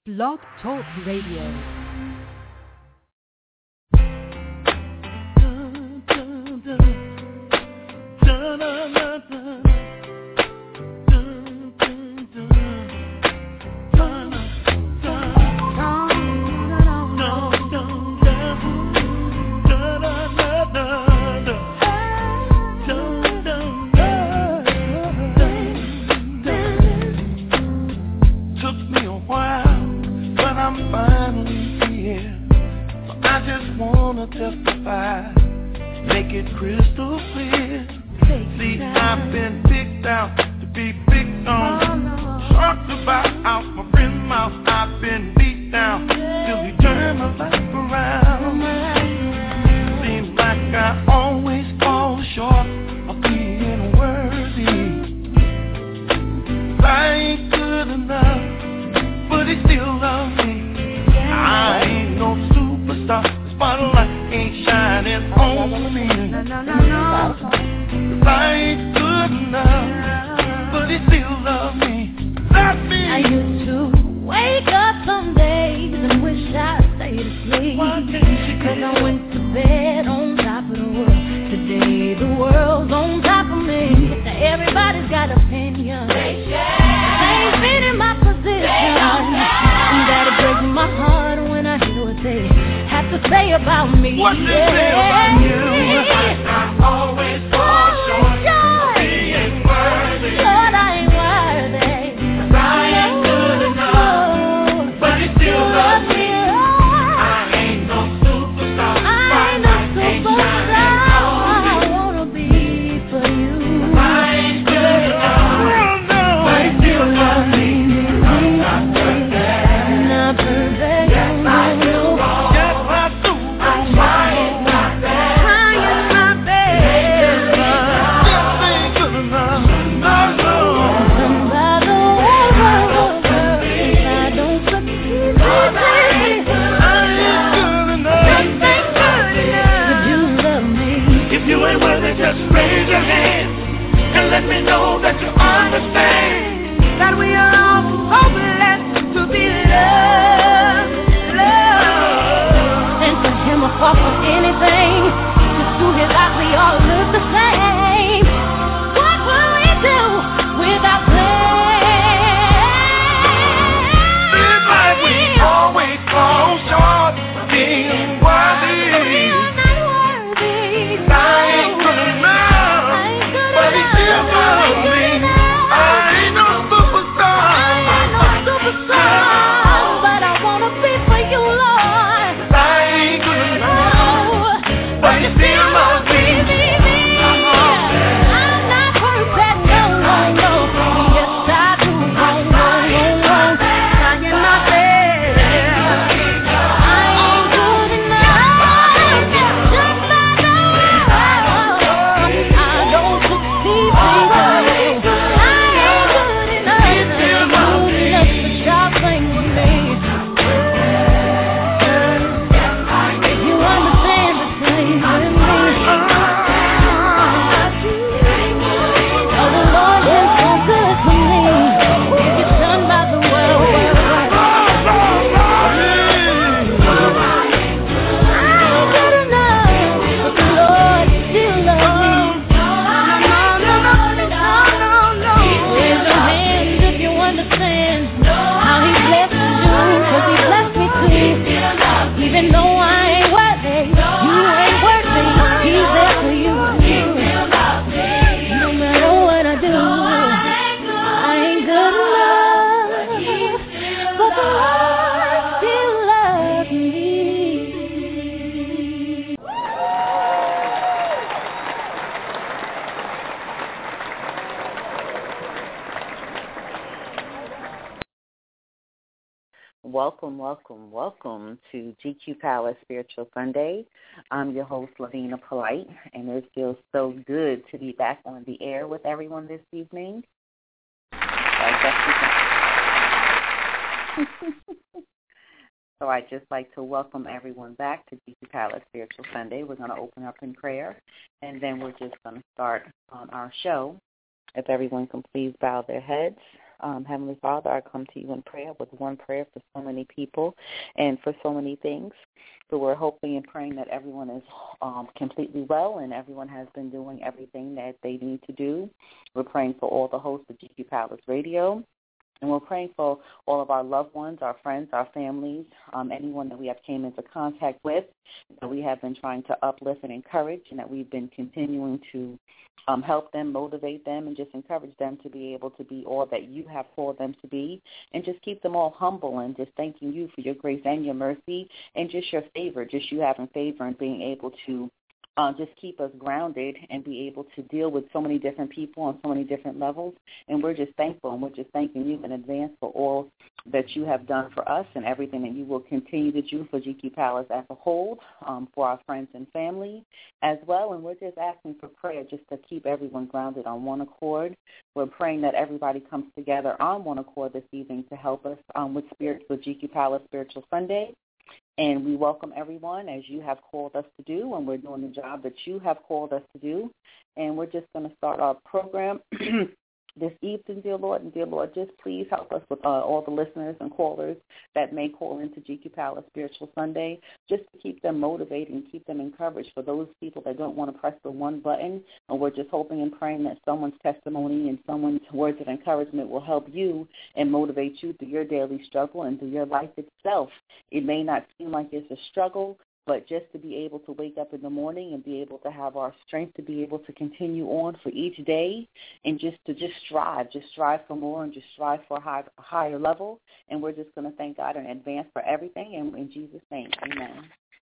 Blog Talk Radio. Testify, make it crystal clear. See, I've been picked out to be picked on, talked about out my friend's mouth. I've been beat down till he turned my life around. Seems like I always fall short of being worthy. I ain't good enough, but he still loves me. I ain't no superstar. Spotlight ain't shining on me. I ain't good enough, but he still loves me. Love me. I used to wake up some days and wish I stayed asleep, 'cause I went to bed on top of the world. Today the world's on top of me. Now everybody's got opinions. They fit in my position, and that it breaks my heart when I hear what they have to say about me. What they say about you? I'm always fall short of being worthy. Lord, I ain't worthy. 'Cause I ain't good enough, but he still loves me. I ain't no superstar. I ain't no superstar. I wanna be for you. I ain't good enough, but he still loves me. I'm not perfect. Not perfect. Yes, I do wrong. Yes, I do. I'm trying my best. Trying my best. This ain't good enough. No, no. By the world, if I don't succeed, I ain't good enough. this ain't good enough. Would you love me? If you ain't worthy, just raise your hand and let me know that you understand that we are all so blessed to be loved. And for him, I fall for anything. Just to his eyes, we all look the same. What will we do without plan? Seems like we always fall short of being worthy. We are not worthy. I ain't good enough, but he still loves me. I ain't no superstar. But I wanna be for you, Lord. I ain't good enough, but he still loves me. I'm not perfect, no. Yes, I do wrong. Trying my best. I ain't good enough. Just like I don't succeed, please. I ain't good enough. That's the sharp thing with me. If you understand the same with me. Oh, the Lord is so good to me. You're shunned by the world. I ain't good enough, but the Lord still loves me. Raise your hands if you understand how He blessed you, 'cause He blessed me too. Even though I ain't worthy, you ain't worthy. He's there for you. No matter what I do, I ain't good enough, but the Lord still loves me. Welcome to GQ Palace Spiritual Sunday. I'm your host, Lavina Polite, and it feels so good to be back on the air with everyone this evening. So I'd just like to welcome everyone back to GQ Palace Spiritual Sunday. We're going to open up in prayer, and then we're just going to start our show. If everyone can please bow their heads. Heavenly Father, I come to you in prayer with one prayer for so many people and for so many things. So we're hoping and praying that everyone is completely well and everyone has been doing everything that they need to do. We're praying for all the hosts of GQ Palace Radio. And we're praying for all of our loved ones, our friends, our families, anyone that we have came into contact with, that we have been trying to uplift and encourage, and that we've been continuing to help them, motivate them, and just encourage them to be able to be all that you have called them to be, and just keep them all humble and just thanking you for your grace and your mercy and just your favor, just you having favor and being able to just keep us grounded and be able to deal with so many different people on so many different levels. And we're just thankful, and we're just thanking you in advance for all that you have done for us and everything that you will continue to do for GQ Palace as a whole, for our friends and family as well. And we're just asking for prayer just to keep everyone grounded on one accord. We're praying that everybody comes together on one accord this evening to help us with GQ Palace Spiritual Sunday. And we welcome everyone as you have called us to do, and we're doing the job that you have called us to do. And we're just going to start our program this evening, dear Lord. And, dear Lord, just please help us with all the listeners and callers that may call into GQ Palace Spiritual Sunday, just to keep them motivated and keep them encouraged. For those people that don't want to press the one button, and we're just hoping and praying that someone's testimony and someone's words of encouragement will help you and motivate you through your daily struggle and through your life itself. It may not seem like it's a struggle, but just to be able to wake up in the morning and be able to have our strength to be able to continue on for each day and just strive for more and just strive for a higher level. And we're just going to thank God in advance for everything. And in Jesus' name, amen.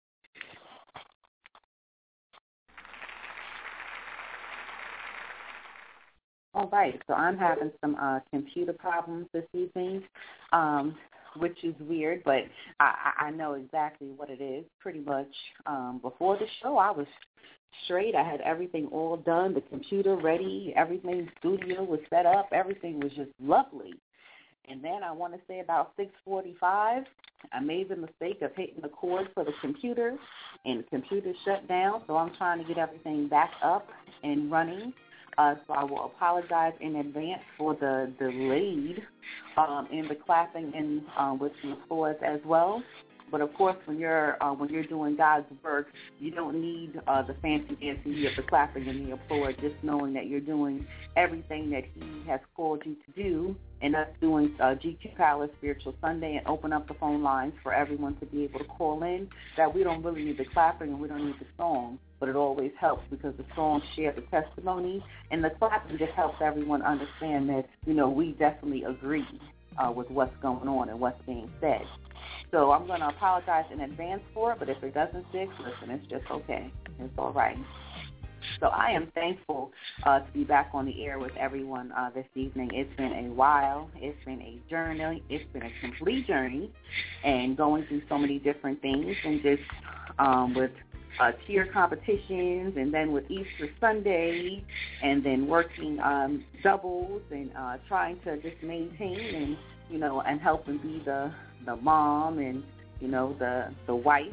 All right, so I'm having some computer problems this evening, which is weird, but I know exactly what it is. Pretty much before the show, I was straight. I had everything all done, the computer ready, everything, studio was set up, everything was just lovely. And then I want to say about 6:45, I made the mistake of hitting the cord for the computer, and the computer shut down, so I'm trying to get everything back up and running. So I will apologize in advance for the delayed in the clapping and with the applause as well. But of course, when you're doing God's work, you don't need the fancy dancy of the clapping and the applause. Just knowing that you're doing everything that He has called you to do, and us doing GQ Palace Spiritual Sunday and open up the phone lines for everyone to be able to call in. That we don't really need the clapping and we don't need the song, but it always helps because the songs share the testimony, and the clapping just helps everyone understand that we definitely agree with what's going on and what's being said. So I'm going to apologize in advance for it, but if it doesn't fix, listen, it's just okay. It's all right. So I am thankful to be back on the air with everyone this evening. It's been a while. It's been a journey. It's been a complete journey, and going through so many different things, and just with cheer competitions, and then with Easter Sunday, and then working doubles and trying to just maintain and and help and be the mom and the wife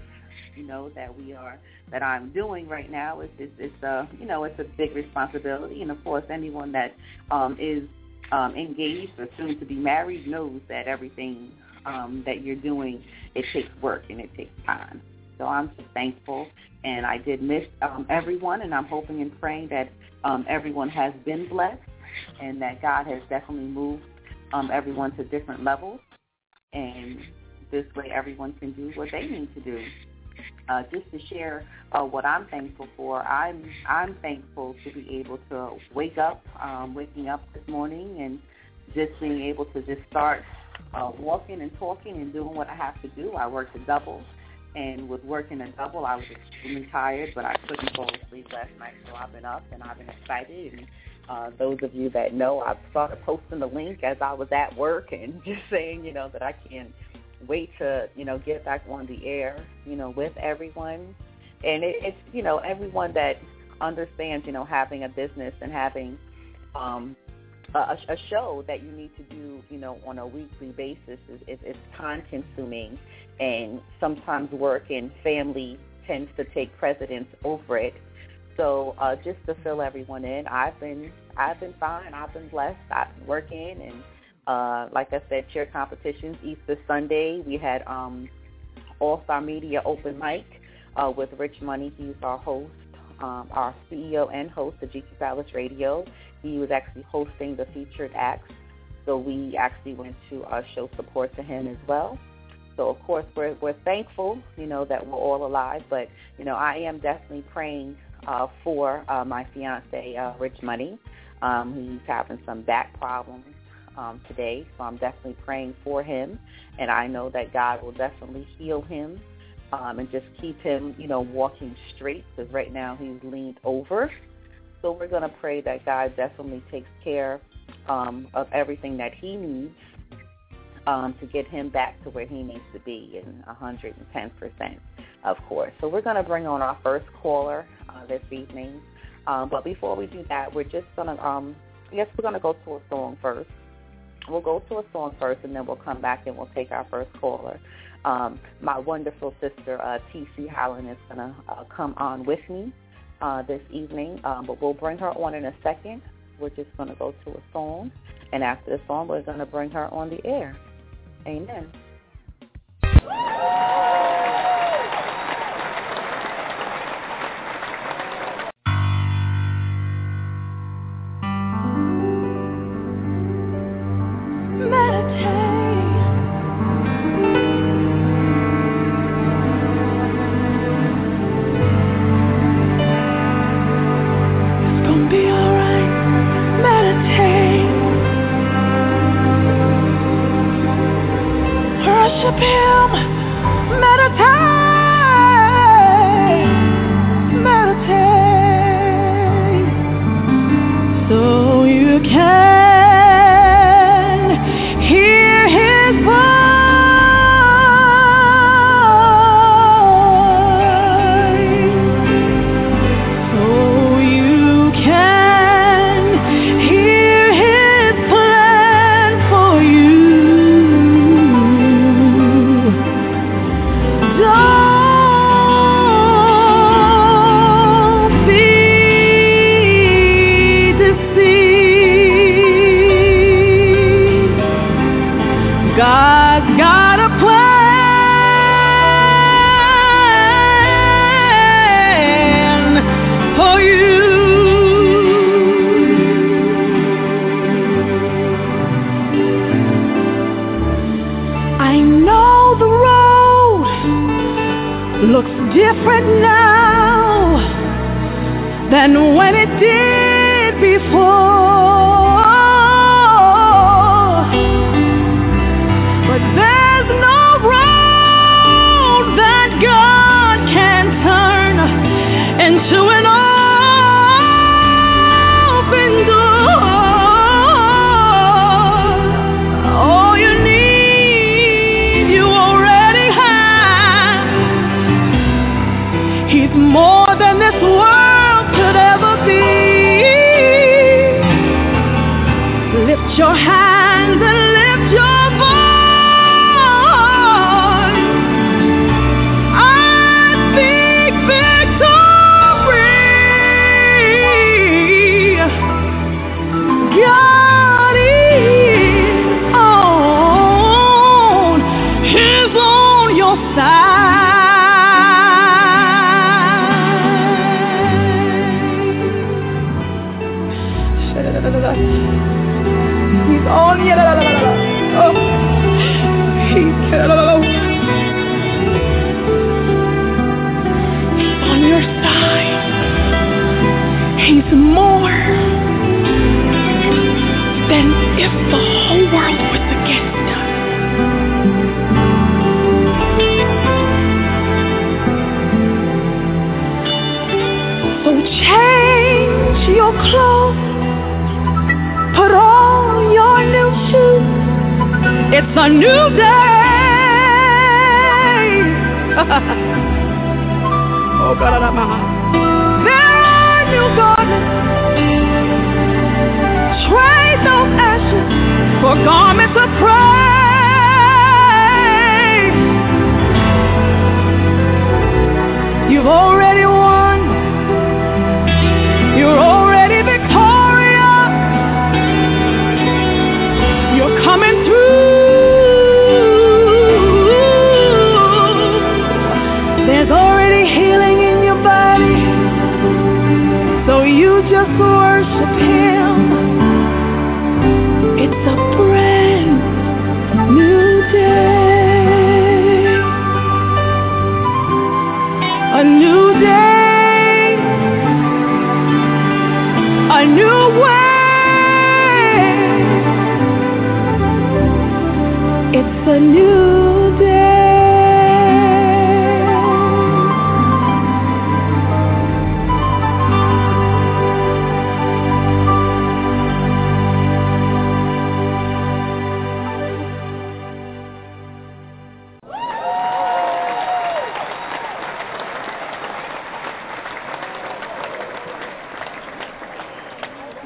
that I'm doing right now. It's a big responsibility, and of course anyone that is engaged or soon to be married knows that everything that you're doing, it takes work and it takes time. So I'm just thankful, and I did miss everyone, and I'm hoping and praying that everyone has been blessed and that God has definitely moved everyone to different levels, and this way everyone can do what they need to do. Just to share what I'm thankful for, I'm thankful to be able to waking up this morning and just being able to just start walking and talking and doing what I have to do. I worked a double, and with working a double, I was extremely tired, but I couldn't fall asleep last night, so I've been up and I've been excited. And those of you that know, I've started posting the link as I was at work and just saying, that I can't wait to, get back on the air, with everyone. And it's, everyone that understands, having a business and having a show that you need to do, on a weekly basis is time-consuming, and sometimes work and family tends to take precedence over it. So just to fill everyone in, I've been fine. I've been blessed. I've been working and Like I said, cheer competitions. Easter Sunday, we had All-Star Media Open Mic with Rich Money. He's our host, our CEO and host of GQ Palace Radio. He was actually hosting the featured acts, so we actually went to show support to him as well. So, of course, we're thankful, that we're all alive. But, I am definitely praying for my fiancé, Rich Money. He's having some back problems today, so I'm definitely praying for him. And I know that God will definitely heal him and just keep him, walking straight, because right now he's leaned over. So we're going to pray that God definitely takes care of everything that he needs to get him back to where he needs to be, in 110%, of course. So we're going to bring on our first caller this evening. But before we do that, we're just going to, I guess we're going to go to a song first. We'll go to a song first, and then we'll come back and we'll take our first caller. My wonderful sister, T.C. Holland, is going to come on with me this evening, but we'll bring her on in a second. We're just going to go to a song, and after the song, we're going to bring her on the air. Amen.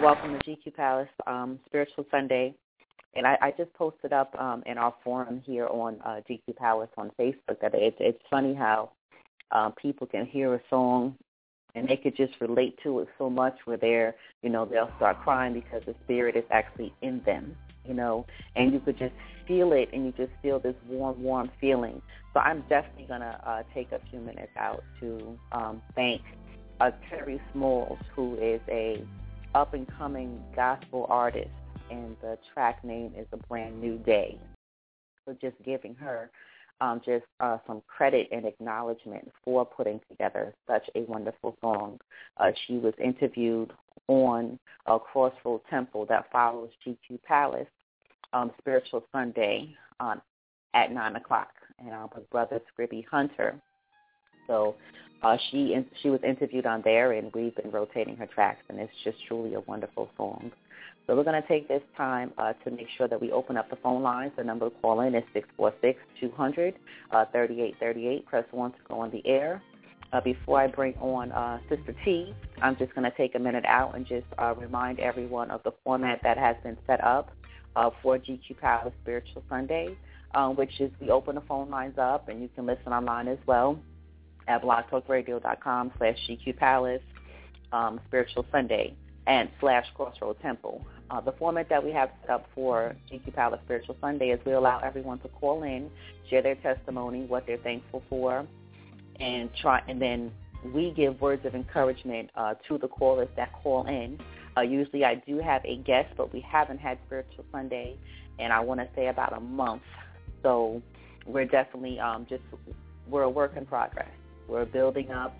welcome to GQ Palace Spiritual Sunday. And I just posted up in our forum here on GQ Palace on Facebook that it's funny how people can hear a song and they could just relate to it so much where they'll start crying because the spirit is actually in them, and you could just feel it, and you just feel this warm feeling. So I'm definitely going to take a few minutes out to thank Terry Smalls, who is a up-and-coming gospel artist, and the track name is A Brand New Day. So just giving her some credit and acknowledgement for putting together such a wonderful song. She was interviewed on Crossroad Temple that follows GQ Palace Spiritual Sunday at 9 o'clock, and with Brother Scribby Hunter. So she was interviewed on there, and we've been rotating her tracks, and it's just truly a wonderful song. So we're going to take this time to make sure that we open up the phone lines. The number to call in is 646-200-3838. Press 1 to go on the air. Before I bring on Sister T, I'm just going to take a minute out and just remind everyone of the format that has been set up for GQ Palace Spiritual Sunday, which is we open the phone lines up, and you can listen online as well at blogtalkradio.com/GQ Palace Spiritual Sunday and /Crossroad Temple. The format that we have set up for GQ Palace Spiritual Sunday is we allow everyone to call in, share their testimony, what they're thankful for, and then we give words of encouragement to the callers that call in. Usually I do have a guest, but we haven't had Spiritual Sunday, and I want to say about a month. So we're definitely we're a work in progress. We're building up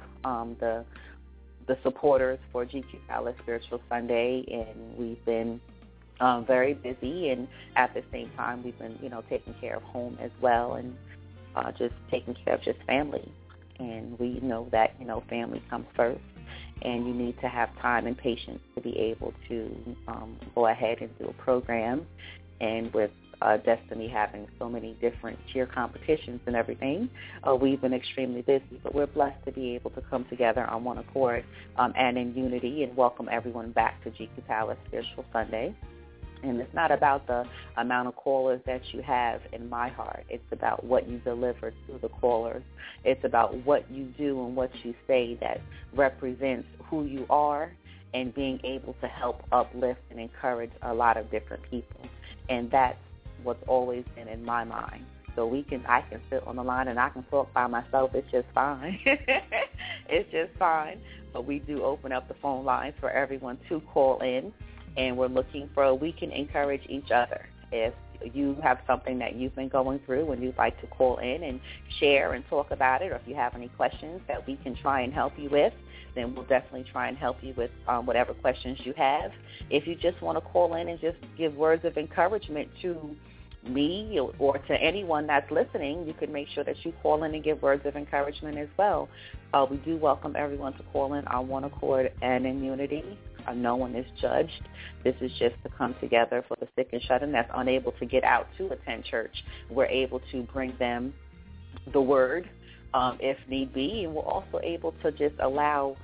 the supporters for GQ Palace Spiritual Sunday, and we've been very busy, and at the same time we've been, taking care of home as well, and just taking care of just family. And we know that, family comes first, and you need to have time and patience to be able to go ahead and do a program. And with Destiny having so many different cheer competitions and everything, we've been extremely busy, but we're blessed to be able to come together on one accord and in unity, and welcome everyone back to GQ Palace Spiritual Sunday. And it's not about the amount of callers that you have in my heart. It's about what you deliver to the callers. It's about what you do and what you say that represents who you are, and being able to help uplift and encourage a lot of different people. And that's what's always been in my mind. So I can sit on the line and I can talk by myself. It's just fine. It's just fine. But we do open up the phone lines for everyone to call in, and we can encourage each other. If you have something that you've been going through and you'd like to call in and share and talk about it, or if you have any questions that we can try and help you with, then we'll definitely try and help you with whatever questions you have. If you just want to call in and just give words of encouragement to me or to anyone that's listening, you can make sure that you call in and give words of encouragement as well. We do welcome everyone to call in on one accord and in unity. No one is judged. This is just to come together for the sick and shut-in that's unable to get out to attend church. We're able to bring them the word if need be, and we're also able to just allow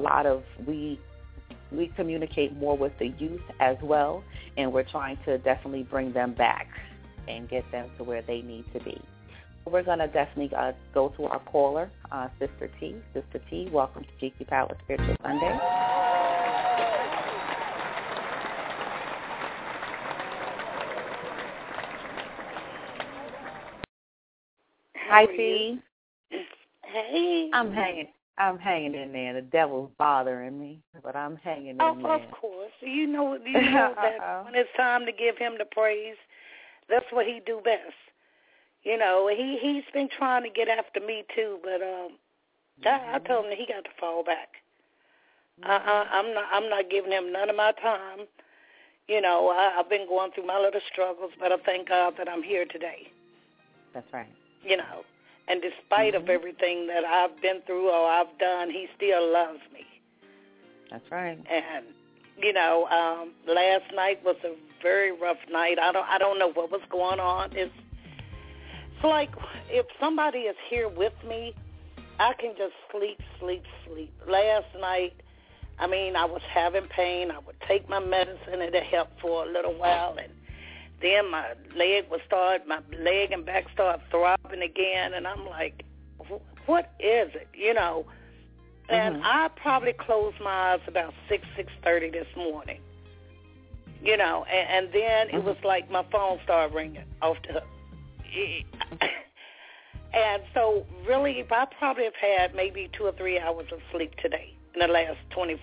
we communicate more with the youth as well, and we're trying to definitely bring them back and get them to where they need to be. We're going to definitely go to our caller, Sister T. Sister T, welcome to GQ Palace Spiritual Sunday. Hi, T. Hey. I'm hanging in there. The devil's bothering me, but I'm hanging in there. Of course. You know that when it's time to give him the praise, that's what he do best. He's been trying to get after me too, but I told him that he got to fall back. I'm not giving him none of my time. I've been going through my little struggles, but I thank God that I'm here today. That's right. And despite of everything that I've been through or I've done, he still loves me. That's right. And, last night was a very rough night. I don't know what was going on. It's like if somebody is here with me, I can just sleep. Last night, I mean, I was having pain. I would take my medicine, and it helped for a little while, and then my leg and back start throbbing again, and I'm like, what is it, you know? And I probably closed my eyes about 6:30 this morning, you know, and then it was like my phone started ringing off the hook. And so really, I probably have had maybe 2 or 3 hours of sleep today in the last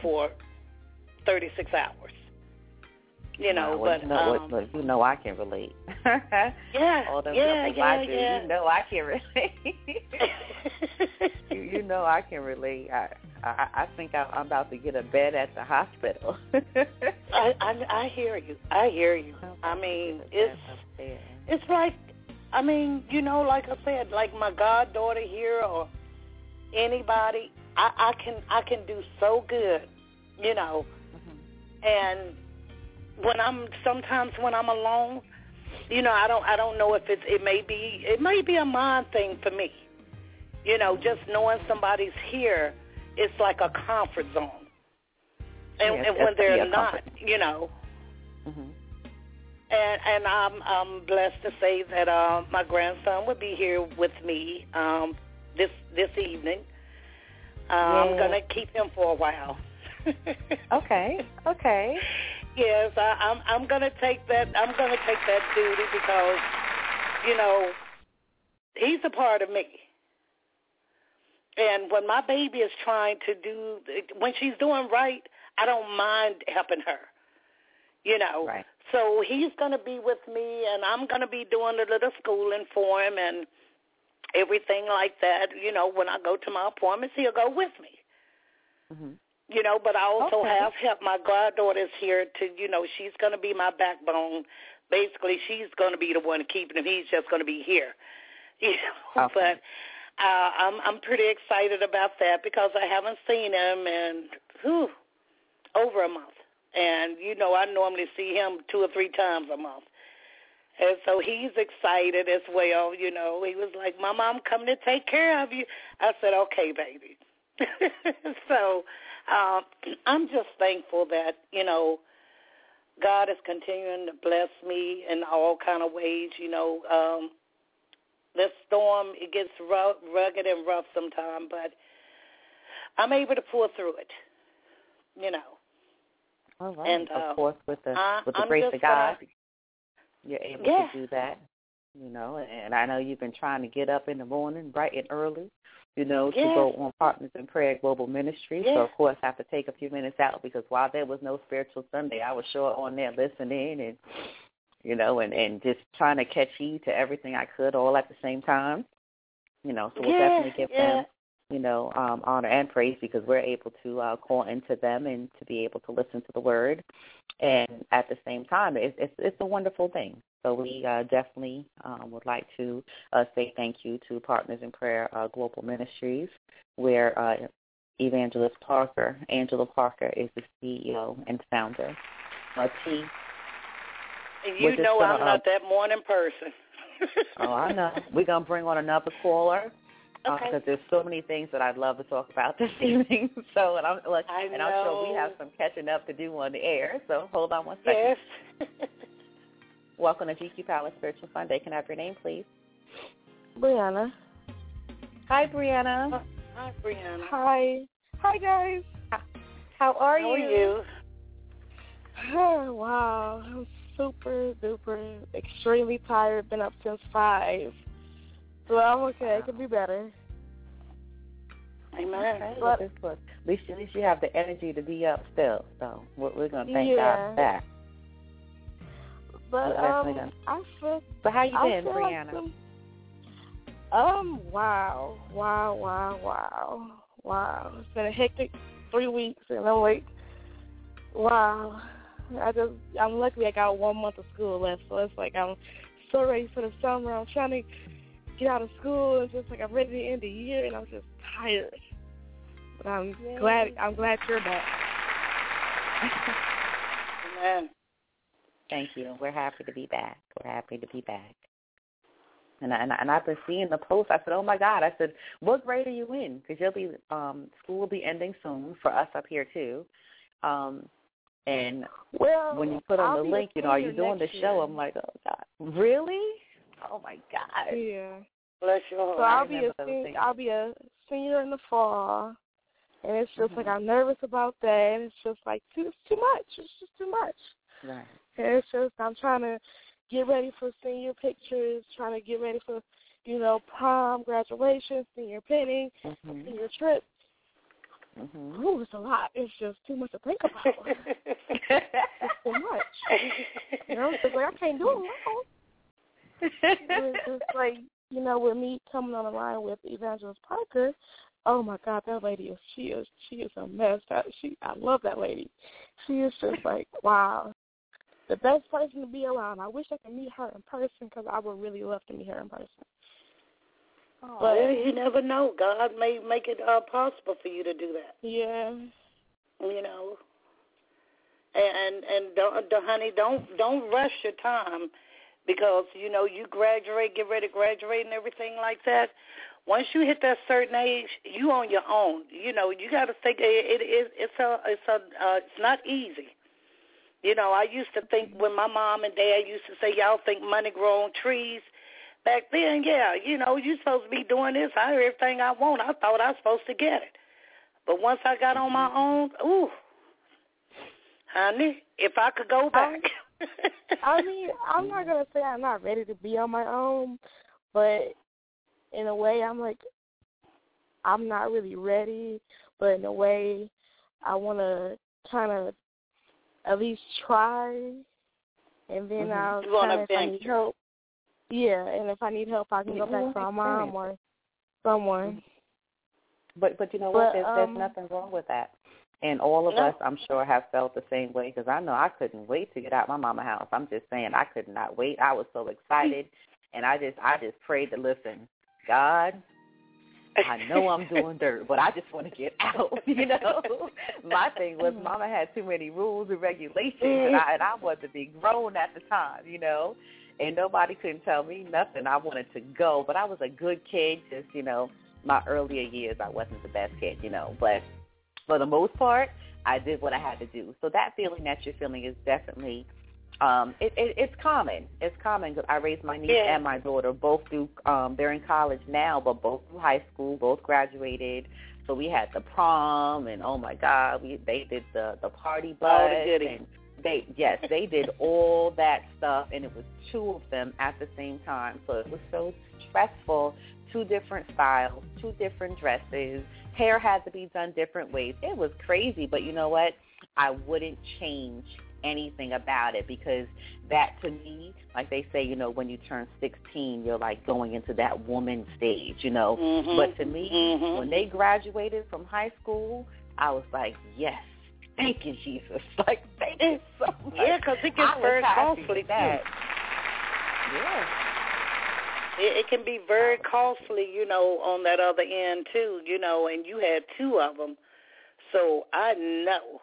36 hours. You know, well, but you know I can relate. Yeah, all them yeah. You know I can relate. you know I can relate. I think I'm about to get a bed at the hospital. I hear you. I mean, it's like, I mean, you know, like I said, like my goddaughter here or anybody, I can do so good, you know, and sometimes when I'm alone, you know, I don't know if it may be a mind thing for me. You know, just knowing somebody's here, it's like a comfort zone. And when they're not, you know. And I'm blessed to say that my grandson will be here with me this evening. I'm gonna keep him for a while. Okay. Yes, I'm gonna take that. I'm gonna take that duty because, you know, he's a part of me. And when my baby is trying to when she's doing right, I don't mind helping her. You know. Right. So he's gonna be with me, and I'm gonna be doing a little schooling for him and everything like that. You know, when I go to my appointments, he'll go with me. You know, but I also have help. My goddaughter's here to, you know, she's going to be my backbone. Basically, she's going to be the one keeping him. He's just going to be here. You know, but I'm pretty excited about that because I haven't seen him in over a month. And, you know, I normally see him 2 or 3 times a month. And so he's excited as well, you know. He was like, Mama, I'm coming to take care of you. I said, okay, baby. So I'm just thankful that, you know, God is continuing to bless me in all kind of ways, you know. This storm, it gets rugged and rough sometimes, but I'm able to pull through it, you know. All right. And, of course, with the grace of God, you're able to do that, you know. And I know you've been trying to get up in the morning bright and early, you know, to go on Partners in Prayer Global Ministry. So, of course, I have to take a few minutes out because while there was no Spiritual Sunday, I was sure on there listening and, you know, and just trying to catch heed to everything I could all at the same time. You know, so we'll definitely give them, you know, honor and praise because we're able to call into them and to be able to listen to the Word. And at the same time, it's a wonderful thing. So we definitely would like to say thank you to Partners in Prayer Global Ministries, where Angela Parker is the CEO and founder. You know I'm not that morning person. I know. We're going to bring on another caller because there's so many things that I'd love to talk about this evening. So, I'm sure we have some catching up to do on the air. So hold on one second. Yes. Welcome to GQ Palace Spiritual Sunday. Can I have your name, please? Brianna. Hi, Brianna. Hi, Brianna. Hi, guys. How are you? How are you? Oh, wow. I'm super duper extremely tired. Been up since 5. So I'm okay. It could be better. Amen. Okay, but at least you have the energy to be up still. So we're going to thank God for that. But I feel. So how you been, Brianna? Wow. It's been a hectic 3 weeks, and I'm like, wow. I'm lucky I got 1 month of school left, so it's like I'm so ready for the summer. I'm trying to get out of school, and just like I'm ready to end the year, and I'm just tired. But I'm glad you're back. Amen. Thank you. We're happy to be back. And I've been seeing the posts. I said, oh, my God. I said, what grade are you in? Because school will be ending soon for us up here, too. And when you put on the link, are you doing the show? I'm like, oh, God. Really? Oh, my God. Yeah. Bless your heart. So I'll be a senior in the fall. And it's just like I'm nervous about that. And it's just like it's too much. It's just too much. Right. And it's just I'm trying to get ready for senior pictures, trying to get ready for, prom, graduation, senior picnic, senior trip. Ooh, it's a lot. It's just too much to think about. It's too much. It's like I can't do it alone. It's just like, with me coming on the line with Evangelist Parker, oh my God, that lady she is a mess. I love that lady. She is just like, wow, the best person to be around. I wish I could meet her in person because I would really love to meet her in person. Oh, but you never know. God may make it possible for you to do that. Yeah. And honey, don't rush your time because you graduate, get ready to graduate, and everything like that. Once you hit that certain age, you on your own. You got to think it's not easy. I used to think when my mom and dad used to say, y'all think money grow on trees. Back then, yeah, you're supposed to be doing this. I heard everything I want. I thought I was supposed to get it. But once I got on my own, ooh, honey, if I could go back. I mean, I'm not going to say I'm not ready to be on my own, but in a way I'm like, I'm not really ready, but in a way I want to kind of at least try, and then I'll kind of, if I need help. Yeah, and if I need help, I can go back to my mom or someone. But you know what? There's nothing wrong with that. And all of us, I'm sure, have felt the same way because I know I couldn't wait to get out my mama's house. I'm just saying I could not wait. I was so excited, and I just prayed to listen. God, I know I'm doing dirt, but I just want to get out, My thing was Mama had too many rules and regulations, and I wanted to be grown at the time, and nobody couldn't tell me nothing. I wanted to go, but I was a good kid. Just, my earlier years, I wasn't the best kid, but for the most part, I did what I had to do. So that feeling that you're feeling is definitely it's common. It's common because I raised my niece and my daughter both through. They're in college now, but both through high school, both graduated. So we had the prom, and oh my God, they did the party bus. Oh, the goodies. And they did all that stuff, and it was two of them at the same time. So it was so stressful. 2 different styles, 2 different dresses. Hair had to be done different ways. It was crazy, but you know what? I wouldn't change anything about it because that to me, like they say, when you turn 16, you're like going into that woman stage, But to me, when they graduated from high school, I was like, yes, thank you, Jesus. Like, thank you so much. Yeah, because it gets very costly, that. Yeah. It can be very costly, on that other end, too, and you had 2 of them. So I know.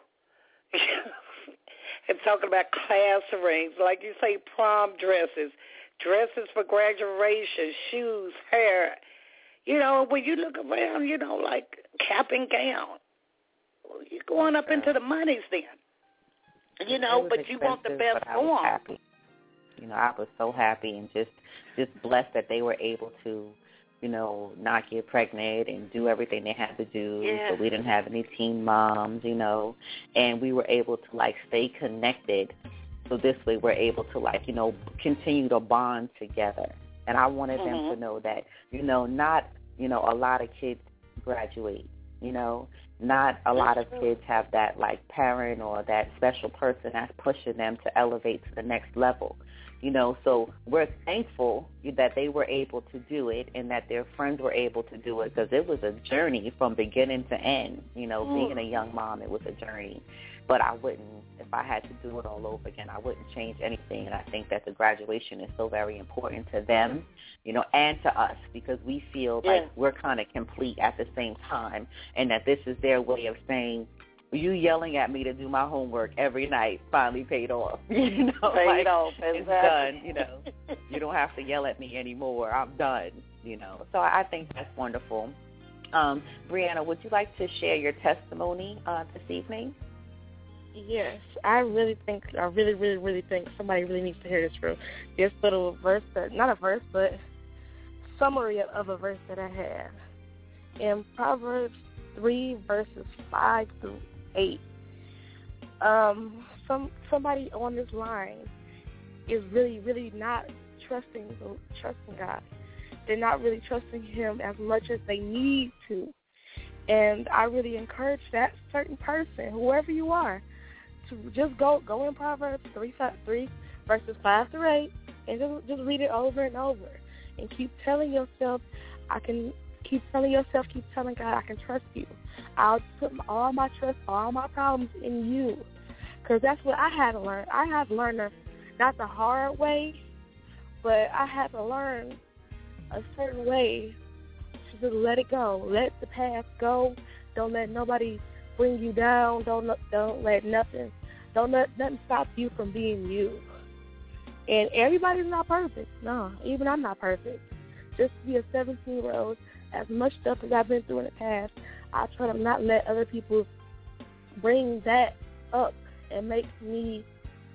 And talking about class rings, like you say, prom dresses for graduation, shoes, hair. When you look around, like cap and gown. You're going up into the monies then. But you want the best form. I was so happy and just blessed that they were able to, not get pregnant and do everything they had to do. Yeah. So we didn't have any teen moms, and we were able to, stay connected. So this way we're able to, continue to bond together. And I wanted them to know that, not, a lot of kids graduate, not a lot of kids have that, parent or that special person that's pushing them to elevate to the next level. So we're thankful that they were able to do it and that their friends were able to do it because it was a journey from beginning to end. Being a young mom, it was a journey. But I wouldn't, if I had to do it all over again, I wouldn't change anything. And I think that the graduation is so very important to them, and to us because we feel like we're kind of complete at the same time and that this is their way of saying, you yelling at me to do my homework every night finally paid off. Paid off. It's done. You don't have to yell at me anymore. I'm done. So I think that's wonderful. Brianna, would you like to share your testimony this evening? Yes, I really think somebody really needs to hear this from this little verse, not a verse, but summary of a verse that I have. In Proverbs 3, verses 5 through 8, somebody on this line is really, really not trusting God. They're not really trusting Him as much as they need to. And I really encourage that certain person, whoever you are, to just go in Proverbs 3 verses 5 through 8, and just read it over and over, and keep telling yourself, keep telling God, I can trust you. I'll put all my trust, all my problems in you, because that's what I had to learn. I had to learn not the hard way, but I had to learn a certain way to just let it go, let the past go. Don't let nobody bring you down. Don't let nothing stop you from being you. And everybody's not perfect. No, even I'm not perfect. Just to be a 17-year-old, as much stuff as I've been through in the past, I try to not let other people bring that up and make me,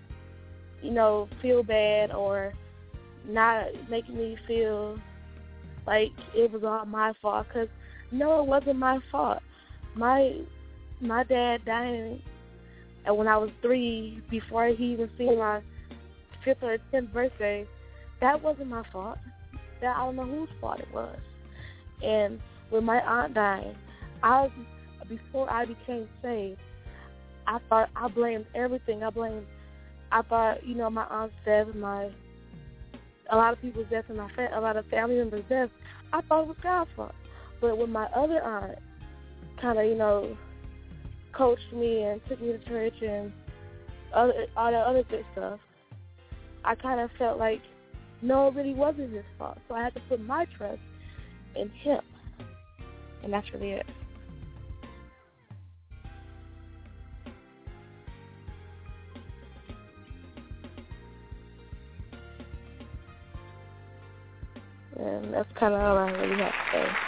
feel bad, or not make me feel like it was all my fault. Because, no, it wasn't my fault. My dad died when I was 3, before he even seen my 5th or 10th birthday. That wasn't my fault. I don't know whose fault it was. And with my aunt dying, before I became saved, I thought I blamed everything. I thought, my aunt's death, a lot of people's death, and a lot of family members' death, I thought it was God's fault. But when my other aunt kind of, coached me and took me to church and all the other good stuff, I kind of felt like, no, it really wasn't his fault. So I had to put my trust in him. And that's really it. And that's kind of all I really have to say.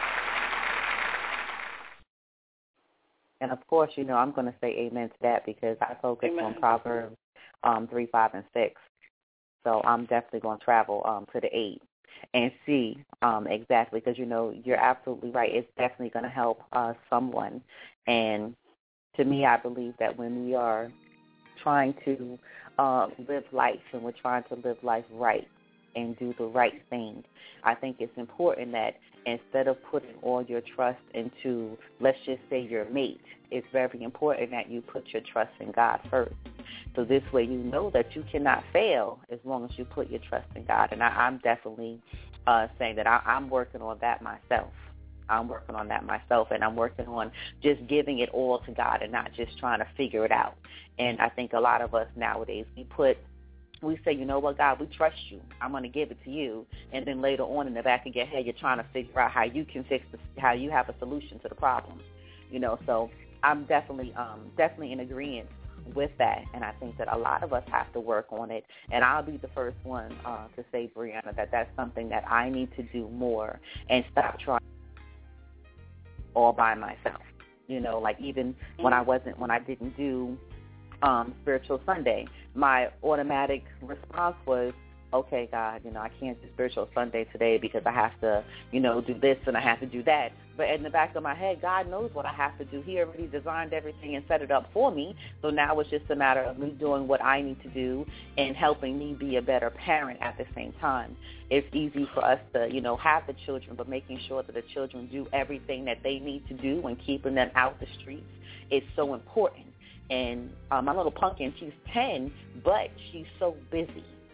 And, of course, I'm going to say amen to that, because I focus on Proverbs 3, 5, and 6. So I'm definitely going to travel to the 8 and see exactly, because, you're absolutely right. It's definitely going to help someone. And to me, I believe that when we are trying to live life, and we're trying to live life right and do the right thing, I think it's important that instead of putting all your trust into, let's just say, your mate, it's very important that you put your trust in God first. So this way you know that you cannot fail as long as you put your trust in God. And I'm definitely saying that I'm working on that myself. And I'm working on just giving it all to God and not just trying to figure it out. And I think a lot of us nowadays, we say, you know what, God, we trust you. I'm going to give it to you. And then later on in the back of your head, you're trying to figure out how you can how you have a solution to the problem. So I'm definitely in agreement with that. And I think that a lot of us have to work on it. And I'll be the first one to say, Brianna, that that's something that I need to do more and stop trying all by myself. Like even when I didn't do Spiritual Sunday, my automatic response was, okay, God, I can't do Spiritual Sunday today because I have to, do this and I have to do that. But in the back of my head, God knows what I have to do. He already designed everything and set it up for me. So now it's just a matter of me doing what I need to do and helping me be a better parent at the same time. It's easy for us to, have the children, but making sure that the children do everything that they need to do and keeping them out the streets is so important. And my little pumpkin, she's 10, but she's so busy.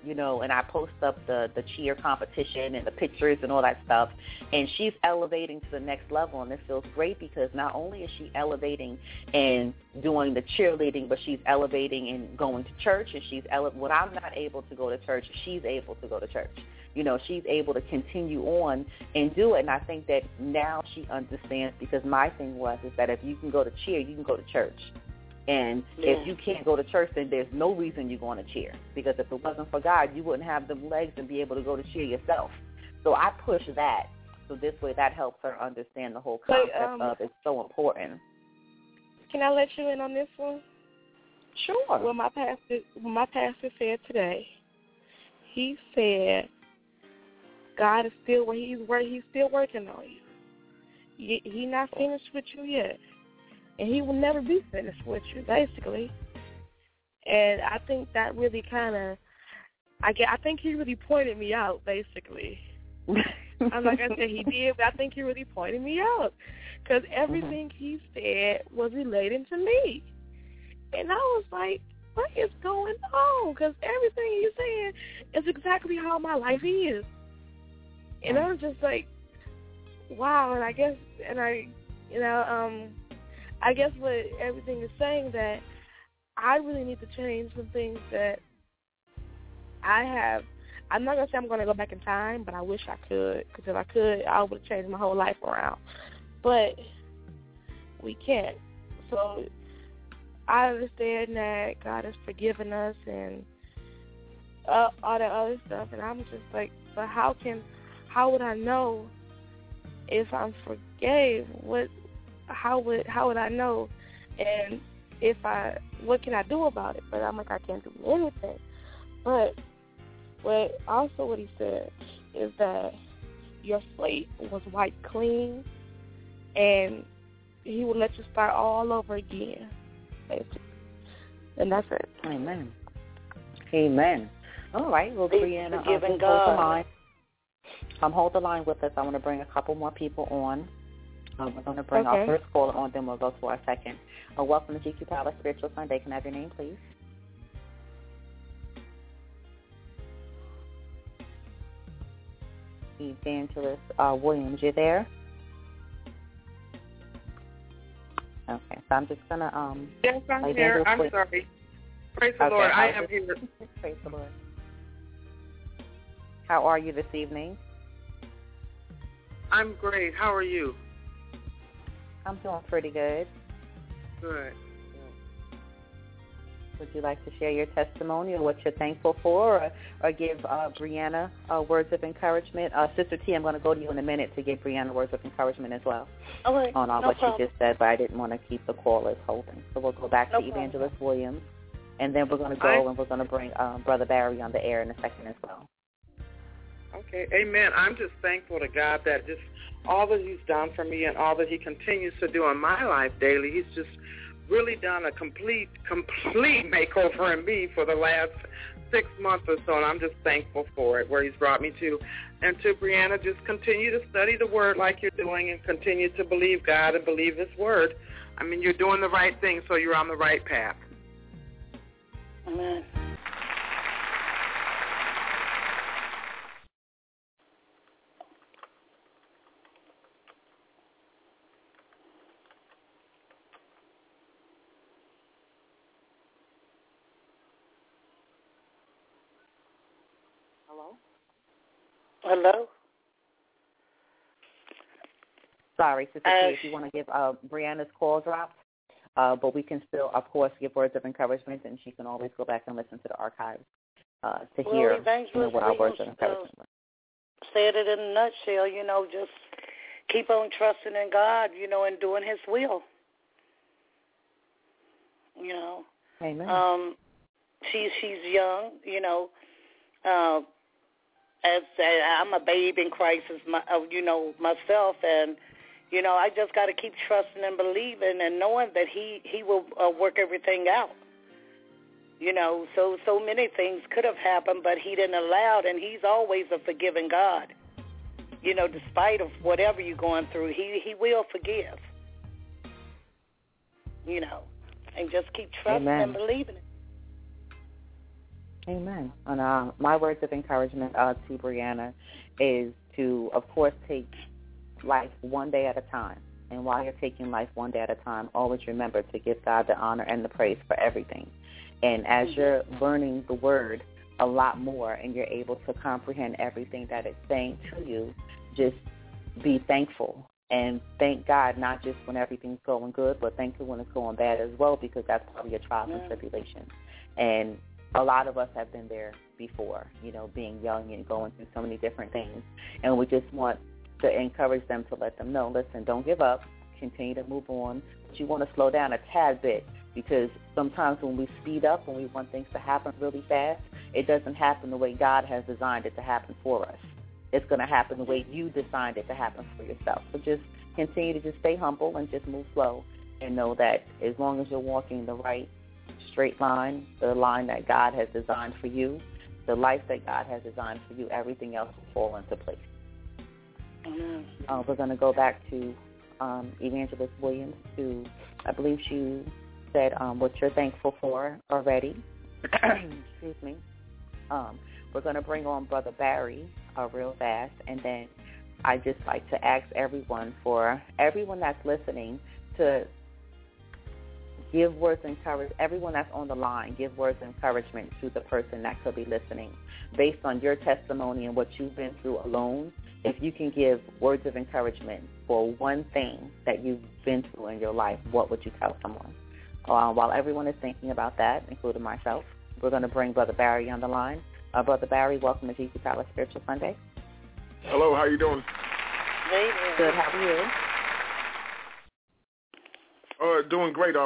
you know, and I post up the cheer competition and the pictures and all that stuff, and she's elevating to the next level, and it feels great because not only is she elevating and doing the cheerleading, but she's elevating and going to church, and when I'm not able to go to church, she's able to go to church. You know, she's able to continue on and do it, and I think that now she understands, because my thing is that if you can go to cheer, you can go to church. And if you can't go to church, then there's no reason you're going to cheer, because if it wasn't for God, you wouldn't have them legs and be able to go to cheer yourself. So I push that, so this way that helps her understand the whole concept of it's so important. Can I let you in on this one? Sure. What my pastor said today, he said, God is still where he's still working on you. He's not finished with you yet, and he will never be finished with you, basically. And I think that really kind of, I think he really pointed me out, basically. I'm like I said, he did, but I think he really pointed me out, because everything he said was relating to me, and I was like, what is going on? Because everything he's saying is exactly how my life is. And I was just like, wow. And I guess what everything is saying, that I really need to change some things that I have. I'm not going to say I'm going to go back in time, but I wish I could, because if I could, I would have changed my whole life around. But we can't. So I understand that God has forgiven us and all that other stuff, and I'm just like, but how would I know if I'm forgave? How would I know? And what can I do about it? But I'm like, I can't do anything. But what he said is that your slate was wiped clean, and he will let you start all over again, basically. And that's it. Amen. Amen. All right. Well, Brianna, hold the line with us. I want to bring a couple more people on. We're going to bring our first caller on, then we'll go to our second. Welcome to GQ Power Spiritual Sunday. Can I have your name, please? Evangelist Williams, you there? Okay, so I'm just going to... yes, I'm here. I'm sorry. Praise the Lord. I am here. Praise the Lord. How are you this evening? I'm great. How are you? I'm doing pretty good. Good. Would you like to share your testimony or what you're thankful for, or give Brianna words of encouragement? Sister T, I'm going to go to you in a minute to give Brianna words of encouragement as well on what she just said, but I didn't want to keep the callers holding. So we'll go back to Evangelist Williams, and then we're going to go and we're going to bring Brother Barry on the air in a second as well. Okay, amen. I'm just thankful to God that just all that he's done for me and all that he continues to do in my life daily. He's just really done a complete makeover in me for the last 6 months or so, and I'm just thankful for it, where he's brought me to. And to Brianna, just continue to study the word like you're doing and continue to believe God and believe his word. I mean, you're doing the right thing, so you're on the right path. Amen. Hello? Sorry, Sister T, if you want to give Brianna's call dropped, but we can still, of course, give words of encouragement, and she can always go back and listen to the archives to hear what our words of encouragement were. Said it in a nutshell, just keep on trusting in God, and doing his will. Amen. She's young, as I'm a babe in Christ, myself, and I just got to keep trusting and believing and knowing that he will work everything out. So many things could have happened, but he didn't allow it, and he's always a forgiving God. Despite of whatever you're going through, he will forgive. And just keep trusting and believing it. Amen. And my words of encouragement to Brianna is to, of course, take life one day at a time. And while you're taking life one day at a time, always remember to give God the honor and the praise for everything. And as you're learning the word a lot more and you're able to comprehend everything that it's saying to you, just be thankful. And thank God, not just when everything's going good, but thank you when it's going bad as well, because that's probably your trials and tribulations. And a lot of us have been there before, being young and going through so many different things. And we just want to encourage them to let them know, listen, don't give up, continue to move on, but you want to slow down a tad bit, because sometimes when we speed up, when we want things to happen really fast, it doesn't happen the way God has designed it to happen for us. It's going to happen the way you designed it to happen for yourself. So just continue to just stay humble and just move slow, and know that as long as you're walking the right straight line, the line that God has designed for you, the life that God has designed for you, everything else will fall into place. We're going to go back to Evangelist Williams, who I believe she said what you're thankful for already. Excuse me. We're going to bring on Brother Barry real fast, and then I'd just like to ask everyone that's listening to give words of encouragement. Everyone that's on the line, give words of encouragement to the person that could be listening. Based on your testimony and what you've been through alone, if you can give words of encouragement for one thing that you've been through in your life, what would you tell someone? While everyone is thinking about that, including myself, we're going to bring Brother Barry on the line. Brother Barry, welcome to Jesus Palace Spiritual Sunday. Hello, how you doing? Good, how are you? Doing great.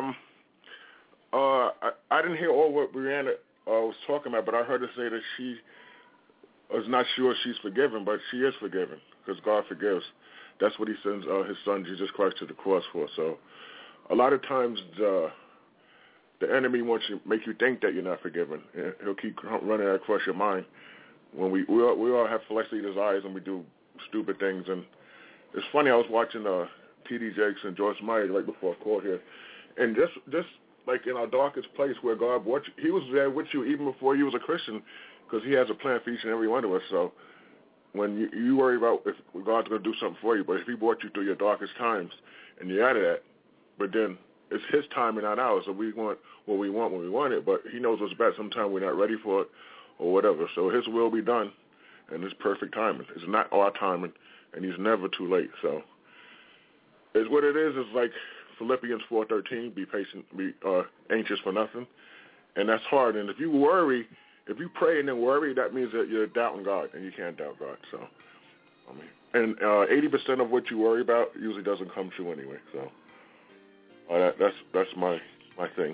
I didn't hear all what Brianna was talking about, but I heard her say that she is not sure she's forgiven, but she is forgiven because God forgives. That's what he sends his son, Jesus Christ, to the cross for. So a lot of times the enemy wants to make you think that you're not forgiven. He'll keep running that across your mind. When we all have fleshly desires and we do stupid things. And it's funny, I was watching T.D. Jakes and Joyce Meyer right before I called here. And just like in our darkest place where God brought you, he was there with you even before you was a Christian, because he has a plan for each and every one of us. So when you worry about if God's going to do something for you, but if he brought you through your darkest times and you're out of that, but then it's his time and not ours. So we want what we want when we want it, but he knows what's best. Sometimes we're not ready for it or whatever. So his will be done, and it's perfect timing. It's not our timing, and he's never too late. So it's what it is. It's like Philippians 4:13, be patient, be anxious for nothing. And that's hard. And if you pray and then worry, that means that you're doubting God, and you can't doubt God. So, and 80% of what you worry about usually doesn't come true anyway. So that's my thing.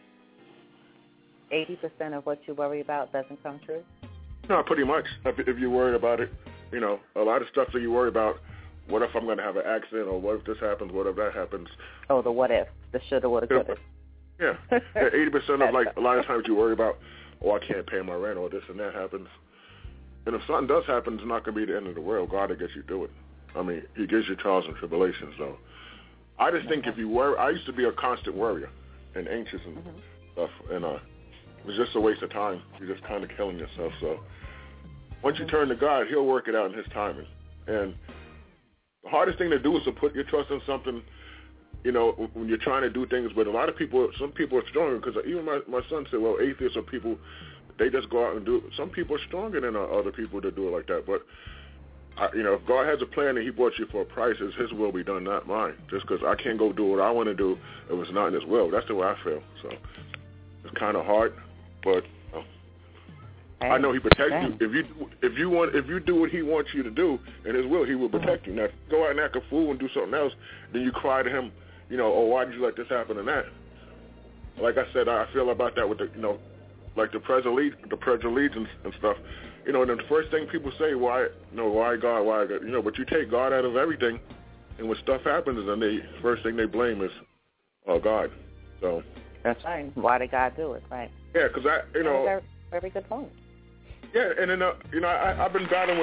80% of what you worry about doesn't come true? No, pretty much. If you're worried about it, a lot of stuff that you worry about, what if I'm going to have an accident, or what if this happens, what if that happens? Oh, the what if, the shoulda, woulda, coulda. Yeah. 80% of, a lot of times you worry about, I can't pay my rent, or this and that happens. And if something does happen, it's not going to be the end of the world. God will get you through it. He gives you trials and tribulations, though. I just think if you worry, I used to be a constant worrier and anxious and stuff, and it was just a waste of time. You're just kind of killing yourself. So once you turn to God, he'll work it out in his timing. And the hardest thing to do is to put your trust in something, when you're trying to do things. But a lot of people, some people are stronger, because even my son said, well, atheists are people, they just go out and do it. Some people are stronger than other people that do it like that. But, if God has a plan and he brought you for a price, it's his will be done, not mine. Just because I can't go do what I want to do if it's not in his will. That's the way I feel. So it's kind of hard, but I know he protects you. If you do what he wants you to do in his will, he will protect you. Now, if you go out and act a fool and do something else, then you cry to him, why did you let this happen and that? Like I said, I feel about that with like the Pledge of Allegiance and stuff. And the first thing people say, why God, why God? But you take God out of everything, and when stuff happens, then the first thing they blame is God. So that's right. Why did God do it? Right. Yeah, because very good point. Yeah, and then I've been battling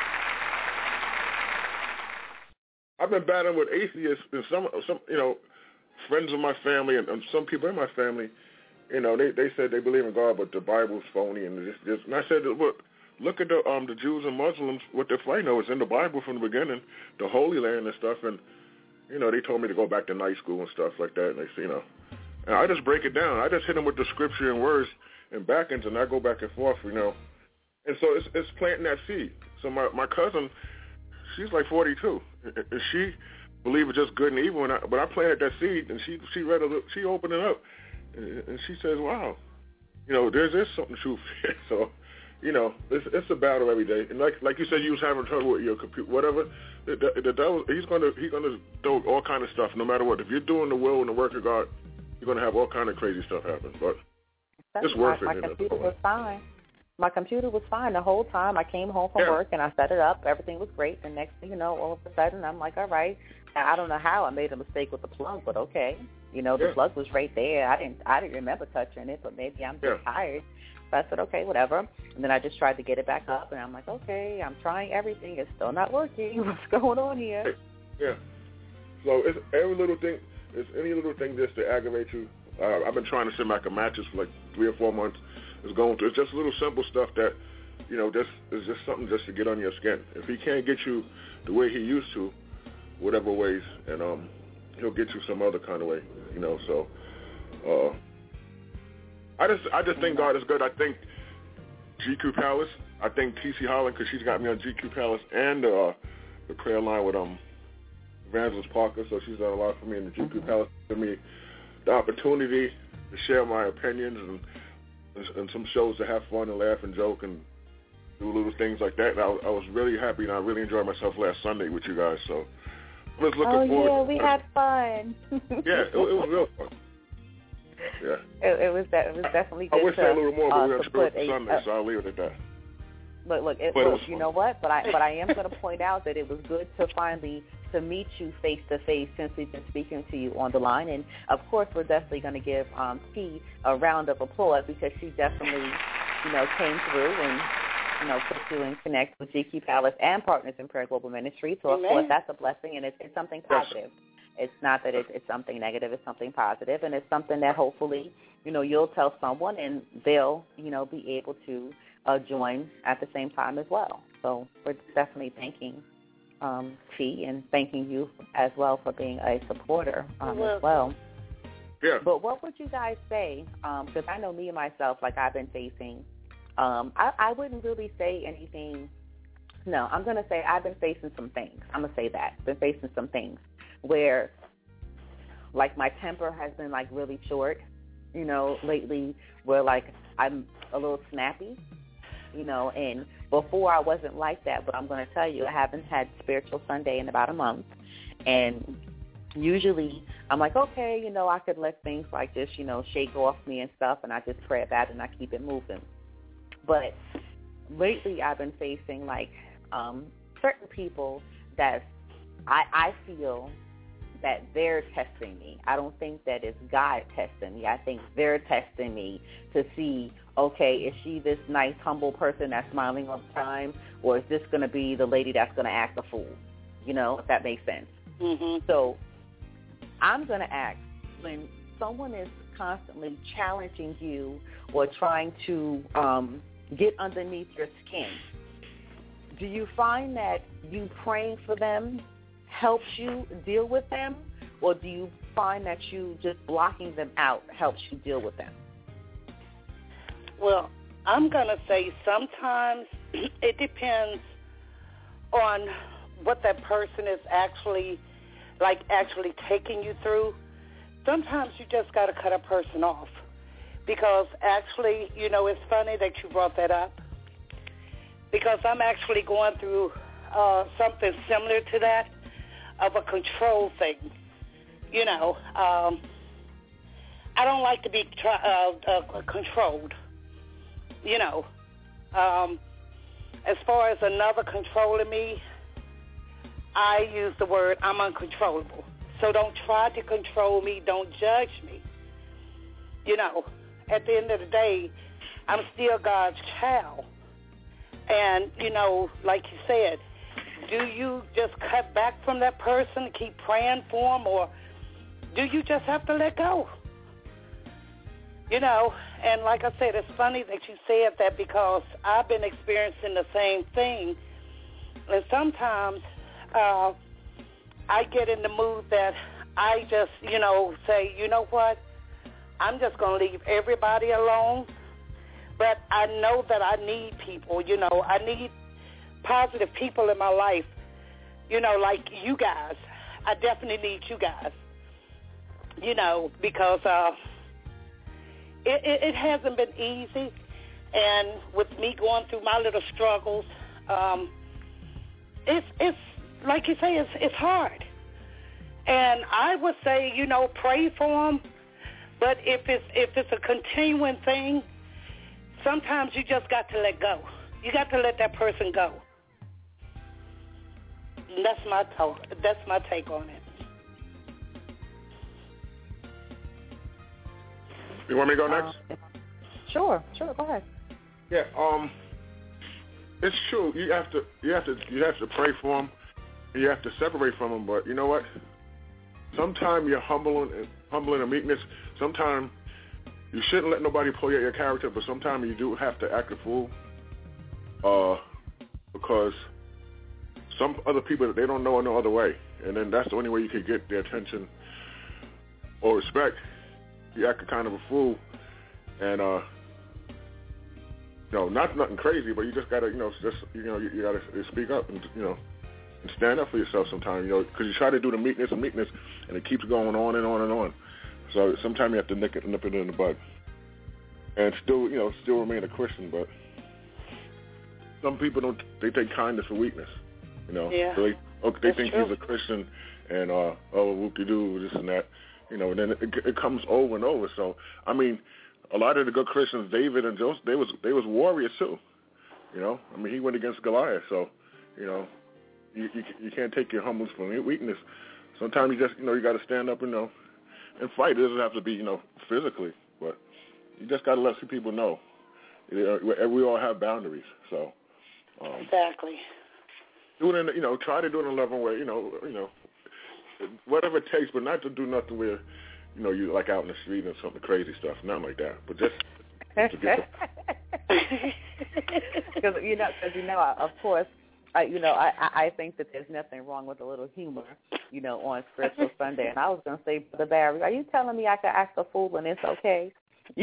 with atheists and some friends of my family and some people in my family, You know, they said they believe in God, but the Bible's phony, and this. And I said, look at the Jews and Muslims, what they're fighting over. It's in the Bible from the beginning, the Holy Land and stuff. And you know, they told me to go back to night school and stuff like that. And they, you know, and I just break it down. I just hit them with the scripture and words and back ends, and I go back and forth. You know, and so it's planting that seed. So my cousin, she's like 42, and she believes it's just good and evil. But I planted that seed, and she read she opened it up, and she says, "Wow, you know, there's something truth here." So, you know, it's a battle every day. And like you said, you was having trouble with your computer, whatever. The devil, he's gonna throw all kind of stuff, no matter what. If you're doing the will and the work of God, you're gonna have all kind of crazy stuff happen. But it's worth it. My computer was fine. My computer was fine the whole time. I came home from work and I set it up. Everything was great. The next thing you know, all of a sudden, I'm like, all right. Now, I don't know how I made a mistake with the plug, but okay. You know, the plug was right there. I didn't remember touching it, but maybe I'm just tired. So I said, okay, whatever. And then I just tried to get it back up, and I'm like, okay, I'm trying everything. It's still not working. What's going on here? Yeah. So it's every little thing. It's any little thing just to aggravate you. I've been trying to send back a mattress for like 3 or 4 months. It's going through. It's just little simple stuff that, you know, it's just something just to get on your skin. If he can't get you the way he used to, whatever ways, and he'll get you some other kind of way, you know. So I just think God is good. I think GQ Palace. I think TC Holland, because she's got me on GQ Palace and the prayer line with Evangelist Parker. So she's done a lot for me in the GQ Palace. Giving me the opportunity to share my opinions and some shows to have fun and laugh and joke and do little things like that. And I was really happy, and I really enjoyed myself last Sunday with you guys. So I'm just looking forward. Oh, yeah, we had fun. Yeah, it was real fun. Yeah. It was definitely good. I wish I had a little more, but we're going to screw up Sunday, so I'll leave it at that. Look, you know what? But I am going to point out that it was good to finally to meet you face to face since we've been speaking to you on the line. And of course, we're definitely going to give T a round of applause because she definitely, you know, came through and, you know, put you in connect with GQ Palace and Partners in Prayer Global Ministry. So of course, that's a blessing, and it's something positive. It's not that it's something negative. It's something positive, and it's something that hopefully, you know, you'll tell someone and they'll, you know, be able to join at the same time as well. So we're definitely thanking T and thanking you as well for being a supporter as well. Yeah. But what would you guys say? Because I know me and myself, like I've been facing, I wouldn't really say anything. No, I'm going to say I've been facing some things. I'm going to say that. Been facing some things where, like, my temper has been, like, really short, you know, lately, where, like, I'm a little snappy, you know, and before I wasn't like that, but I'm going to tell you, I haven't had Spiritual Sunday in about a month, and usually I'm like, okay, you know, I could let things like this, you know, shake off me and stuff, and I just pray about it and I keep it moving. But lately I've been facing, like, certain people that I feel that they're testing me. I don't think that it's God testing me. I think they're testing me to see, okay, is she this nice, humble person that's smiling all the time, or is this going to be the lady that's going to act a fool? You know, if that makes sense. Mm-hmm. So I'm going to ask, when someone is constantly challenging you or trying to get underneath your skin, do you find that you praying for them helps you deal with them, or do you find that you just blocking them out helps you deal with them? Well, I'm going to say sometimes it depends on what that person is actually taking you through. Sometimes you just got to cut a person off because actually, you know, it's funny that you brought that up because I'm actually going through something similar to that, of a control thing. You know, I don't like to be controlled. You know, as far as another controlling me, I use the word I'm uncontrollable. So don't try to control me. Don't judge me. You know, at the end of the day, I'm still God's child. And, you know, like you said, do you just cut back from that person and keep praying for them, or do you just have to let go? You know, and like I said, it's funny that you said that because I've been experiencing the same thing. And sometimes I get in the mood that I just, say, you know what, I'm just going to leave everybody alone. But I know that I need people, I need positive people in my life, like you guys. I definitely need you guys, because it hasn't been easy. And with me going through my little struggles, it's like you say, it's hard. And I would say, pray for them. But if it's a continuing thing, sometimes you just got to let go. You got to let that person go. And that's my take on it. You want me to go next? Sure, go ahead. Yeah, it's true. You have to pray for them. You have to separate from them. But you know what? Sometimes you're humble and meekness. Sometimes you shouldn't let nobody pull out your character, but sometimes you do have to act a fool, because some other people, they don't know no other way, and then that's the only way you can get their attention or respect. You act a kind of a fool, and not nothing crazy, but you just gotta, you gotta speak up and and stand up for yourself sometimes, because you try to do the meekness, and it keeps going on and on and on. So sometimes you have to nip it in the bud, and still remain a Christian. But some people they take kindness for weakness, Yeah. So they think true. he's a Christian, and whoop-de-doo, this and that, and then it comes over and over. So I mean, a lot of the good Christians, David and Joseph, they was warriors too. I mean, he went against Goliath, so you can't take your humbleness for weakness. Sometimes you just you got to stand up and fight. It doesn't have to be physically, but you just got to let some people know. We all have boundaries, so exactly. Do it in try to do it in a loving way. Whatever it takes, but not to do nothing where you like out in the street and something crazy stuff, nothing like that. But just to get because of course. I think that there's nothing wrong with a little humor, on Spiritual Sunday. And I was going to say, Brother Barry, are you telling me I can act a fool and it's okay?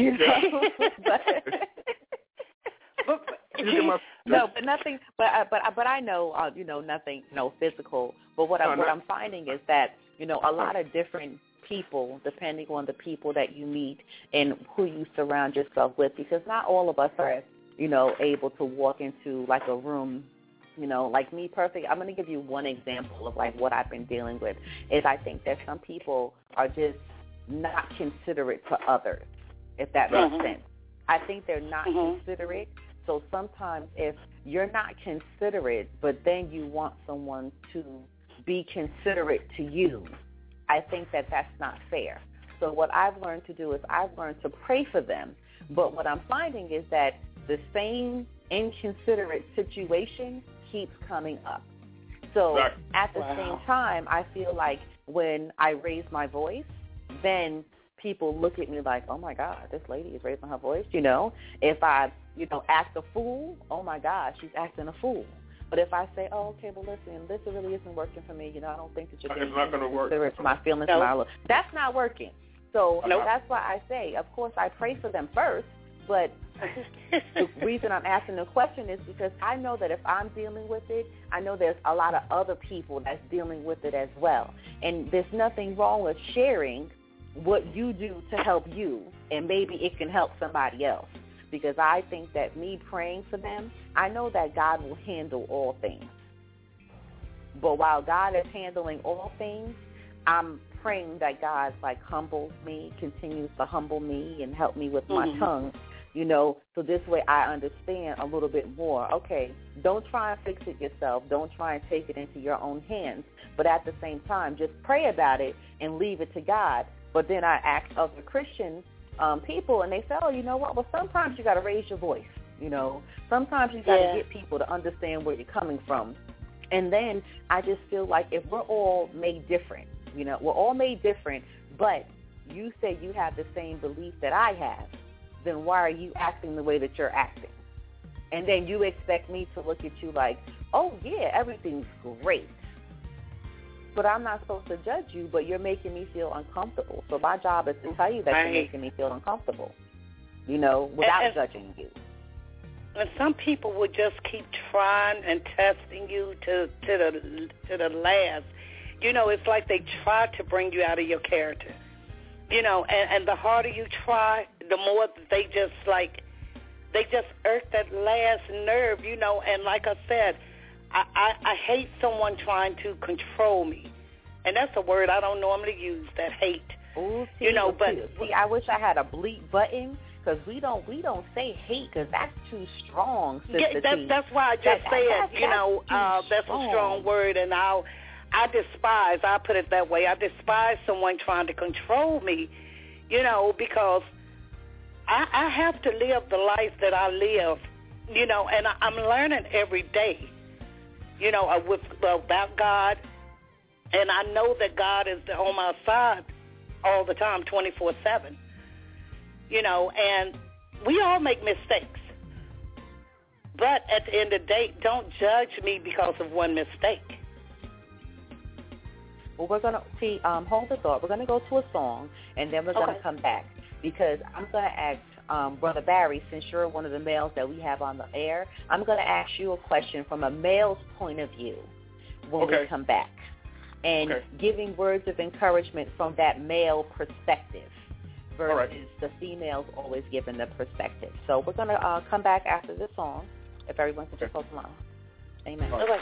But nothing. But I know, nothing, physical. But what I'm finding is that, a lot of different people, depending on the people that you meet and who you surround yourself with, because not all of us are, able to walk into like a room. Like me personally, I'm going to give you one example of like what I've been dealing with is I think that some people are just not considerate to others, if that makes sense. I think they're not considerate. So sometimes if you're not considerate, but then you want someone to be considerate to you, I think that that's not fair. So what I've learned to do is I've learned to pray for them. But what I'm finding is that the same inconsiderate situation keeps coming up. So at the same time, I feel like when I raise my voice, then people look at me like, oh, my God, this lady is raising her voice. If I, act a fool, oh, my God, she's acting a fool. But if I say, oh, okay, well, listen, this really isn't working for me. I don't think that you're being considerate to my feelings. That's not working. So that's why I say, of course, I pray for them first. But the reason I'm asking the question is because I know that if I'm dealing with it, I know there's a lot of other people that's dealing with it as well. And there's nothing wrong with sharing what you do to help you, and maybe it can help somebody else. Because I think that me praying for them, I know that God will handle all things. But while God is handling all things, I'm praying that God humbles me, continues to humble me and help me with my tongue. So this way I understand a little bit more. Okay, don't try and fix it yourself. Don't try and take it into your own hands. But at the same time, just pray about it and leave it to God. But then I ask other Christian people, and they say, oh, you know what? Well, sometimes you got to raise your voice. Sometimes you got to get people to understand where you're coming from. And then I just feel like if we're all made different, we're all made different, but you say you have the same belief that I have, then why are you acting the way that you're acting? And then you expect me to look at you like, oh, yeah, everything's great. But I'm not supposed to judge you, but you're making me feel uncomfortable. So my job is to tell you that you're making me feel uncomfortable, without judging you. And some people would just keep trying and testing you to the last. It's like they try to bring you out of your character. And the harder you try, the more they just irk that last nerve, And like I said, I hate someone trying to control me. And that's a word I don't normally use, that hate. Ooh, I wish I had a bleep button. Because we don't say hate, because that's too strong. That's why I just said, that's a strong word, and I despise, I'll put it that way, I despise someone trying to control me, because I have to live the life that I live, and I'm learning every day, about God, and I know that God is on my side all the time, 24/7. And we all make mistakes. But at the end of the day, don't judge me because of one mistake. Well, we're going to, hold the thought. We're going to go to a song, and then we're going to come back. Because I'm going to ask Brother Barry, since you're one of the males that we have on the air, I'm going to ask you a question from a male's point of view when we come back. And giving words of encouragement from that male perspective. Versus the females always given the perspective. So we're going to come back after this song, if everyone could just hold the line. Amen. Right.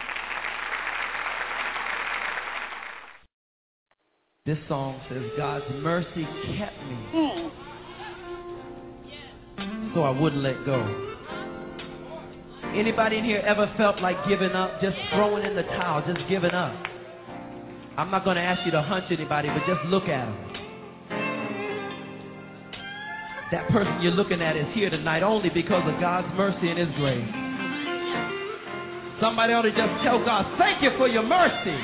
This song says, God's mercy kept me, so I wouldn't let go. Anybody in here ever felt like giving up, just throwing in the towel, just giving up? I'm not going to ask you to hunch anybody, but just look at them. That person you're looking at is here tonight only because of God's mercy and His grace. Somebody ought to just tell God, thank you for your mercy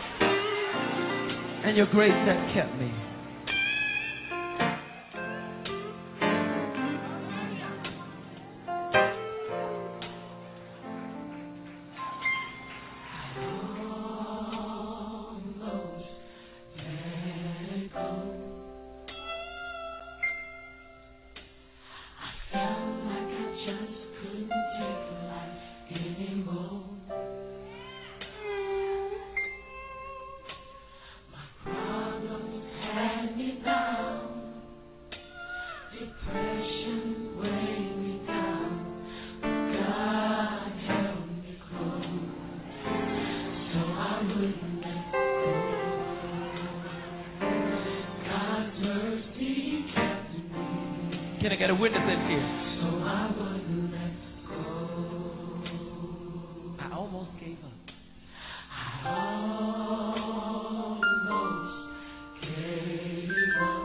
and your grace that kept me. Can I get a witness in here? So I wouldn't let go. I almost gave up. I almost gave up.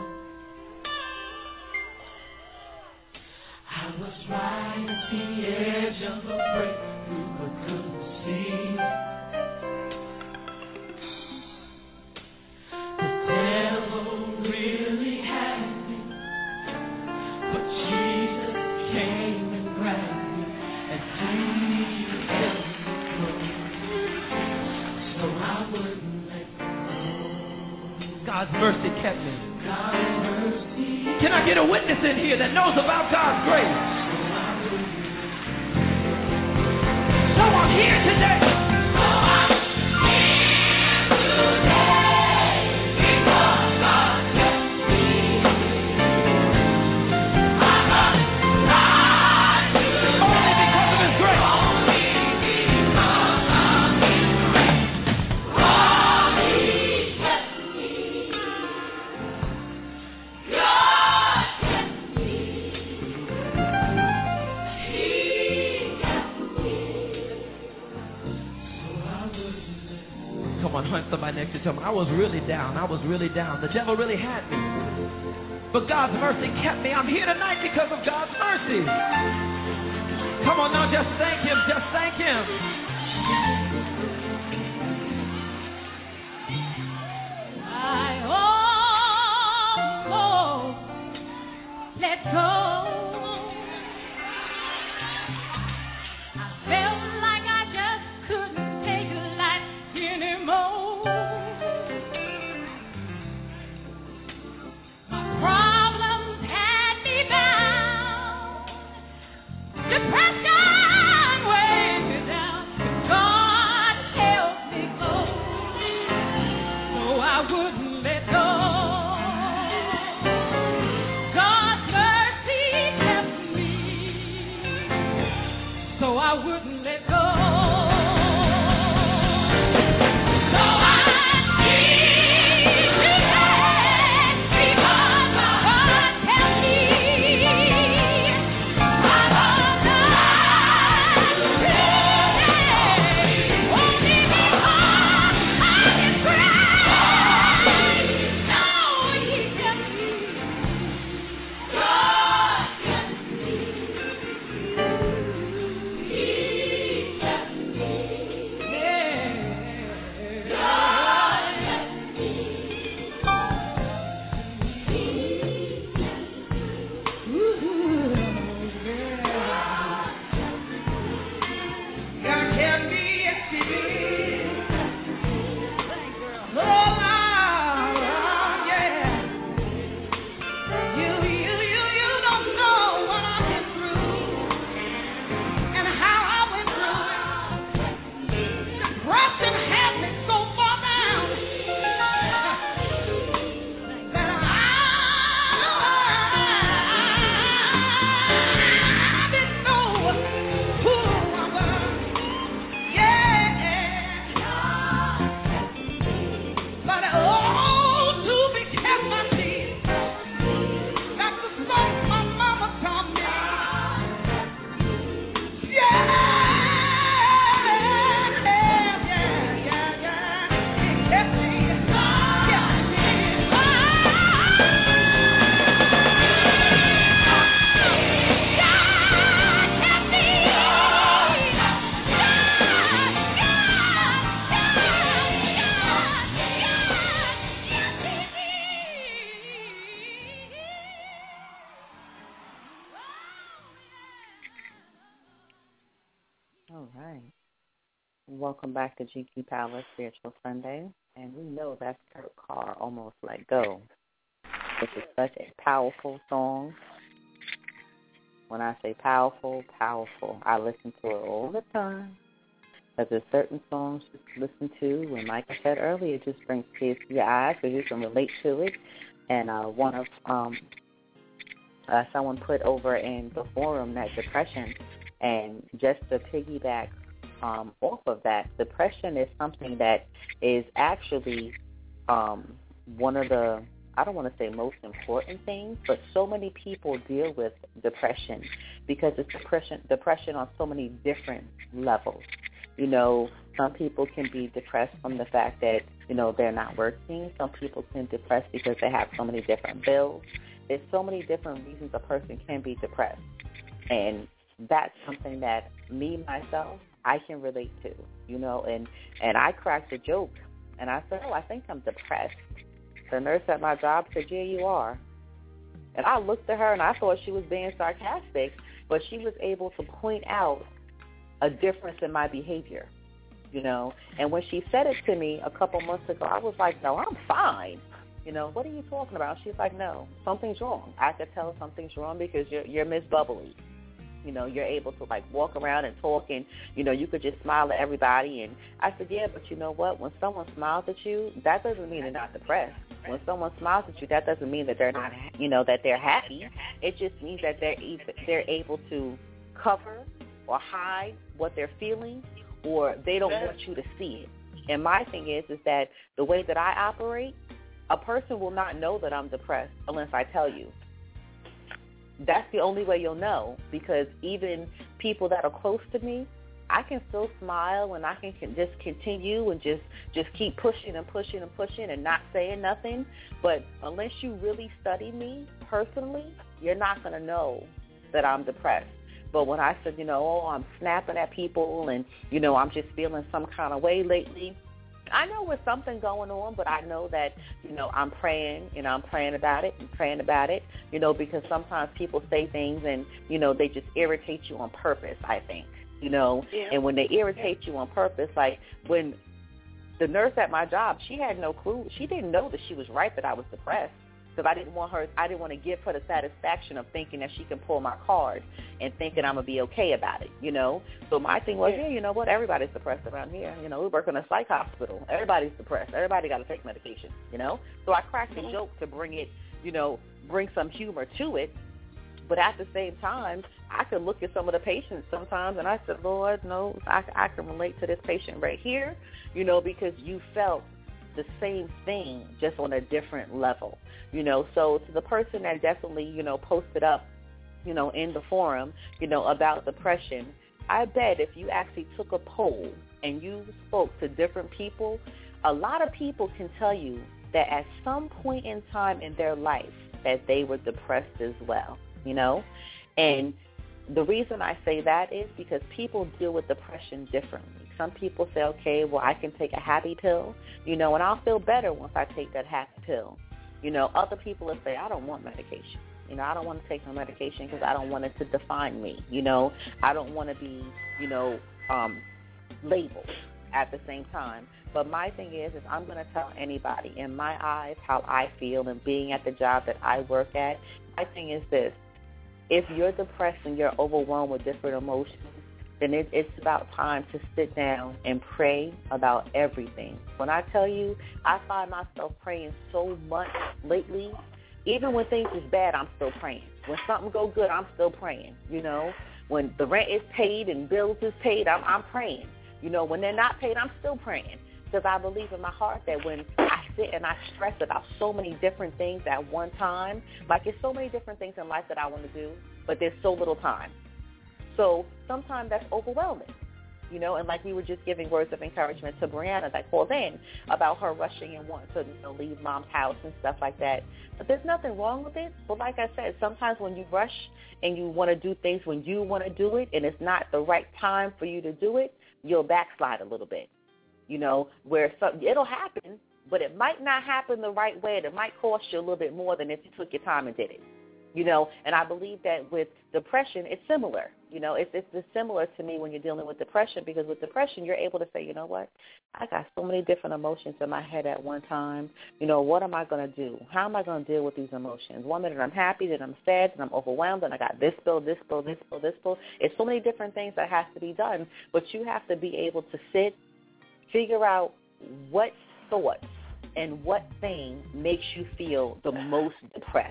I was right at the edge of a breakthrough, but couldn't see. The devil really had me. But Jesus came and grabbed me and He held me close, so I wouldn't let go. God's mercy kept me. God's mercy. Can I get a witness in here that knows about God's grace? So I'm here today. Somebody next to him. I was really down. The devil really had me. But God's mercy kept me. I'm here tonight because of God's mercy. Come on now, just thank Him. Just thank Him. I almost wouldn't let go. God's mercy kept me, so I wouldn't let go. Welcome back to GQ Palace Spiritual Sunday, and we know that's Kurt Carr, Almost Let Go. This is such a powerful song. When I say powerful, powerful, I listen to it all the time. Because there's certain songs to listen to, and like I said earlier, it just brings tears to your eyes because you can relate to it. And one of someone put over in the forum that depression, and just to piggyback off of that, depression is something that is actually one of the, I don't want to say most important things, but so many people deal with depression because it's depression on so many different levels. You know, some people can be depressed from the fact that, you know, they're not working. Some people can be depressed because they have so many different bills. There's so many different reasons a person can be depressed. And that's something that me, myself, I can relate to, you know, and I cracked a joke, and I said, I think I'm depressed. The nurse at my job said, yeah, you are. And I looked at her, and I thought she was being sarcastic, but she was able to point out a difference in my behavior, you know. And when she said it to me a couple months ago, I was like, no, I'm fine. You know, what are you talking about? She's like, no, something's wrong. I could tell something's wrong because you're Miss Bubbly. You know, you're able to, like, walk around and talk, and, you know, you could just smile at everybody. And I said, yeah, but you know what? When someone smiles at you, that doesn't mean they're not depressed. When someone smiles at you, that doesn't mean that they're not, you know, that they're happy. It just means that they're able to cover or hide what they're feeling, or they don't want you to see it. And my thing is that the way that I operate, a person will not know that I'm depressed unless I tell you. That's the only way you'll know, because even people that are close to me, I can still smile and I can just continue and just keep pushing and pushing and pushing and not saying nothing. But unless you really study me personally, you're not going to know that I'm depressed. But when I said, you know, I'm snapping at people and, you know, I'm just feeling some kind of way lately, I know there's something going on, but I know that, you know, I'm praying, you know, I'm praying about it, you know, because sometimes people say things and, you know, they just irritate you on purpose, I think, you know. Yeah. And when they irritate you on purpose, like when the nurse at my job, she had no clue. She didn't know that she was right that I was depressed. because I didn't want to give her the satisfaction of thinking that she can pull my card and thinking I'm going to be okay about it, you know. So my thing was, you know what, everybody's depressed around here. You know, we work in a psych hospital. Everybody's depressed. Everybody got to take medication, you know. So I cracked a joke to bring it, you know, bring some humor to it. But at the same time, I could look at some of the patients sometimes, and I said, Lord, no, I can relate to this patient right here, you know, because you felt the same thing just on a different level, you know. So to the person that definitely, you know, posted up, you know, in the forum, you know, about depression, I bet if you actually took a poll and you spoke to different people, a lot of people can tell you that at some point in time in their life that they were depressed as well, you know. And the reason I say that is because people deal with depression differently. Some people say, okay, well, I can take a happy pill, you know, and I'll feel better once I take that happy pill. You know, other people will say, I don't want medication. You know, I don't want to take no medication because I don't want it to define me. You know, I don't want to be, you know, labeled at the same time. But my thing is I'm going to tell anybody, in my eyes, how I feel, and being at the job that I work at, my thing is this. If you're depressed and you're overwhelmed with different emotions, then it's about time to sit down and pray about everything. When I tell you, I find myself praying so much lately. Even when things is bad, I'm still praying. When something go good, I'm still praying. You know, when the rent is paid and bills is paid, I'm praying. You know, when they're not paid, I'm still praying. Because I believe in my heart that when I sit and I stress about so many different things at one time, like there's so many different things in life that I want to do, but there's so little time. So sometimes that's overwhelming, you know, and like we were just giving words of encouragement to Brianna that called in about her rushing and wanting to, you know, leave mom's house and stuff like that. But there's nothing wrong with it. But like I said, sometimes when you rush and you want to do things when you want to do it and it's not the right time for you to do it, you'll backslide a little bit, you know, where it'll happen, but it might not happen the right way. And it might cost you a little bit more than if you took your time and did it. You know, and I believe that with depression, it's similar. You know, it's similar to me when you're dealing with depression, because with depression, you're able to say, you know what, I got so many different emotions in my head at one time. You know, what am I going to do? How am I going to deal with these emotions? One minute I'm happy, then I'm sad, then I'm overwhelmed, and I got this bill, this bill, this bill, this bill. It's so many different things that has to be done, but you have to be able to sit, figure out what thoughts and what thing makes you feel the most depressed,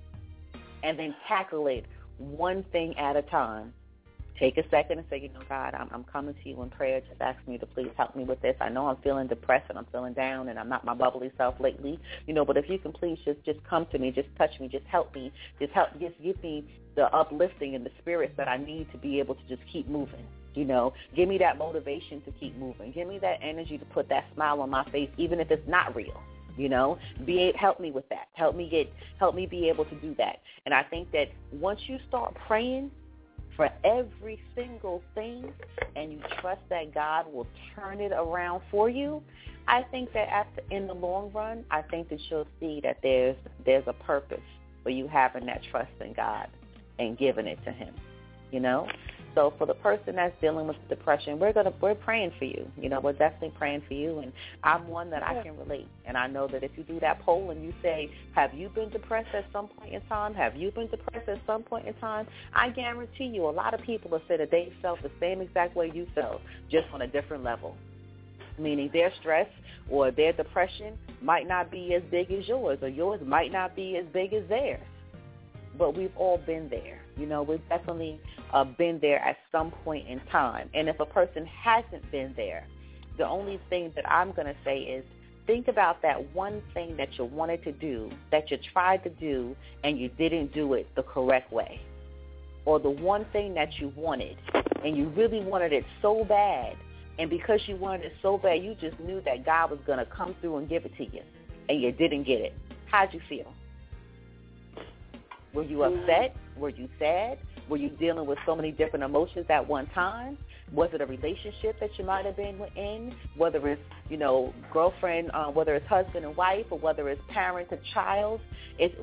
and then tackle it one thing at a time. Take a second and say, you know, God, I'm coming to you in prayer, just asking you to please help me with this. I know I'm feeling depressed and I'm feeling down and I'm not my bubbly self lately, you know, but if you can please just come to me, just touch me, just help me, just give me the uplifting and the spirits that I need to be able to just keep moving. You know, give me that motivation to keep moving. Give me that energy to put that smile on my face, even if it's not real. You know, help me with that. Help me be able to do that. And I think that once you start praying for every single thing and you trust that God will turn it around for you, I think that in the long run, I think that you'll see that there's a purpose for you having that trust in God and giving it to him, you know. So for the person that's dealing with depression, we're praying for you. You know, we're definitely praying for you, and I'm one that I can relate. And I know that if you do that poll and you say, have you been depressed at some point in time? Have you been depressed at some point in time? I guarantee you a lot of people will say that they felt the same exact way you felt, just on a different level. Meaning their stress or their depression might not be as big as yours, or yours might not be as big as theirs. But we've all been there. You know, we've definitely been there at some point in time. And if a person hasn't been there, the only thing that I'm going to say is think about that one thing that you wanted to do, that you tried to do, and you didn't do it the correct way. Or the one thing that you wanted, and you really wanted it so bad, and because you wanted it so bad, you just knew that God was going to come through and give it to you, and you didn't get it. How'd you feel? Were you upset? Were you sad? Were you dealing with so many different emotions at one time? Was it a relationship that you might have been in? Whether it's, you know, girlfriend, whether it's husband and wife, or whether it's parent to child, there's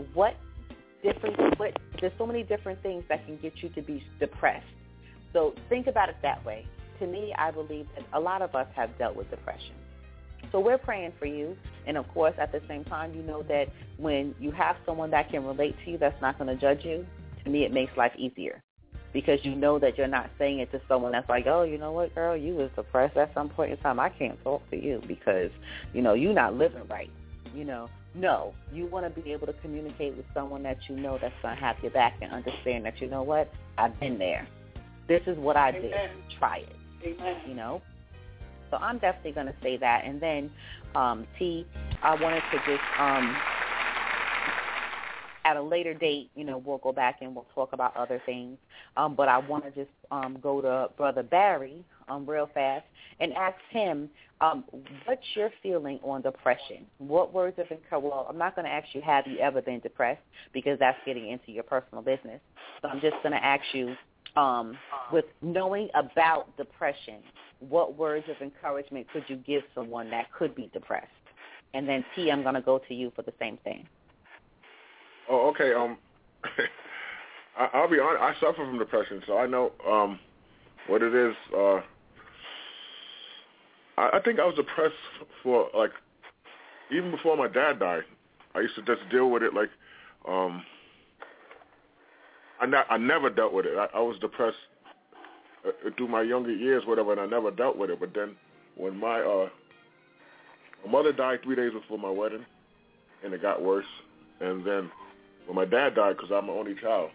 so many different things that can get you to be depressed. So think about it that way. To me, I believe that a lot of us have dealt with depression. So we're praying for you. And, of course, at the same time, you know that when you have someone that can relate to you that's not going to judge you, to me it makes life easier because you know that you're not saying it to someone that's like, oh, you know what, girl, you was depressed at some point in time. I can't talk to you because, you know, you're not living right, you know. No, you want to be able to communicate with someone that you know that's going to have your back and understand that, you know what, I've been there. This is what I did. Try it. Amen. You know? So I'm definitely going to say that. And then, T, I wanted to just, at a later date, you know, we'll go back and we'll talk about other things. But I want to just go to Brother Barry real fast and ask him, what's your feeling on depression? What words of encouragement? Well, I'm not going to ask you, have you ever been depressed, because that's getting into your personal business. So I'm just going to ask you, with knowing about depression, what words of encouragement could you give someone that could be depressed? And then, T, I'm going to go to you for the same thing. Oh, okay. I'll be honest. I suffer from depression, so I know what it is. I think I was depressed for, like, even before my dad died. I used to just deal with it like I never dealt with it. I was depressed through my younger years, whatever, and I never dealt with it. But then when my mother died 3 days before my wedding, and it got worse. And then when my dad died, because I'm my only child,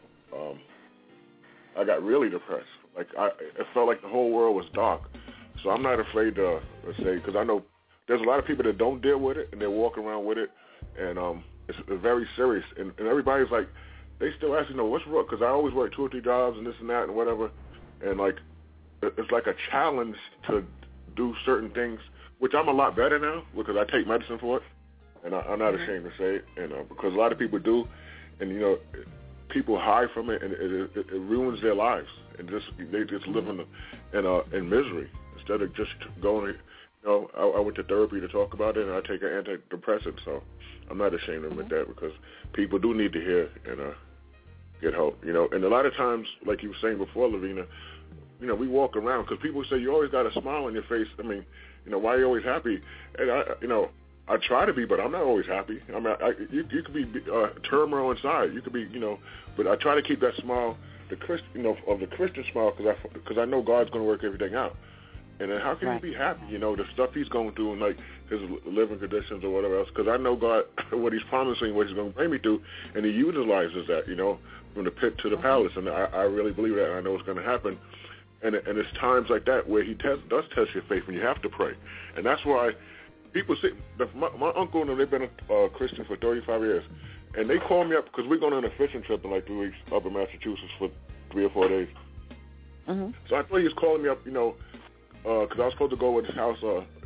I got really depressed. Like it felt like the whole world was dark. So I'm not afraid to say, because I know there's a lot of people that don't deal with it, and they walk around with it, and it's very serious. And everybody's like, they still ask, you know, what's wrong? Because I always work 2 or 3 jobs and this and that and whatever. And, like, it's like a challenge to do certain things, which I'm a lot better now because I take medicine for it. And I'm not ashamed to say it. And because a lot of people do. And, you know, people hide from it, and it ruins their lives. And they just live in misery instead of just going. You know, I went to therapy to talk about it, and I take an antidepressant. So I'm not ashamed to admit that, because people do need to hear and get help. You know, and a lot of times, like you were saying before, Lavina, you know, we walk around because people say you always got a smile on your face. I mean, you know, why are you always happy? And I try to be, but I'm not always happy. I mean, you could be turmoil inside. You could be, you know, but I try to keep that smile, the Christian smile, because I know God's going to work everything out. And then how can you be happy? You know, the stuff he's going through and like his living conditions or whatever else. Because I know God, what he's promising, what he's going to bring me through, and he utilizes that, you know, from the pit to the palace. And I really believe that, and I know it's going to happen. And it's times like that where he does test your faith, and you have to pray. And that's why people say, my uncle and them, they've been a Christian for 35 years. And they call me up because we're going on a fishing trip in like 3 weeks up in Massachusetts for 3 or 4 days. Mm-hmm. So I thought he was calling me up, you know, because I was supposed to go with his house,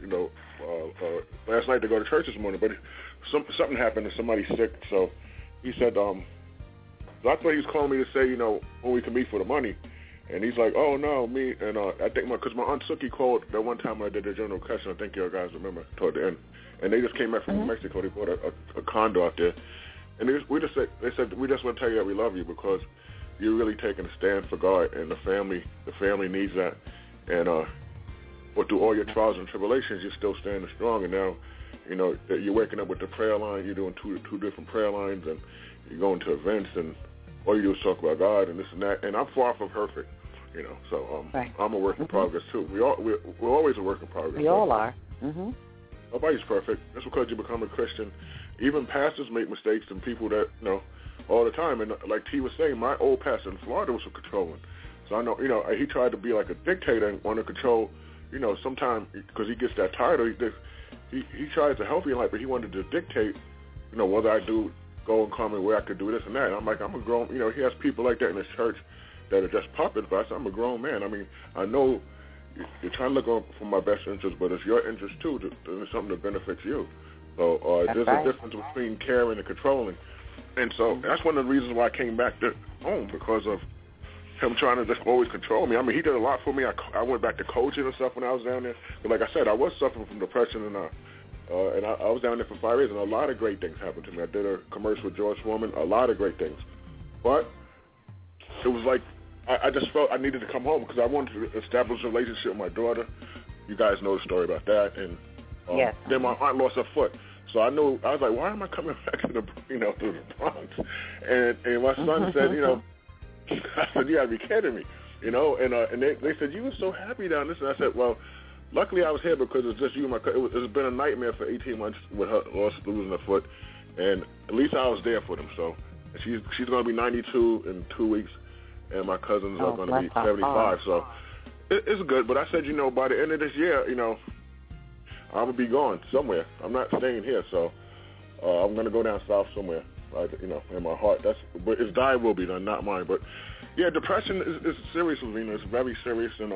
last night to go to church this morning, but something happened and somebody's sick. So he said, so I thought he was calling me to say, you know, when we can meet for the money. And he's like, oh, no, me. And I think because my Aunt Suki called that one time when I did the general question, I think you guys remember, toward the end. And they just came back from Mexico. They bought a condo out there. And they said, we just want to tell you that we love you because you're really taking a stand for God, and the family needs that. And but through all your trials and tribulations, you're still standing strong. And now, you know, you're waking up with the prayer line. You're doing two different prayer lines, and you're going to events, and all you do is talk about God and this and that. And I'm far from perfect, you know. So I'm a work in progress too. We're always a work in progress. We all are. Mm-hmm. Nobody's perfect. That's because you become a Christian. Even pastors make mistakes, and people that, you know, all the time. And like T was saying, my old pastor in Florida was controlling. So I know, you know, he tried to be like a dictator and want to control. You know, sometimes because he gets that title, he tries to help you in life, but he wanted to dictate, you know, whether I do go and come and where I could do this and that. And I'm like, I'm a grown, you know, he has people like that in his church that are just puppets, but I said, I'm a grown man. I mean, I know you're trying to look for my best interest, but it's your interest too to do something that benefits you. So there's a difference between caring and controlling. And so that's one of the reasons why I came back to home, because of him trying to just always control me. I mean, he did a lot for me. I went back to coaching and stuff when I was down there. But like I said, I was suffering from depression, and I was down there for 5 years, and a lot of great things happened to me. I did a commercial with George Foreman, a lot of great things. But it was like I just felt I needed to come home because I wanted to establish a relationship with my daughter. You guys know the story about that. And then my aunt lost her foot. So I knew, I was like, why am I coming back to the Bronx? And my son said, I said, you got to be kidding me, And they said, you were so happy down this. And I said, well, luckily I was here because it's just you and my cousin. It's been a nightmare for 18 months with her losing her foot. And at least I was there for them. So she's going to be 92 in 2 weeks, and my cousins are going to be 75. So it's good. But I said, by the end of this year, I'm going to be going somewhere. I'm not staying here. So I'm going to go down south somewhere, in my heart. But it's dying will be done, not mine. But, yeah, depression is serious, Lavina. It's very serious. And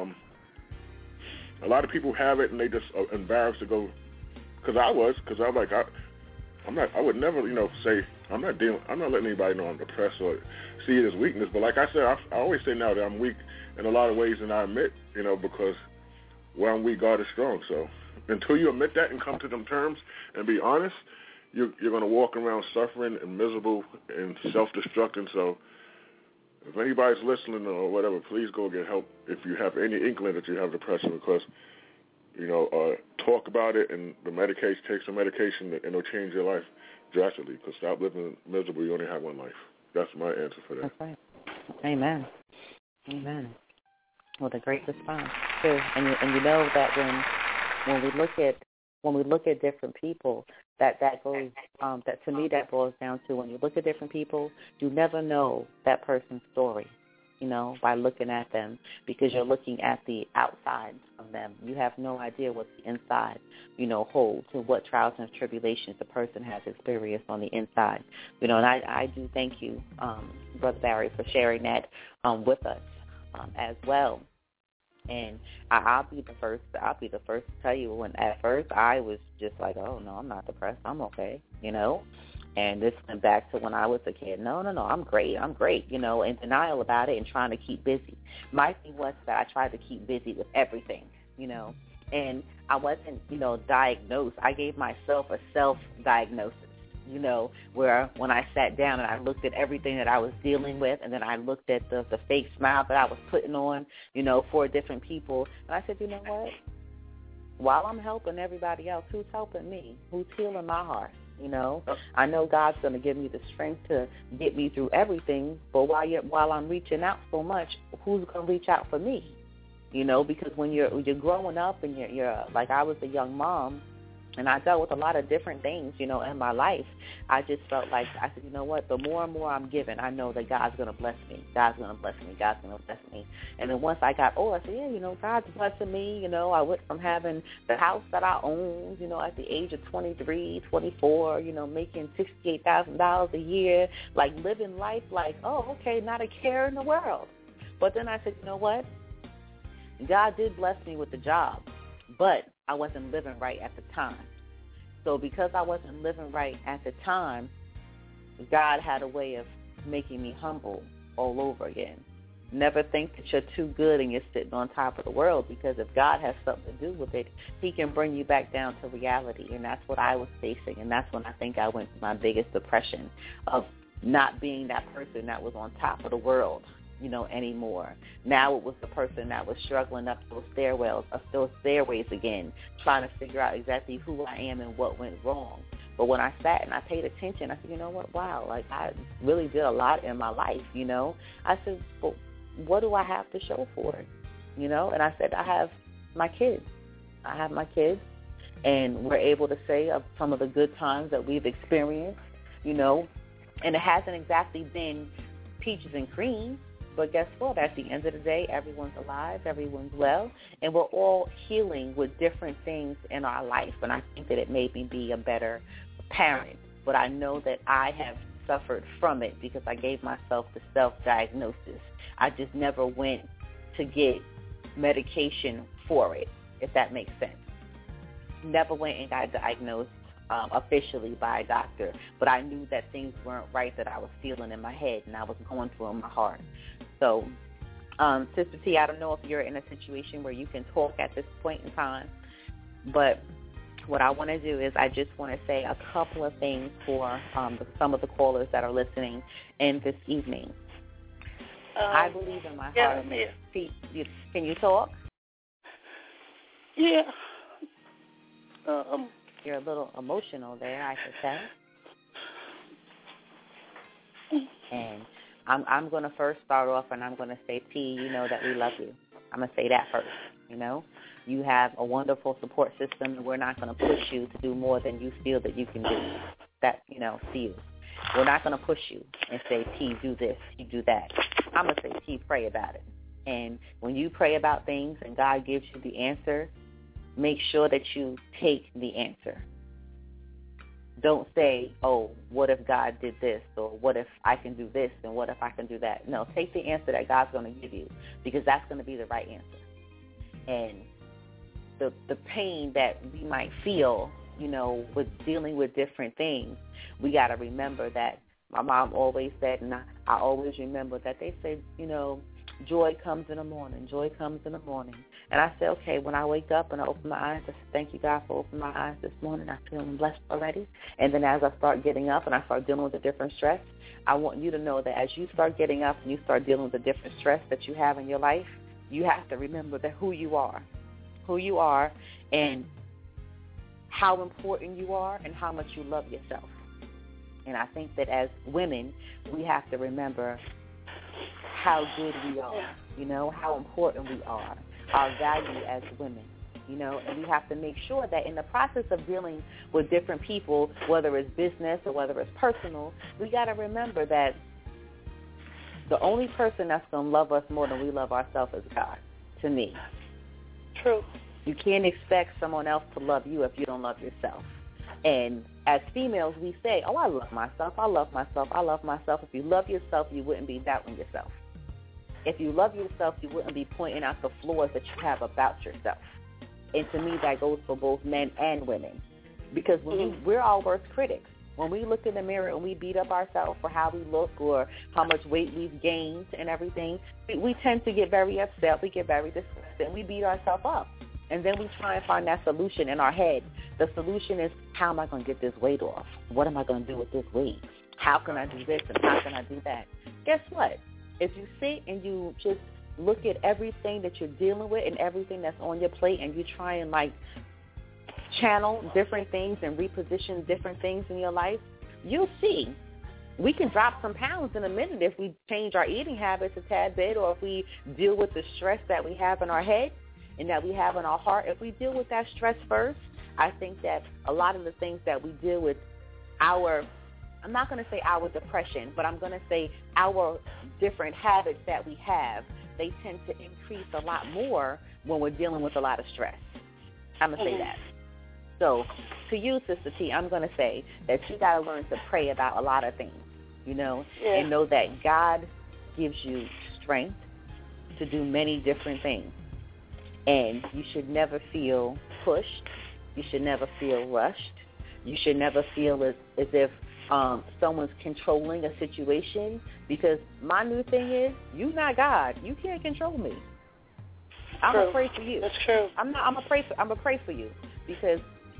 a lot of people have it, and they just are embarrassed to go. Because I'm like, I would never, say, I'm not letting anybody know I'm depressed or see it as weakness. But like I said, I always say now that I'm weak in a lot of ways, and I admit, because where I'm weak, God is strong. So until you admit that and come to them terms and be honest, you're going to walk around suffering and miserable and self-destructing. So if anybody's listening or whatever, please go get help if you have any inkling that you have depression, because talk about it and take some medication, and it'll change your life drastically. Because stop living miserable. You only have one life. That's my answer for that. That's right. Amen. What a great response too. And you know that when we look at different people, that goes that to me that boils down to, when you look at different people, you never know that person's story. By looking at them, because you're looking at the outside of them. You have no idea what the inside, holds, and what trials and tribulations the person has experienced on the inside. And I do thank you, Brother Barry, for sharing that with us as well. And I'll be the first to tell you, when at first I was just like, oh no, I'm not depressed, I'm okay, And this went back to when I was a kid. No, I'm great, in denial about it and trying to keep busy. My thing was that I tried to keep busy with everything, and I wasn't, diagnosed. I gave myself a self-diagnosis, where when I sat down and I looked at everything that I was dealing with, and then I looked at the fake smile that I was putting on, for different people, and I said, you know what? While I'm helping everybody else, who's helping me? Who's healing my heart? I know God's going to give me the strength to get me through everything, but while I'm reaching out so much, who's going to reach out for me? Because when you're growing up and you're like, I was a young mom, and I dealt with a lot of different things, in my life. I just felt like, I said, you know what, the more and more I'm giving, I know that God's going to bless me. God's going to bless me. And then once I got older, I said, yeah, God's blessing me. I went from having the house that I owned, at the age of 23, 24, making $68,000 a year, like living life like, oh, okay, not a care in the world. But then I said, you know what? God did bless me with the job, but I wasn't living right at the time. So because I wasn't living right at the time, God had a way of making me humble all over again. Never think that you're too good and you're sitting on top of the world, because if God has something to do with it, he can bring you back down to reality. And that's what I was facing. And that's when I think I went through my biggest depression of not being that person that was on top of the world, anymore. Now it was the person that was struggling up those stairways again, trying to figure out exactly who I am and what went wrong. But when I sat and I paid attention, I said, you know what, wow, like I really did a lot in my life, I said, well, what do I have to show for it? And I said, I have my kids, and we're able to say of some of the good times that we've experienced, and it hasn't exactly been peaches and cream. But guess what? At the end of the day, everyone's alive, everyone's well, and we're all healing with different things in our life. And I think that it made me be a better parent. But I know that I have suffered from it because I gave myself the self-diagnosis. I just never went to get medication for it, if that makes sense. Never went and got diagnosed officially by a doctor, but I knew that things weren't right that I was feeling in my head and I was going through in my heart. So, Sister T, I don't know if you're in a situation where you can talk at this point in time, but what I want to do is I just want to say a couple of things for some of the callers that are listening in this evening. I believe in my heart. Can you talk? Yeah. You're a little emotional there, I could tell. And I'm going to first start off, and I'm going to say, T, you know that we love you. I'm going to say that first, you know. You have a wonderful support system, and we're not going to push you to do more than you feel that you can do. That, you know, see you. We're not going to push you and say, T, do this, you do that. I'm going to say, T, pray about it. And when you pray about things and God gives you the answer, make sure that you take the answer. Don't say, oh, what if God did this, or what if I can do this, and what if I can do that. No, take the answer that God's going to give you, because that's going to be the right answer. And the pain that we might feel, you know, with dealing with different things, we got to remember that my mom always said, and I always remember that they say, you know, joy comes in the morning. Joy comes in the morning. And I say, okay, when I wake up and I open my eyes, I say, thank you, God, for opening my eyes this morning. I'm feeling blessed already. And then as I start getting up and I start dealing with the different stress, I want you to know that as you start getting up and you start dealing with the different stress that you have in your life, you have to remember that who you are and how important you are and how much you love yourself. And I think that as women, we have to remember how good we are, you know, how important we are, our value as women, you know, and we have to make sure that in the process of dealing with different people, whether it's business or whether it's personal, we got to remember that the only person that's going to love us more than we love ourselves is God, to me. True. You can't expect someone else to love you if you don't love yourself. And as females, we say, oh, I love myself, I love myself, I love myself. If you love yourself, you wouldn't be doubting yourself. If you love yourself, you wouldn't be pointing out the flaws that you have about yourself. And to me, that goes for both men and women. Because when we're our worst critics. When we look in the mirror and we beat up ourselves for how we look or how much weight we've gained and everything, we tend to get very upset. We get very disgusted, and we beat ourselves up. And then we try and find that solution in our head. The solution is, how am I going to get this weight off? What am I going to do with this weight? How can I do this and how can I do that? Guess what? If you sit and you just look at everything that you're dealing with and everything that's on your plate, and you try and, like, channel different things and reposition different things in your life, you'll see. We can drop some pounds in a minute if we change our eating habits a tad bit, or if we deal with the stress that we have in our head and that we have in our heart. If we deal with that stress first, I think that a lot of the things that we deal with, I'm not going to say our depression, but I'm going to say our different habits that we have, they tend to increase a lot more when we're dealing with a lot of stress. I'm going to say that. So to you, Sister T, I'm going to say that you got to learn to pray about a lot of things, you know, and know that God gives you strength to do many different things. And you should never feel pushed. You should never feel rushed. You should never feel as if someone's controlling a situation, because my new thing is, you're not God. You can't control me. I'm going to pray for you. That's true. I'm going to pray for you, because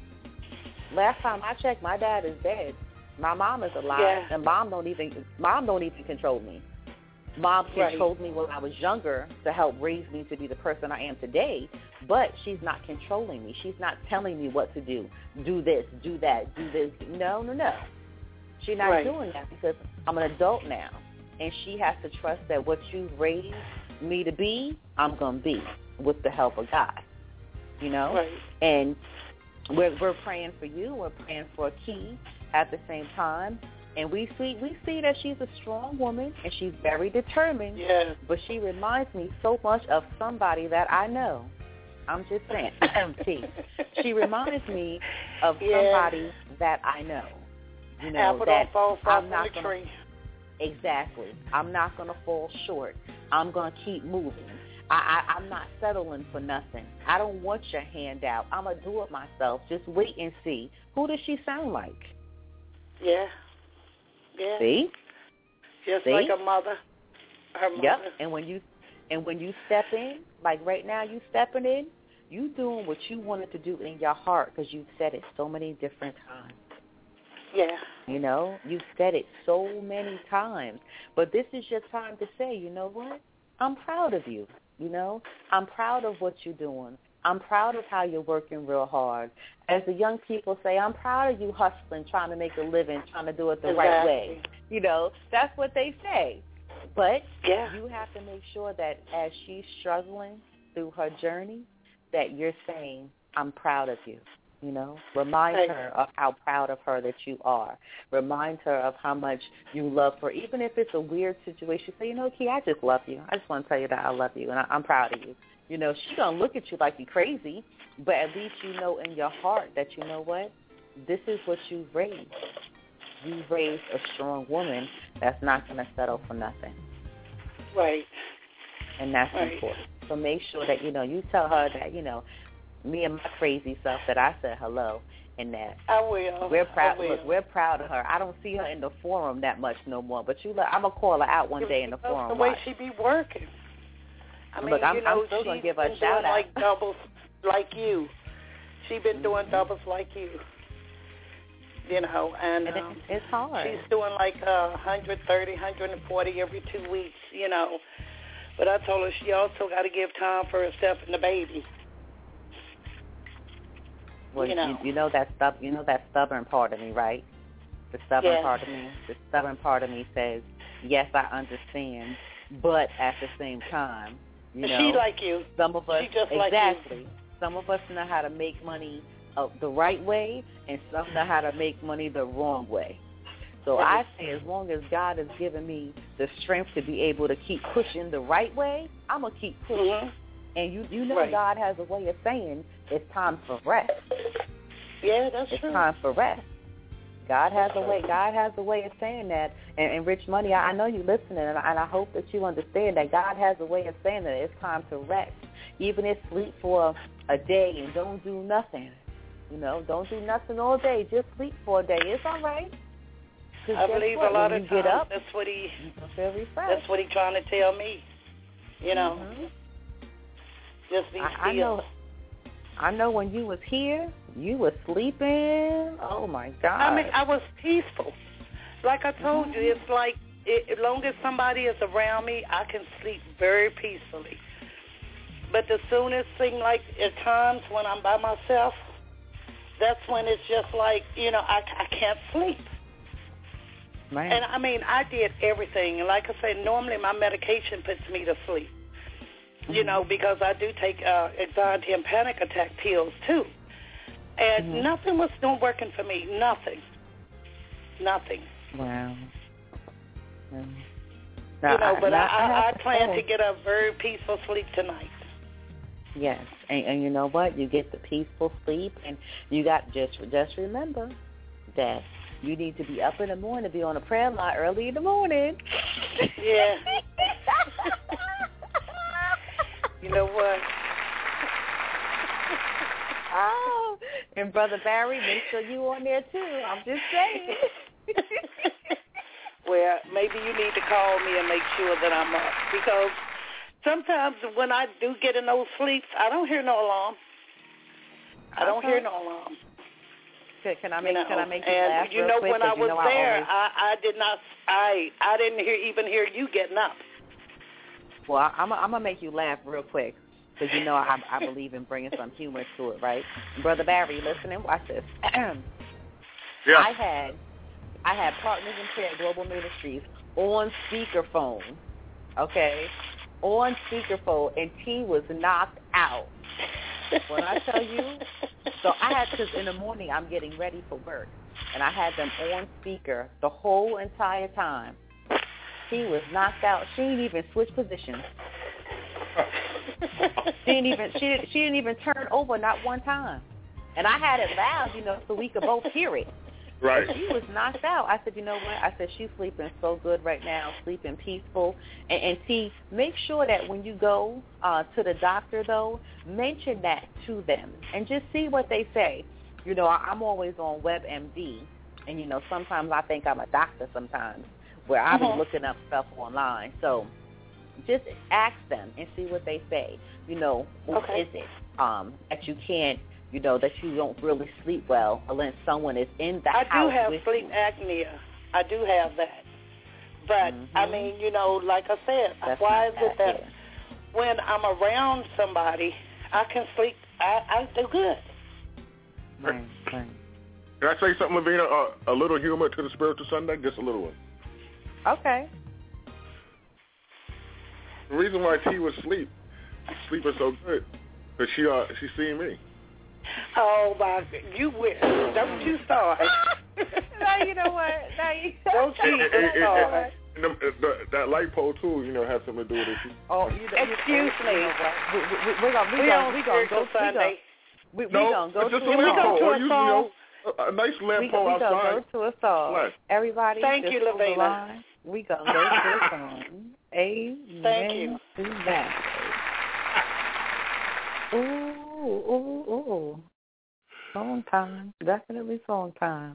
last time I checked, my dad is dead. My mom is alive, and mom don't even control me. Mom controlled me when I was younger to help raise me to be the person I am today, but she's not controlling me. She's not telling me what to do. Do this, do that, do this. No. She's not doing that, because I'm an adult now, and she has to trust that what you've raised me to be, I'm going to be with the help of God, you know? Right. And we're praying for you. We're praying for Key at the same time. And we see that she's a strong woman, and she's very determined. Yeah. But she reminds me so much of somebody that I know. I'm just saying. She reminds me of somebody that I know. You know, apple that don't fall far I'm from not the gonna, tree. Exactly. I'm not going to fall short. I'm going to keep moving. I'm not settling for nothing. I don't want your handout. I'm going to do it myself. Just wait and see. Who does she sound like? Yeah. See? Just like a mother. Her mother. Yep. And when you step in, like right now you stepping in, you doing what you wanted to do in your heart, because you've said it so many different times. Yeah. You know, you've said it so many times. But this is your time to say, you know what? I'm proud of you. You know, I'm proud of what you're doing. I'm proud of how you're working real hard. As the young people say, I'm proud of you hustling, trying to make a living, trying to do it the right way. You know, that's what they say. But you have to make sure that as she's struggling through her journey, that you're saying, I'm proud of you. You know, remind her of how proud of her that you are. Remind her of how much you love her. Even if it's a weird situation, say, you know, Key, I just love you. I just want to tell you that I love you, and I'm proud of you. You know, she's going to look at you like you're crazy, but at least you know in your heart that, you know what, this is what you've raised. You've raised a strong woman that's not going to settle for nothing. Right. And that's important. So make sure that, you know, you tell her that, you know, me and my crazy self, that I said hello, and that I will. We're proud. Look, we're proud of her. I don't see her in the forum that much no more, but I'm gonna call her out one day in the forum. The way she be working. I mean, look, I'm still gonna give her a shout out. Like doubles like you. She been doing doubles like you. You know, and it's hard. She's doing like 130, 140 every 2 weeks. You know, but I told her she also got to give time for herself and the baby. Well, you know that stubborn part of me, right? The stubborn part of me. The stubborn part of me says, yes, I understand, but at the same time, you know, she like you. Some of us she just exactly. Like you. Some of us know how to make money the right way, and some know how to make money the wrong way. So I say, as long as God has given me the strength to be able to keep pushing the right way, I'm gonna keep pushing. Mm-hmm. And you know God has a way of saying it's time for rest. Yeah, that's true. It's time for rest. God has a way. God has a way of saying that. And Rich Money, I know you're listening, and I hope that you understand that God has a way of saying that it's time to rest. Even if sleep for a day and don't do nothing. You know, don't do nothing all day. Just sleep for a day. It's all right. I believe a lot of times up, that's what he. Feel refreshed. That's what he's trying to tell me. You know. Mm-hmm. Just be still. I know when you was here, you was sleeping. Oh, my God. I mean, I was peaceful. Like I told you, it's like as long as somebody is around me, I can sleep very peacefully. But the soonest thing, like at times when I'm by myself, that's when it's just like, you know, I can't sleep. Man. And, I mean, I did everything. And like I said, normally my medication puts me to sleep. You know, because I do take anxiety and panic attack pills, too. And nothing was working for me. Nothing. Wow. Now, you know, but I plan to get a very peaceful sleep tonight. Yes. And you know what? You get the peaceful sleep, and you got just remember that you need to be up in the morning to be on a prayer line early in the morning. Yeah. You know what? Oh, and Brother Barry, make sure you on there too. I'm just saying. Well, maybe you need to call me and make sure that I'm up, because sometimes when I do get in those sleeps, I don't hear no alarm. I don't hear no alarm. Can I make you laugh you know, quick, when I was there, I didn't even hear you getting up. Well, I'm gonna make you laugh real quick, because you know I believe in bringing some humor to it, right? Brother Barry, listening, watch this. Yeah. I had Partners in Prayer Global Ministries on speakerphone, okay, on speakerphone, and T was knocked out. When I tell you, so I had, because in the morning I'm getting ready for work, and I had them on speaker the whole entire time. She was knocked out. She didn't even switch positions. She didn't even turn over not one time. And I had it loud, you know, so we could both hear it. Right. But she was knocked out. I said, you know what? I said, she's sleeping so good right now, sleeping peaceful. And T, make sure that when you go to the doctor, though, mention that to them and just see what they say. You know, I'm always on WebMD, and, you know, sometimes I think I'm a doctor sometimes, where I've been looking up stuff online. So just ask them and see what they say. You know, what is it that you can't, you know, that you don't really sleep well unless someone is in the house with you? I do have sleep apnea. I do have that. But, I mean, you know, like I said, why is it that when I'm around somebody, I can sleep I do good. Right. Can I say something, Lavina? A little humor to the Spiritual Sunday? Just a little one. Okay. The reason why T was sleeping so good, because she seen me. Oh, my, you wish. Don't you start. Now you know what? Don't you start. That light pole, too, had something to do with it. Excuse me. We're going to go Sunday. We're going to go to a song. A nice lamp pole outside. We're going to go to a song. Flash. Everybody, thank you, Lavina. We're going to go to a song. Amen. Thank you. To that. Ooh. Song time. Definitely song time.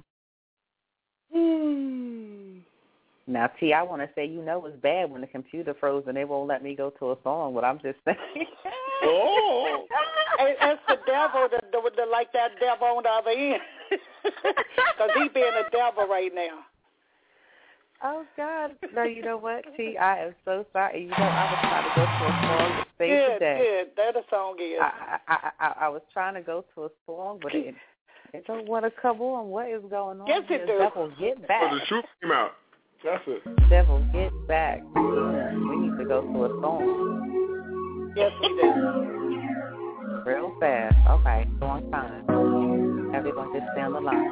Now, T, I want to say, it's bad when the computer froze and they won't let me go to a song, but I'm just saying. Oh. It's the devil, like that devil on the other end. Because he being a devil right now. Oh, God. No, you know what, T? I am so sorry. I was trying to go to a song to save the day. Good. That a song is. I was trying to go to a song, but it don't want to come on. What is going on? Yes, it does. Devil, get back. The truth came out. That's it. Devil, get back. We need to go to a song. Yes, we do. Real fast. Okay, song time. Everyone just stay on the line.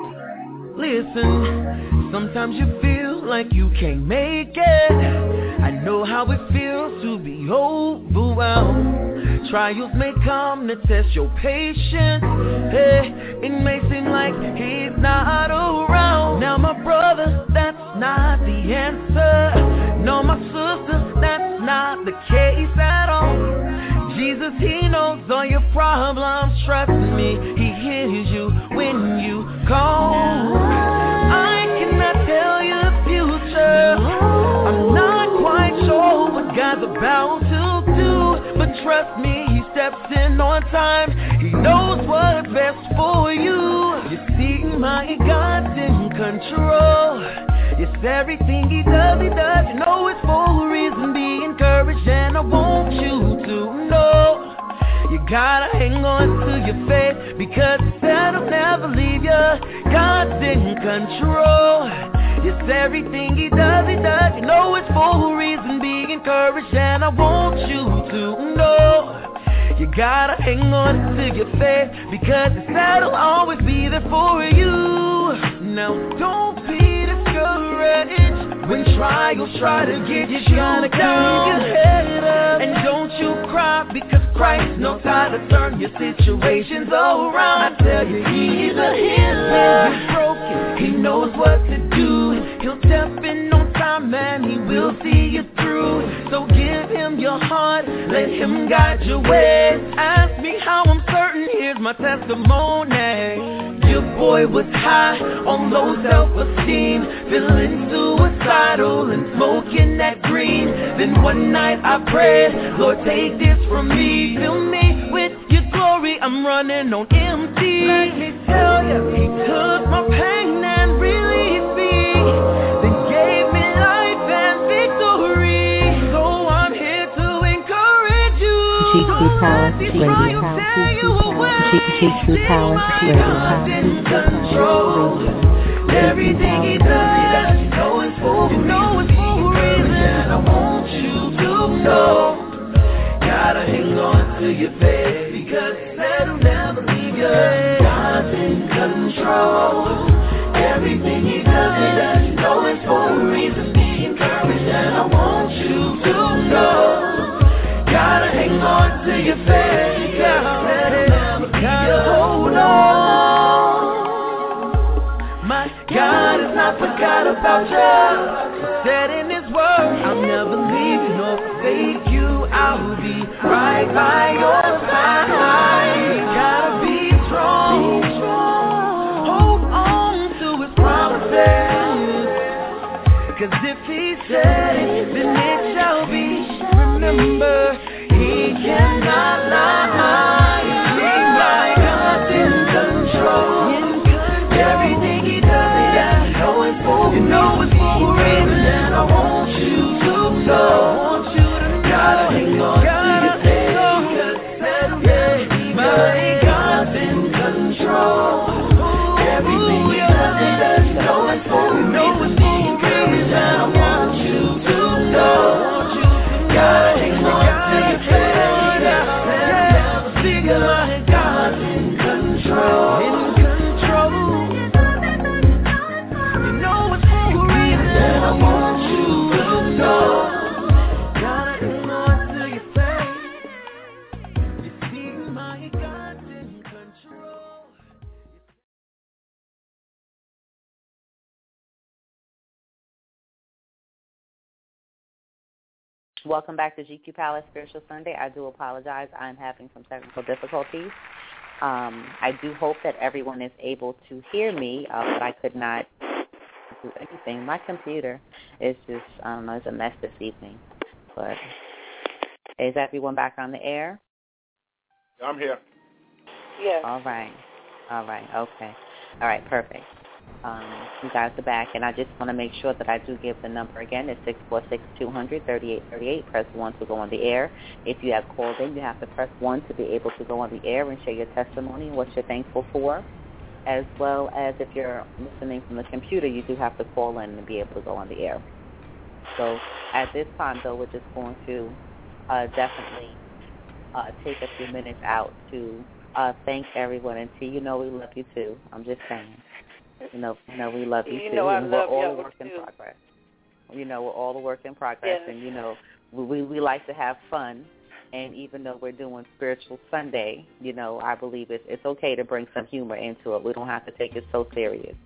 Listen, sometimes you feel like you can't make it. I know how it feels to be overwhelmed. Trials may come to test your patience. Hey, it may seem like he's not around. Now my brother, that's not the answer. No, my sister, that's not the case at all. Jesus, he knows all your problems. Trust me, he hears you when you call. I cannot tell you the future. I'm not quite sure what God's about to do, but trust me, he steps in on time. He knows what's best for you. You see, my God's in control. Yes, everything he does, it's for a reason. Be encouraged, and I want you to know. You gotta hang on to your faith, because he said he'll never leave you. God's in control. Yes, everything he does, it's for a reason. Be encouraged, and I want you to know. You gotta hang on to your faith, because he said he'll always be there for you. Now, don't be discouraged when trials try to get you down. Keep your head up, and don't you cry, because Christ knows how to turn your situations around. I tell you, he's a healer. When you're broken, he knows what to do. He'll step in on time, and he will see you through. So give him your heart, let him guide your way. Ask me how I'm certain, here's my testimony. Your boy was high on low self-esteem, feeling suicidal and smoking that green. Then one night I prayed, Lord, take this from me. Fill me with your glory, I'm running on empty. Let me tell you, he took my pain and released me, then gave me life and victory. So I'm here to encourage you. GQ Power, everything he does, you know it's for a reason. And I want you to know, gotta hang on to your faith, because he said he'll never leave you. God's in control. Everything he does, you know it's for a reason. Be encouraged, and I want you to know, gotta hang on to your faith, because he said he'll never leave you. Hold on. My God has not forgot about you. He said in his word, I'll never leave you nor forsake you. I'll be right by your side. You gotta be strong. Hold on to his promises, 'cause if he said it, then it shall be. Remember, he cannot lie. My God's in control. Everything he does, you know it's for a reason. And I want you to know, gotta hang on to your faith, 'cause my Welcome back to GQ Palace Spiritual Sunday. I do apologize. I'm having some technical difficulties. I do hope that everyone is able to hear me, but I could not do anything. My computer is just, I don't know, it's a mess this evening. But is everyone back on the air? I'm here. Yes. All right. Okay. All right, perfect. You guys are back, and I just want to make sure that I do give the number again. It's 646-200-3838. Press 1 to go on the air. If you have called in, you have to press 1 to be able to go on the air and share your testimony and what you're thankful for, as well as if you're listening from the computer, you do have to call in and be able to go on the air. So at this time, though, we're just going to definitely take a few minutes out to thank everyone. And T, you know we love you, too. I'm just saying. You know we love you, too. You know I and love we're all you, a work in too. progress. You know, we're all a work in progress. Yes. And, you know, we like to have fun. And even though we're doing Spiritual Sunday, you know, I believe it's okay to bring some humor into it. We don't have to take it so serious.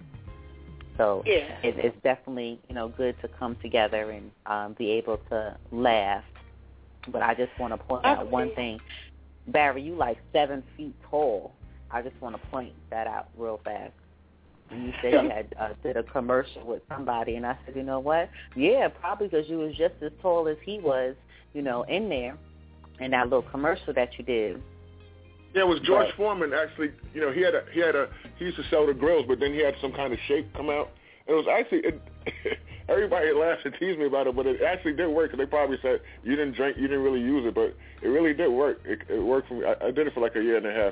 So it's definitely, you know, good to come together and be able to laugh. But I just want to point out one thing. Barry, you like 7 feet tall. I just want to point that out real fast. And you said you had did a commercial with somebody, and I said, you know what? Yeah, probably because you was just as tall as he was, you know, in there, in that little commercial that you did. Yeah, it was George Foreman. Actually, you know, he used to sell the grills, but then he had some kind of shape come out. And it was actually everybody laughed and teased me about it, but it actually did work. Because they probably said you didn't drink, you didn't really use it, but it really did work. It worked for me. I did it for like a year and a half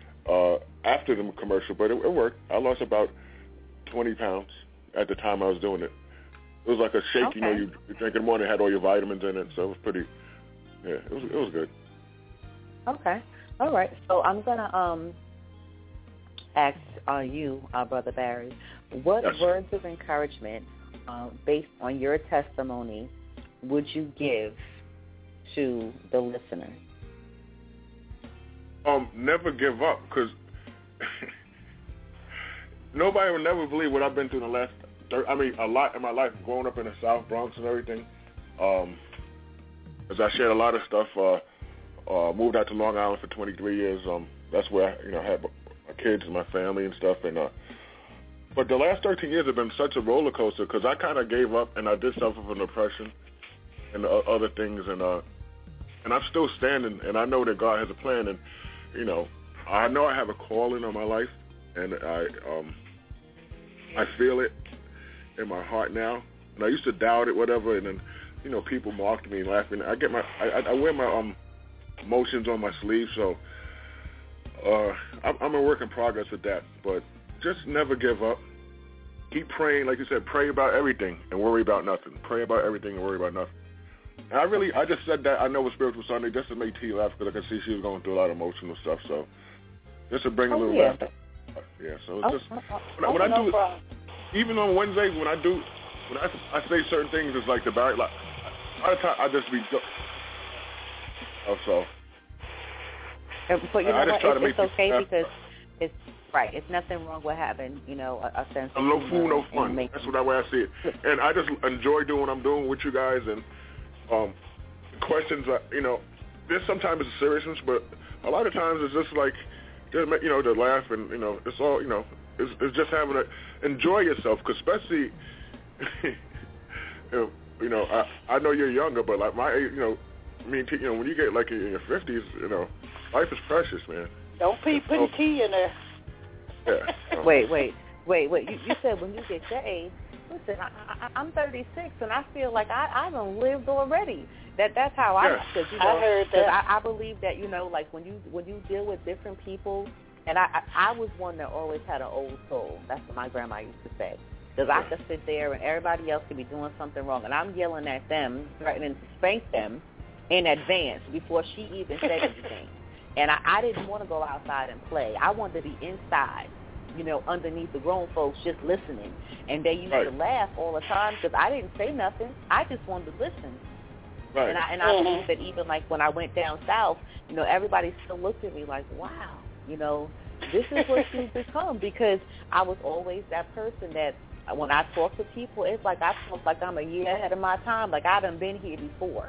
after the commercial, but it worked. I lost about 20 pounds at the time I was doing it. It was like a shake, okay. You know, you drink in the morning, it had all your vitamins in it, so it was pretty. Yeah, it was good. Okay, all right. So I'm gonna ask you, Brother Barry, what words of encouragement, based on your testimony, would you give to the listener? Never give up, because nobody will never believe what I've been through a lot in my life, growing up in the South Bronx and everything. As I shared a lot of stuff, moved out to Long Island for 23 years. That's where I had my kids and my family and stuff. And but the last 13 years have been such a roller coaster, because I kind of gave up, and I did suffer from depression and other things, and I'm still standing, and I know that God has a plan, and you know I have a calling on my life, and I feel it in my heart now. And I used to doubt it, whatever, and then people mocked me and laughed. And I wear my emotions on my sleeve, so I'm a work in progress with that. But just never give up. Keep praying, like you said. Pray about everything and worry about nothing. Pray about everything and worry about nothing. And I just said that. I know it's Spiritual Sunday just to make T laugh, because I can see she was going through a lot of emotional stuff. So just to bring a little laughter. Yeah. So it's just when I do, even on Wednesdays when I say certain things, it's like the Barry. Like a lot of times I just be. So. But you know what? It's okay because it's right. It's nothing wrong with having a sense of no fool, no fun. That's the way I see it. And I just enjoy doing what I'm doing with you guys, and questions. There's sometimes it's seriousness, but a lot of times it's just like to laugh, and it's all it's just having to enjoy yourself, because especially I know you're younger, but like my age, when you get like in your 50s, life is precious, man. Don't be putting tea in there. Yeah. Wait. You said when you get your age. Listen, I'm 36, and I feel like I done lived already. That's how I heard that. I believe that like when you deal with different people, and I was one that always had an old soul. That's what my grandma used to say. Because I could sit there and everybody else could be doing something wrong, and I'm yelling at them, threatening to spank them in advance before she even said anything. And I didn't want to go outside and play. I wanted to be inside, underneath the grown folks just listening. And they used to laugh all the time because I didn't say nothing. I just wanted to listen. Right. And I believe that even like when I went down south, everybody still looked at me like, wow, this is what you've become, because I was always that person that when I talk to people, it's like I talk like I'm a year ahead of my time, like I done been here before.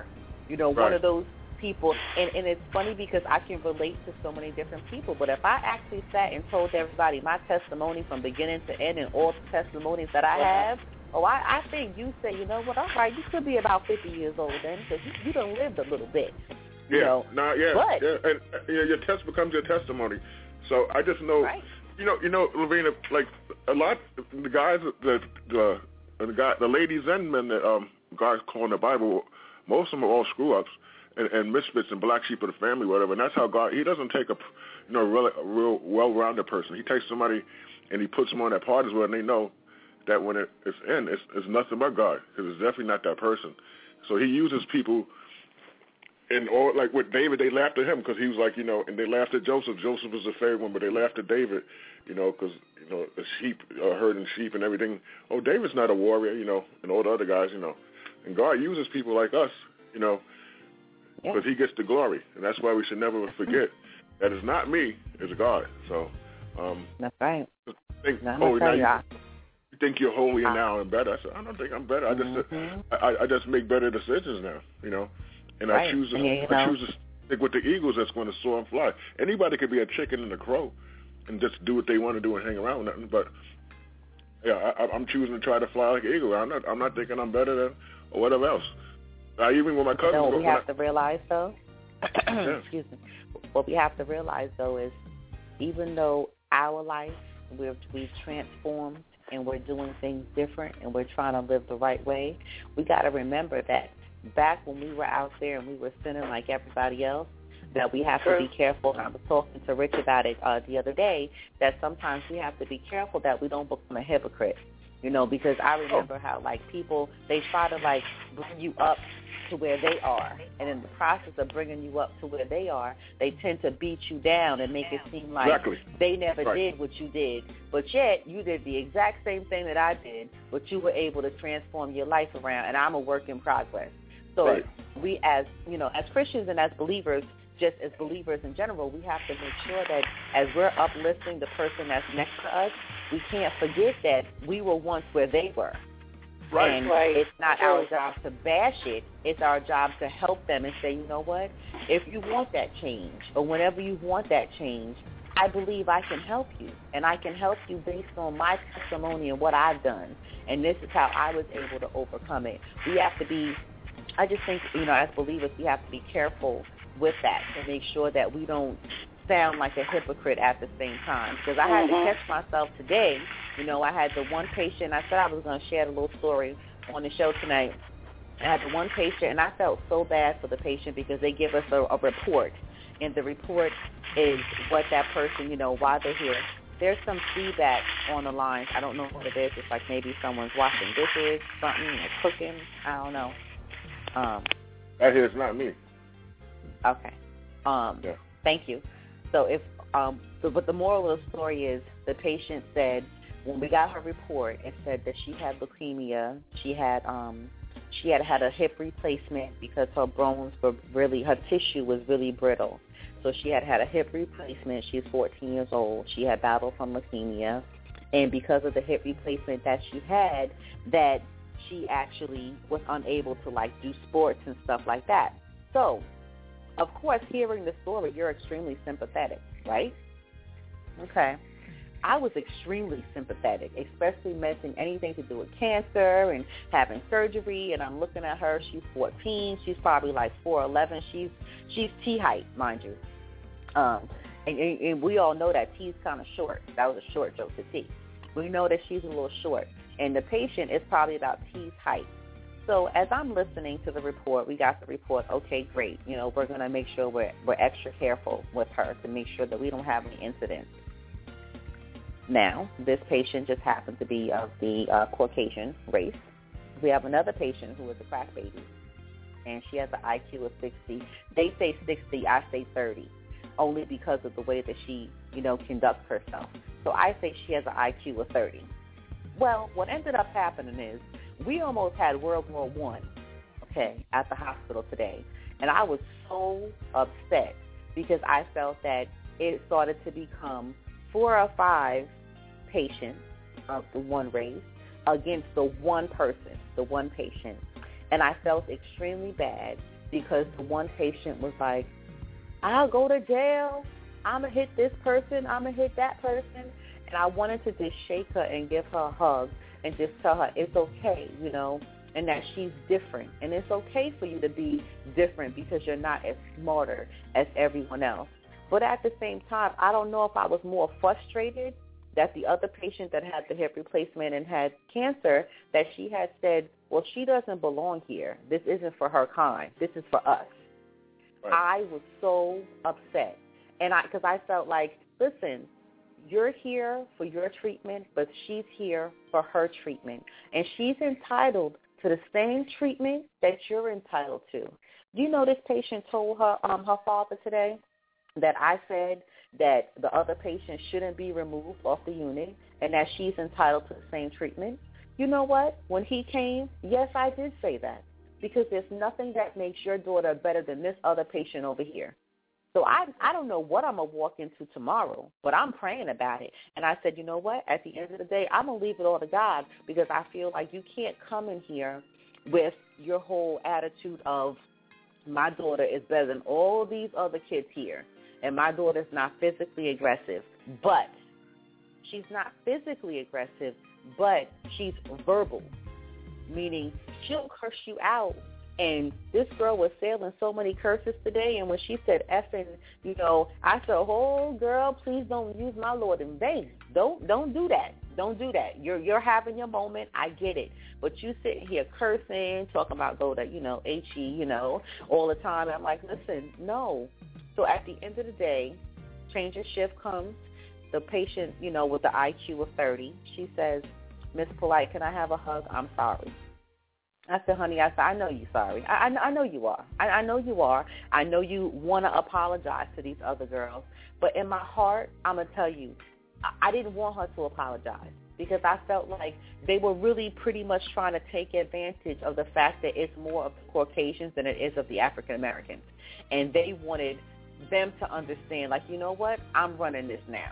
You know, one of those people, and it's funny because I can relate to so many different people, but if I actually sat and told everybody my testimony from beginning to end and all the testimonies that I have, I think you say, you know what, all right, you could be about 50 years old then, because you done lived a little bit. You know? And your test becomes your testimony. So I just know, you know, Lavina, like a lot of the guys, the ladies and men that guys call in the Bible, most of them are all screw-ups and misfits and black sheep of the family, whatever. And that's how God, he doesn't take a real well-rounded person. He takes somebody and he puts them on that parties where they know that when it's in, it's nothing but God, because it's definitely not that person. So he uses people, and all, like with David, they laughed at him because he was like, you know, and they laughed at Joseph. Joseph was the favorite one, but they laughed at David, you know, because, you know, the sheep, herding sheep and everything. Oh, David's not a warrior, you know, and all the other guys, you know. And God uses people like us, you know, because he gets the glory. And that's why we should never forget that it's not me, it's God. So that's right. You think you're holier now and better. I said, I don't think I'm better. I just make better decisions now, you know. And I choose to stick with the eagles that's going to soar and fly. Anybody could be a chicken and a crow and just do what they want to do and hang around with nothing. But I'm choosing to try to fly like an eagle. I'm not thinking I'm better than or whatever else. Even when my cousins. What we have to realize, though. Excuse me. What we have to realize, though, is even though our life we've transformed and we're doing things different and we're trying to live the right way, we got to remember that back when we were out there and we were sinning like everybody else, that we have to be careful. And I was talking to Rich about it the other day, that sometimes we have to be careful that we don't become a hypocrite, you know, because I remember how, like, people, they try to, like, bring you up to where they are, and in the process of bringing you up to where they are, they tend to beat you down and make it seem like they never did what you did, but yet you did the exact same thing that I did, but you were able to transform your life around, and I'm a work in progress. So we, as you know, as Christians and as believers, just as believers in general, we have to make sure that as we're uplifting the person that's next to us, we can't forget that we were once where they were. And it's not our job to bash it. It's our job to help them and say, you know what, if you want that change or whenever you want that change, I believe I can help you. And I can help you based on my testimony and what I've done. And this is how I was able to overcome it. We have to be, I just think, you know, as believers, we have to be careful with that to make sure that we don't sound like a hypocrite at the same time. Because I had to catch myself today. You know, I had the one patient, I said I was going to share a little story on the show tonight. I had the one patient, and I felt so bad for the patient because they give us a report. And the report is what that person, you know, why they're here. There's some feedback on the lines. I don't know what it is. It's like maybe someone's washing dishes, something, or cooking. I don't know. That here is not me. Okay. Thank you. So but the moral of the story is the patient said when we got her report, it said that she had leukemia. She had had a hip replacement because her bones were her tissue was really brittle. So she had a hip replacement. She's 14 years old. She had battled from leukemia, and because of the hip replacement that she had, that she actually was unable to like do sports and stuff like that. So, of course, hearing the story, you're extremely sympathetic, right? Okay. I was extremely sympathetic, especially mentioning anything to do with cancer and having surgery. And I'm looking at her. She's 14. She's probably like 4'11". She's T height, mind you. And we all know that T's kind of short. That was a short joke to T. We know that she's a little short. And the patient is probably about T's height. So as I'm listening to the report, we got the report, okay, great. You know, we're going to make sure we're extra careful with her to make sure that we don't have any incidents. Now, this patient just happened to be of the Caucasian race. We have another patient who is a crack baby, and she has an IQ of 60. They say 60, I say 30, only because of the way that she, you know, conducts herself. So I say she has an IQ of 30. Well, what ended up happening is we almost had World War I, okay, at the hospital today. And I was so upset because I felt that it started to become 4 or 5 patients of the one race against the one person, the one patient. And I felt extremely bad because the one patient was like, I'll go to jail. I'm going to hit this person. I'm going to hit that person. And I wanted to just shake her and give her a hug and just tell her it's okay, you know, and that she's different. And it's okay for you to be different because you're not as smarter as everyone else. But at the same time, I don't know if I was more frustrated that the other patient that had the hip replacement and had cancer, that she had said, well, she doesn't belong here. This isn't for her kind. This is for us. Right. I was so upset. And because I felt like, listen, you're here for your treatment, but she's here for her treatment. And she's entitled to the same treatment that you're entitled to. Do you know this patient told her father today that I said that the other patient shouldn't be removed off the unit and that she's entitled to the same treatment? You know what? When he came, yes, I did say that, because there's nothing that makes your daughter better than this other patient over here. So I don't know what I'm going to walk into tomorrow, but I'm praying about it. And I said, you know what? At the end of the day, I'm going to leave it all to God, because I feel like you can't come in here with your whole attitude of my daughter is better than all these other kids here, and my daughter's not physically aggressive. But she's not physically aggressive, but she's verbal, meaning she'll curse you out. And this girl was saying so many curses today, and when she said effing, you know, I said, oh, girl, please don't use my Lord in vain. Don't do that. Don't do that. You're having your moment. I get it. But you sitting here cursing, talking about go to, you know, HE, you know, all the time. I'm like, listen, no. So at the end of the day, change of shift comes. The patient, you know, with the IQ of 30, she says, Miss Polite, can I have a hug? I'm sorry. I said, honey, I know you're sorry. I know you are. I know you are. I know you want to apologize to these other girls. But in my heart, I'm going to tell you, I didn't want her to apologize, because I felt like they were really pretty much trying to take advantage of the fact that it's more of the Caucasians than it is of the African Americans. And they wanted them to understand, like, you know what, I'm running this now.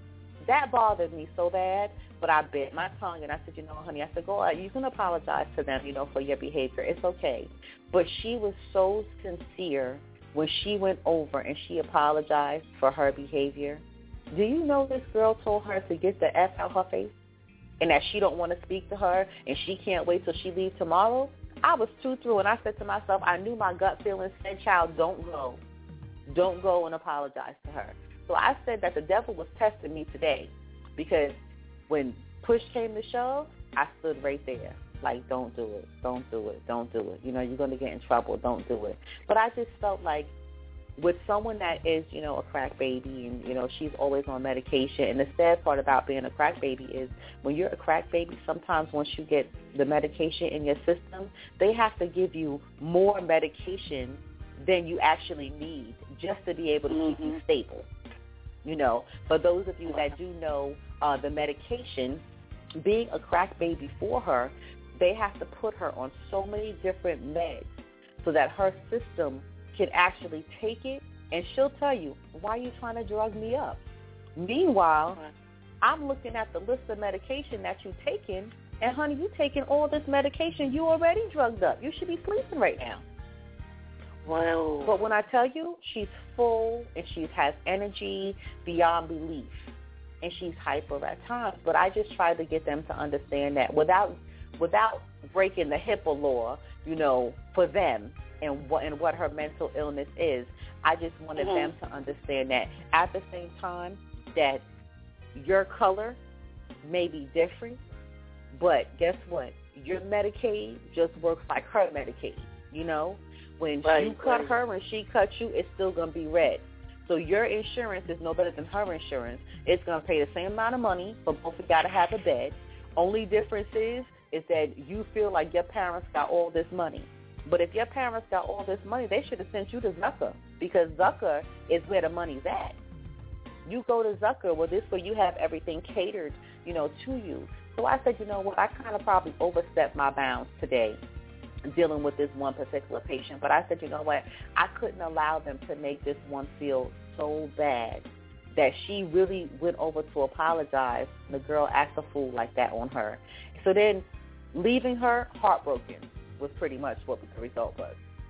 That bothered me so bad, but I bit my tongue and I said, you know, honey, I said, go out. You can apologize to them, you know, for your behavior. It's okay. But she was so sincere when she went over and she apologized for her behavior. Do you know this girl told her to get the F out her face and that she don't want to speak to her and she can't wait till she leaves tomorrow? I was too through, and I said to myself, I knew my gut feeling said, child, don't go. Don't go and apologize to her. So I said that the devil was testing me today, because when push came to shove, I stood right there. Like, don't do it. Don't do it. Don't do it. You know, you're going to get in trouble. Don't do it. But I just felt like with someone that is, you know, a crack baby and, you know, she's always on medication. And the sad part about being a crack baby is when you're a crack baby, sometimes once you get the medication in your system, they have to give you more medication than you actually need just to be able to keep you stable. You know, for those of you that do know the medication, being a crack baby for her, they have to put her on so many different meds so that her system can actually take it, and she'll tell you, why are you trying to drug me up? Meanwhile, I'm looking at the list of medication that you're taking, and honey, you're taking all this medication, you already drugged up. You should be sleeping right now. Wow. But when I tell you, she's full and she has energy beyond belief, and she's hyper at times. But I just try to get them to understand that without breaking the HIPAA law, you know, for them and what her mental illness is. I just wanted them to understand that at the same time that your color may be different, but guess what? Your Medicaid just works like her Medicaid, you know? When you cut her and she cuts you, it's still going to be red. So your insurance is no better than her insurance. It's going to pay the same amount of money for both of you to have a bed. Only difference is that you feel like your parents got all this money. But if your parents got all this money, they should have sent you to Zucker, because Zucker is where the money's at. You go to Zucker, well, this way you have everything catered, you know, to you. So I said, you know what, I kind of probably overstepped my bounds today dealing with this one particular patient. But I said, you know what, I couldn't allow them to make this one feel so bad that she really went over to apologize. The girl acted a fool like that on her. So then leaving her heartbroken was pretty much what the result was.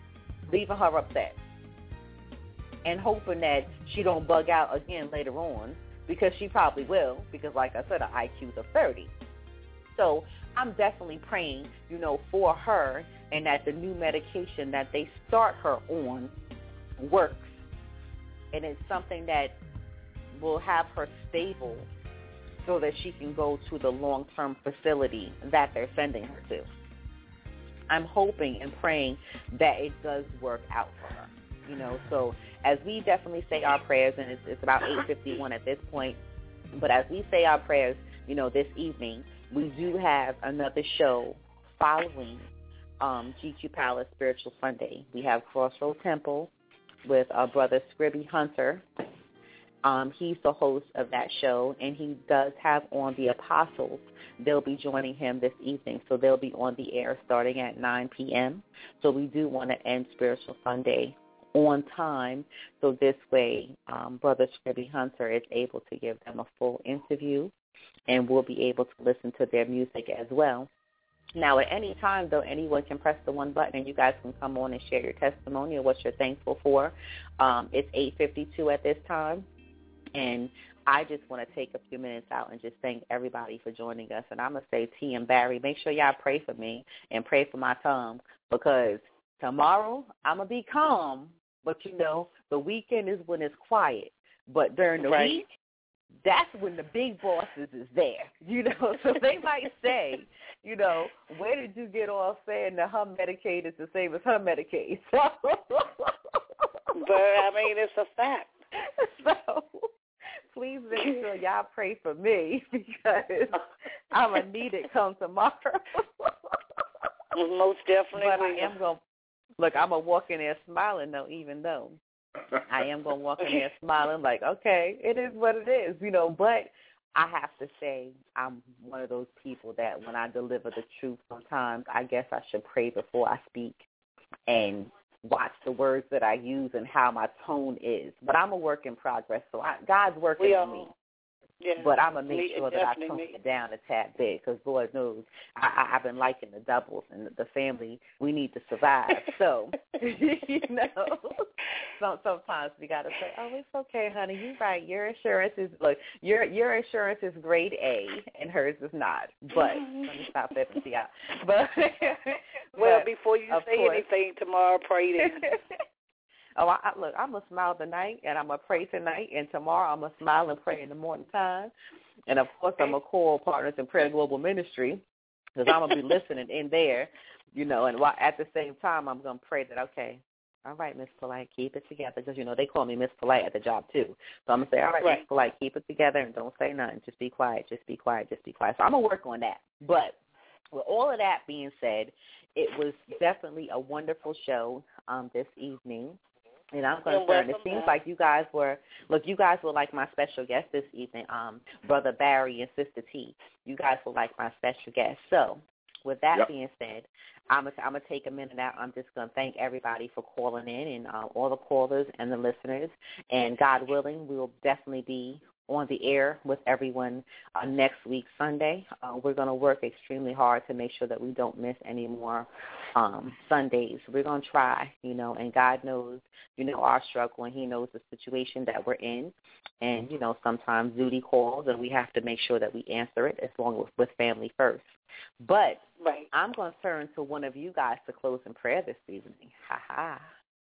leaving her upset and hoping that she don't bug out again later on, because she probably will, because like I said, her IQ's of 30. So I'm definitely praying, for her, and that the new medication that they start her on works. And it's something that will have her stable so that she can go to the long-term facility that they're sending her to. I'm hoping and praying that it does work out for her. So as we definitely say our prayers, and it's about 8:51 at this point, but as we say our prayers, this evening, we do have another show following GQ Palace Spiritual Sunday. We have Crossroad Temple with our brother Scribby Hunter. He's the host of that show, and he does have on the Apostles. They'll be joining him this evening, so they'll be on the air starting at 9 p.m. So we do want to end Spiritual Sunday on time, so this way Brother Scribby Hunter is able to give them a full interview, and we'll be able to listen to their music as well. Now, at any time, though, anyone can press the one button, and you guys can come on and share your testimony or what you're thankful for. It's 8:52 at this time, and I just want to take a few minutes out and just thank everybody for joining us. And I'm going to say, T and Barry, make sure y'all pray for me and pray for my tongue, because tomorrow I'm going to be calm. But, the weekend is when it's quiet. But during the week, that's when the big bosses is there, So they might say, where did you get off saying that her Medicaid is the same as her Medicaid? But, it's a fact. So please make sure y'all pray for me, because I'm going to need it come tomorrow. Most definitely. But I am going to. Look, I'm going to walk in there smiling, though, even though I am going to walk in there smiling like, okay, it is what it is, But I have to say I'm one of those people that when I deliver the truth sometimes, I guess I should pray before I speak and watch the words that I use and how my tone is. But I'm a work in progress, so God's working on me. Yeah, but I'm going to make sure that I tone it down a tad bit, because Lord knows I've been liking the doubles and the family. We need to survive. So, sometimes we got to say, oh, it's okay, honey. You're right. Your insurance is, your insurance is grade A and hers is not. But let me stop that and see out. But, before you say anything tomorrow, pray then. Look, I'm going to smile tonight, and I'm going to pray tonight, and tomorrow I'm going to smile and pray in the morning time. And, of course, I'm going to call Partners in Prayer Global Ministry, because I'm going to be listening in there, and at the same time I'm going to pray that, okay, all right, Miss Polite, keep it together, because, they call me Miss Polite at the job, too. So I'm going to say, all right, Miss Polite, keep it together and don't say nothing. Just be quiet, just be quiet, just be quiet. So I'm going to work on that. But with all of that being said, it was definitely a wonderful show this evening. And I'm concerned. It seems like you guys were like my special guest this evening, Brother Barry and Sister T. You guys were like my special guest. So with that being said, I'm gonna take a minute out. I'm just going to thank everybody for calling in, and all the callers and the listeners. And God willing, we will definitely be on the air with everyone next week, Sunday. We're going to work extremely hard to make sure that we don't miss any more Sundays. We're going to try, and God knows, our struggle, and he knows the situation that we're in. And, sometimes duty calls, and we have to make sure that we answer it as long as with family first. But I'm going to turn to one of you guys to close in prayer this evening. Ha-ha.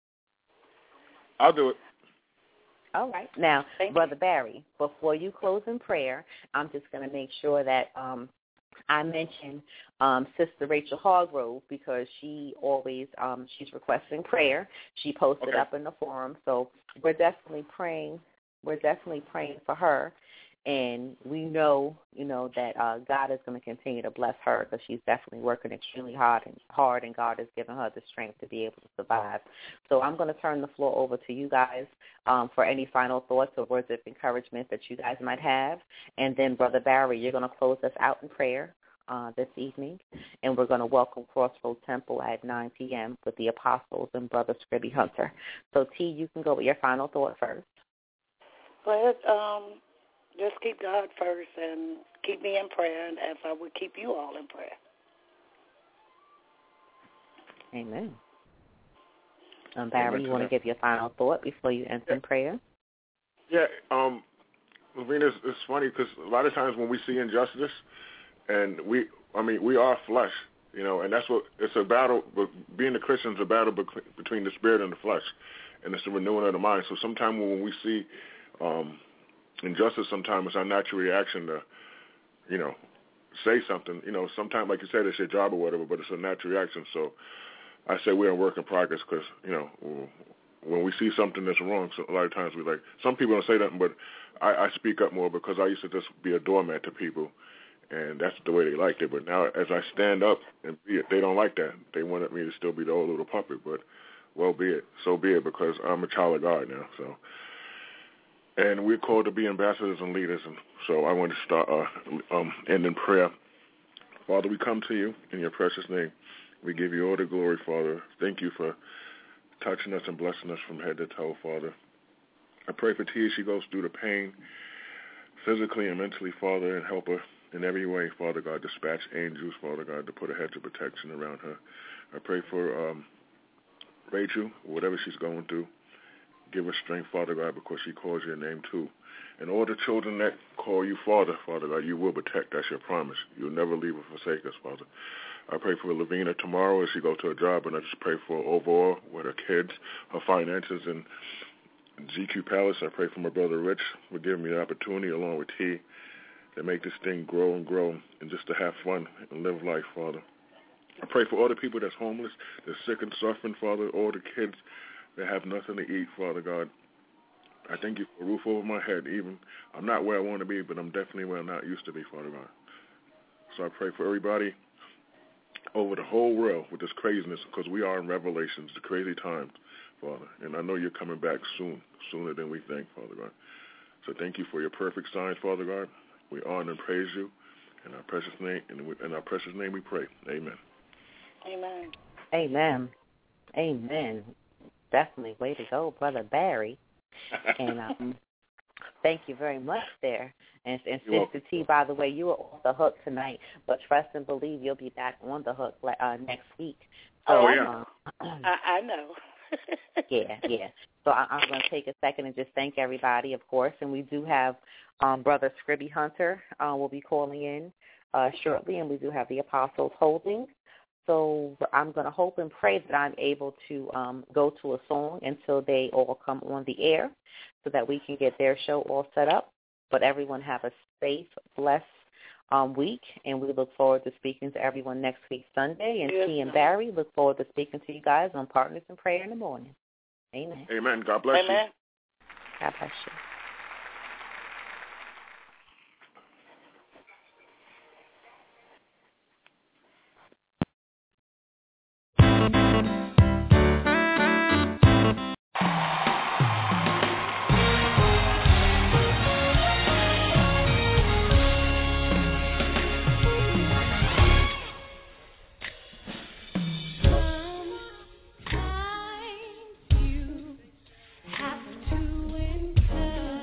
I'll do it. All right. Now, Brother Barry, before you close in prayer, I'm just going to make sure that I mention Sister Rachel Hargrove, because she always she's requesting prayer. She posted up in the forum, so we're definitely praying. We're definitely praying for her, and we know, that God is going to continue to bless her, because she's definitely working extremely hard, and God has given her the strength to be able to survive. So I'm going to turn the floor over to you guys for any final thoughts or words of encouragement that you guys might have. And then, Brother Barry, you're going to close us out in prayer this evening, and we're going to welcome Crossroad Temple at 9 p.m. with the Apostles and Brother Scribby Hunter. So, T, you can go with your final thought first. Well, just keep God first and keep me in prayer, and as I would keep you all in prayer. Amen. Barry, you want to give your final thought before you end in prayer? Yeah, Lavina, it's funny because a lot of times when we see injustice, and we are flesh, you know, and that's what it's a battle. But being a Christian is a battle between the spirit and the flesh, and it's the renewing of the mind. So sometimes when we see injustice, sometimes it's our natural reaction to, you know, say something. You know, sometimes, like you said, it's your job or whatever, but it's a natural reaction. So I say we're in work in progress because, you know, when we see something that's wrong, so a lot of times we like, some people don't say nothing, but I speak up more because I used to just be a doormat to people, and that's the way they liked it. But now as I stand up and be it, they don't like that. They wanted me to still be the old little puppet, but well be it. So be it, because I'm a child of God now. So, and we're called to be ambassadors and leaders, and so I want to start end in prayer. Father, we come to you in your precious name. We give you all the glory, Father. Thank you for touching us and blessing us from head to toe, Father. I pray for Tia. She goes through the pain physically and mentally, Father, and help her in every way, Father God. Dispatch angels, Father God, to put a hedge of protection around her. I pray for Rachel, whatever she's going through. Give her strength, Father God, because she calls your name too. And all the children that call you Father, Father God, you will protect. That's your promise. You'll never leave or forsake us, Father. I pray for Lavina tomorrow as she goes to her job, and I just pray for overall with her kids, her finances, and GQ Palace. I pray for my brother Rich for giving me the opportunity, along with T, to make this thing grow and grow, and just to have fun and live life, Father. I pray for all the people that's homeless, that's sick and suffering, Father, all the kids that have nothing to eat, Father God. I thank you for a roof over my head. Even I'm not where I want to be, but I'm definitely where I'm not used to be, Father God. So I pray for everybody over the whole world with this craziness, because we are in Revelations, the crazy times, Father. And I know you're coming back soon, sooner than we think, Father God. So thank you for your perfect signs, Father God. We honor and praise you in our precious name. In our precious name we pray. Amen. Amen. Amen. Amen. Definitely. Way to go, Brother Barry. And thank you very much there. And Sister T, by the way, you were off the hook tonight, but trust and believe you'll be back on the hook next week. So, yeah. I know. Yeah. So I'm going to take a second and just thank everybody, of course. And we do have Brother Scribby Hunter will be calling in shortly, and we do have the Apostles Holdings. So I'm going to hope and pray that I'm able to go to a song until they all come on the air so that we can get their show all set up. But everyone have a safe, blessed week, and we look forward to speaking to everyone next week, Sunday. And T and Barry look forward to speaking to you guys on Partners in Prayer in the morning. Amen. Amen. God bless you. God bless you. Sometimes you have to encourage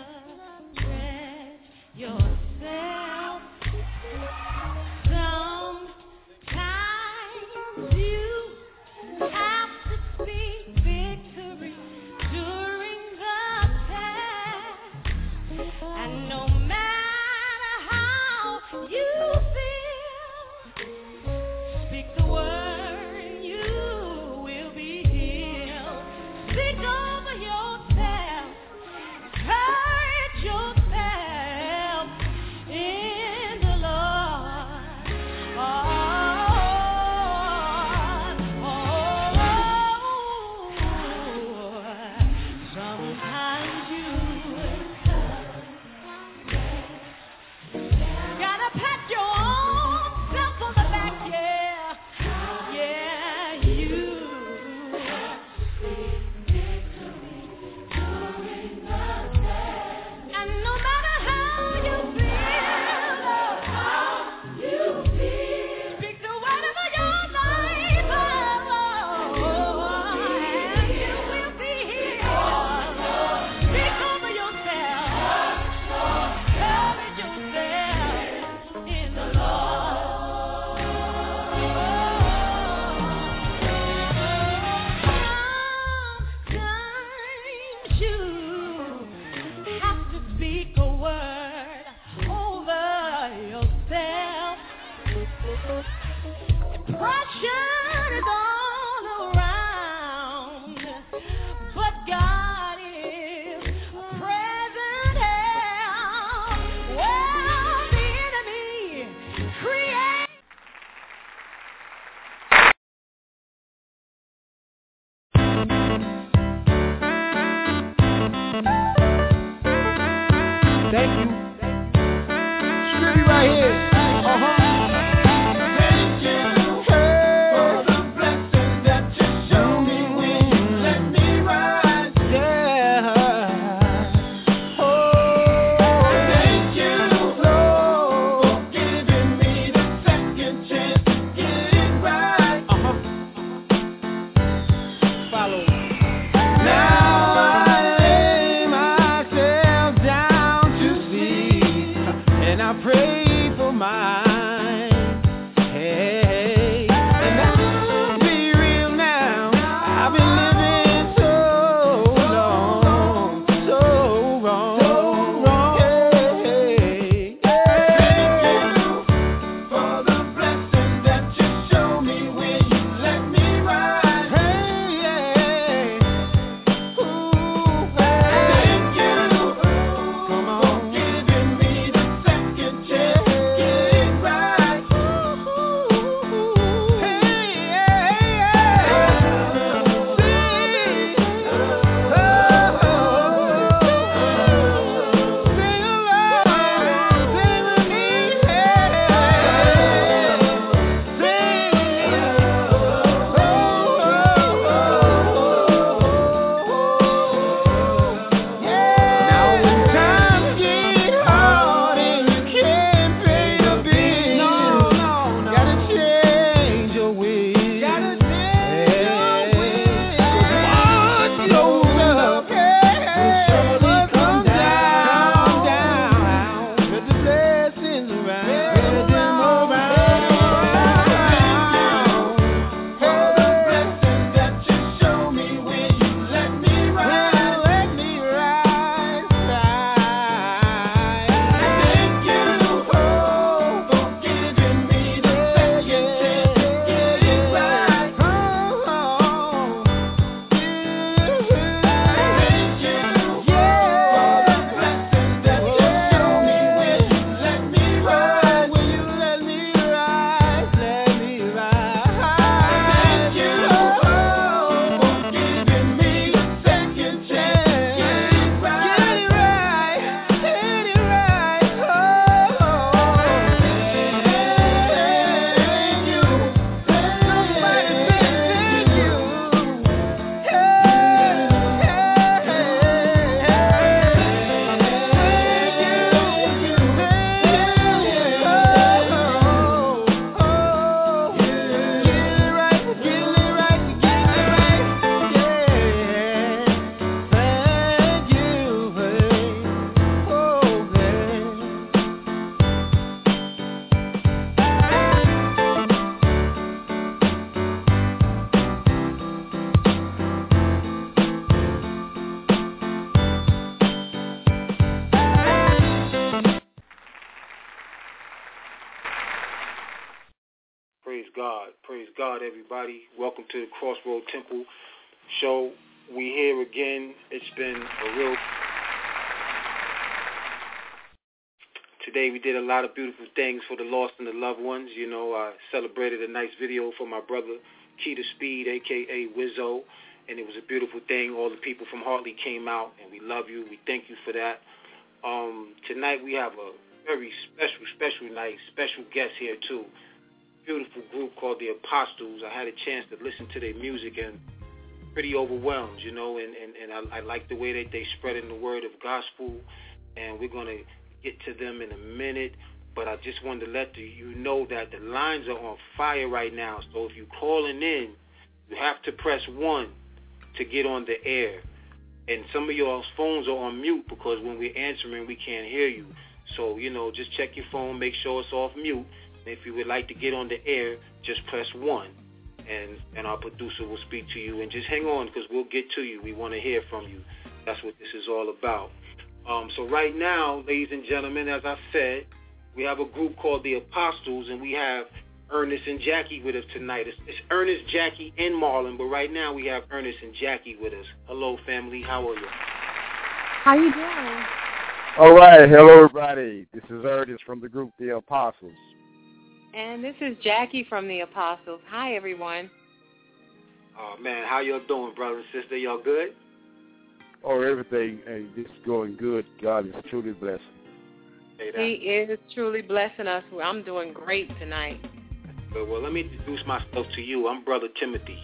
God, everybody. Welcome to the Crossroad Temple show. We here again. It's been a real... Today we did a lot of beautiful things for the lost and the loved ones. You know, I celebrated a nice video for my brother, Key to Speed, a.k.a. Wizzo, and it was a beautiful thing. All the people from Hartley came out, and we love you. We thank you for that. Tonight we have a very special night, special guest here too. Beautiful group called the Apostles. I had a chance to listen to their music and pretty overwhelmed, you know, and I like the way that they spreading the word of gospel, and we're going to get to them in a minute, but I just wanted to let you know that the lines are on fire right now, so if you're calling in, you have to press 1 to get on the air, and some of y'all's phones are on mute because when we're answering, we can't hear you, so, you know, just check your phone, make sure it's off mute, and if you would like to get on the air, just press 1, and our producer will speak to you, and just hang on because we'll get to you. We want to hear from you. That's what this is all about. So right now, ladies and gentlemen, as I said, we have a group called the Apostles, and we have Ernest and Jackie with us tonight. It's Ernest, Jackie, and Marlon, but right now we have Ernest and Jackie with us. Hello, family. How are you? How you doing? All right. Hello, everybody. This is Ernest from the group The Apostles. And this is Jackie from The Apostles. Hi, everyone. Oh, man, how y'all doing, brother and sister? Y'all good? Oh, everything is going good. God is truly blessing. He is truly blessing us. I'm doing great tonight. Good. Well, let me introduce myself to you. I'm Brother Timothy.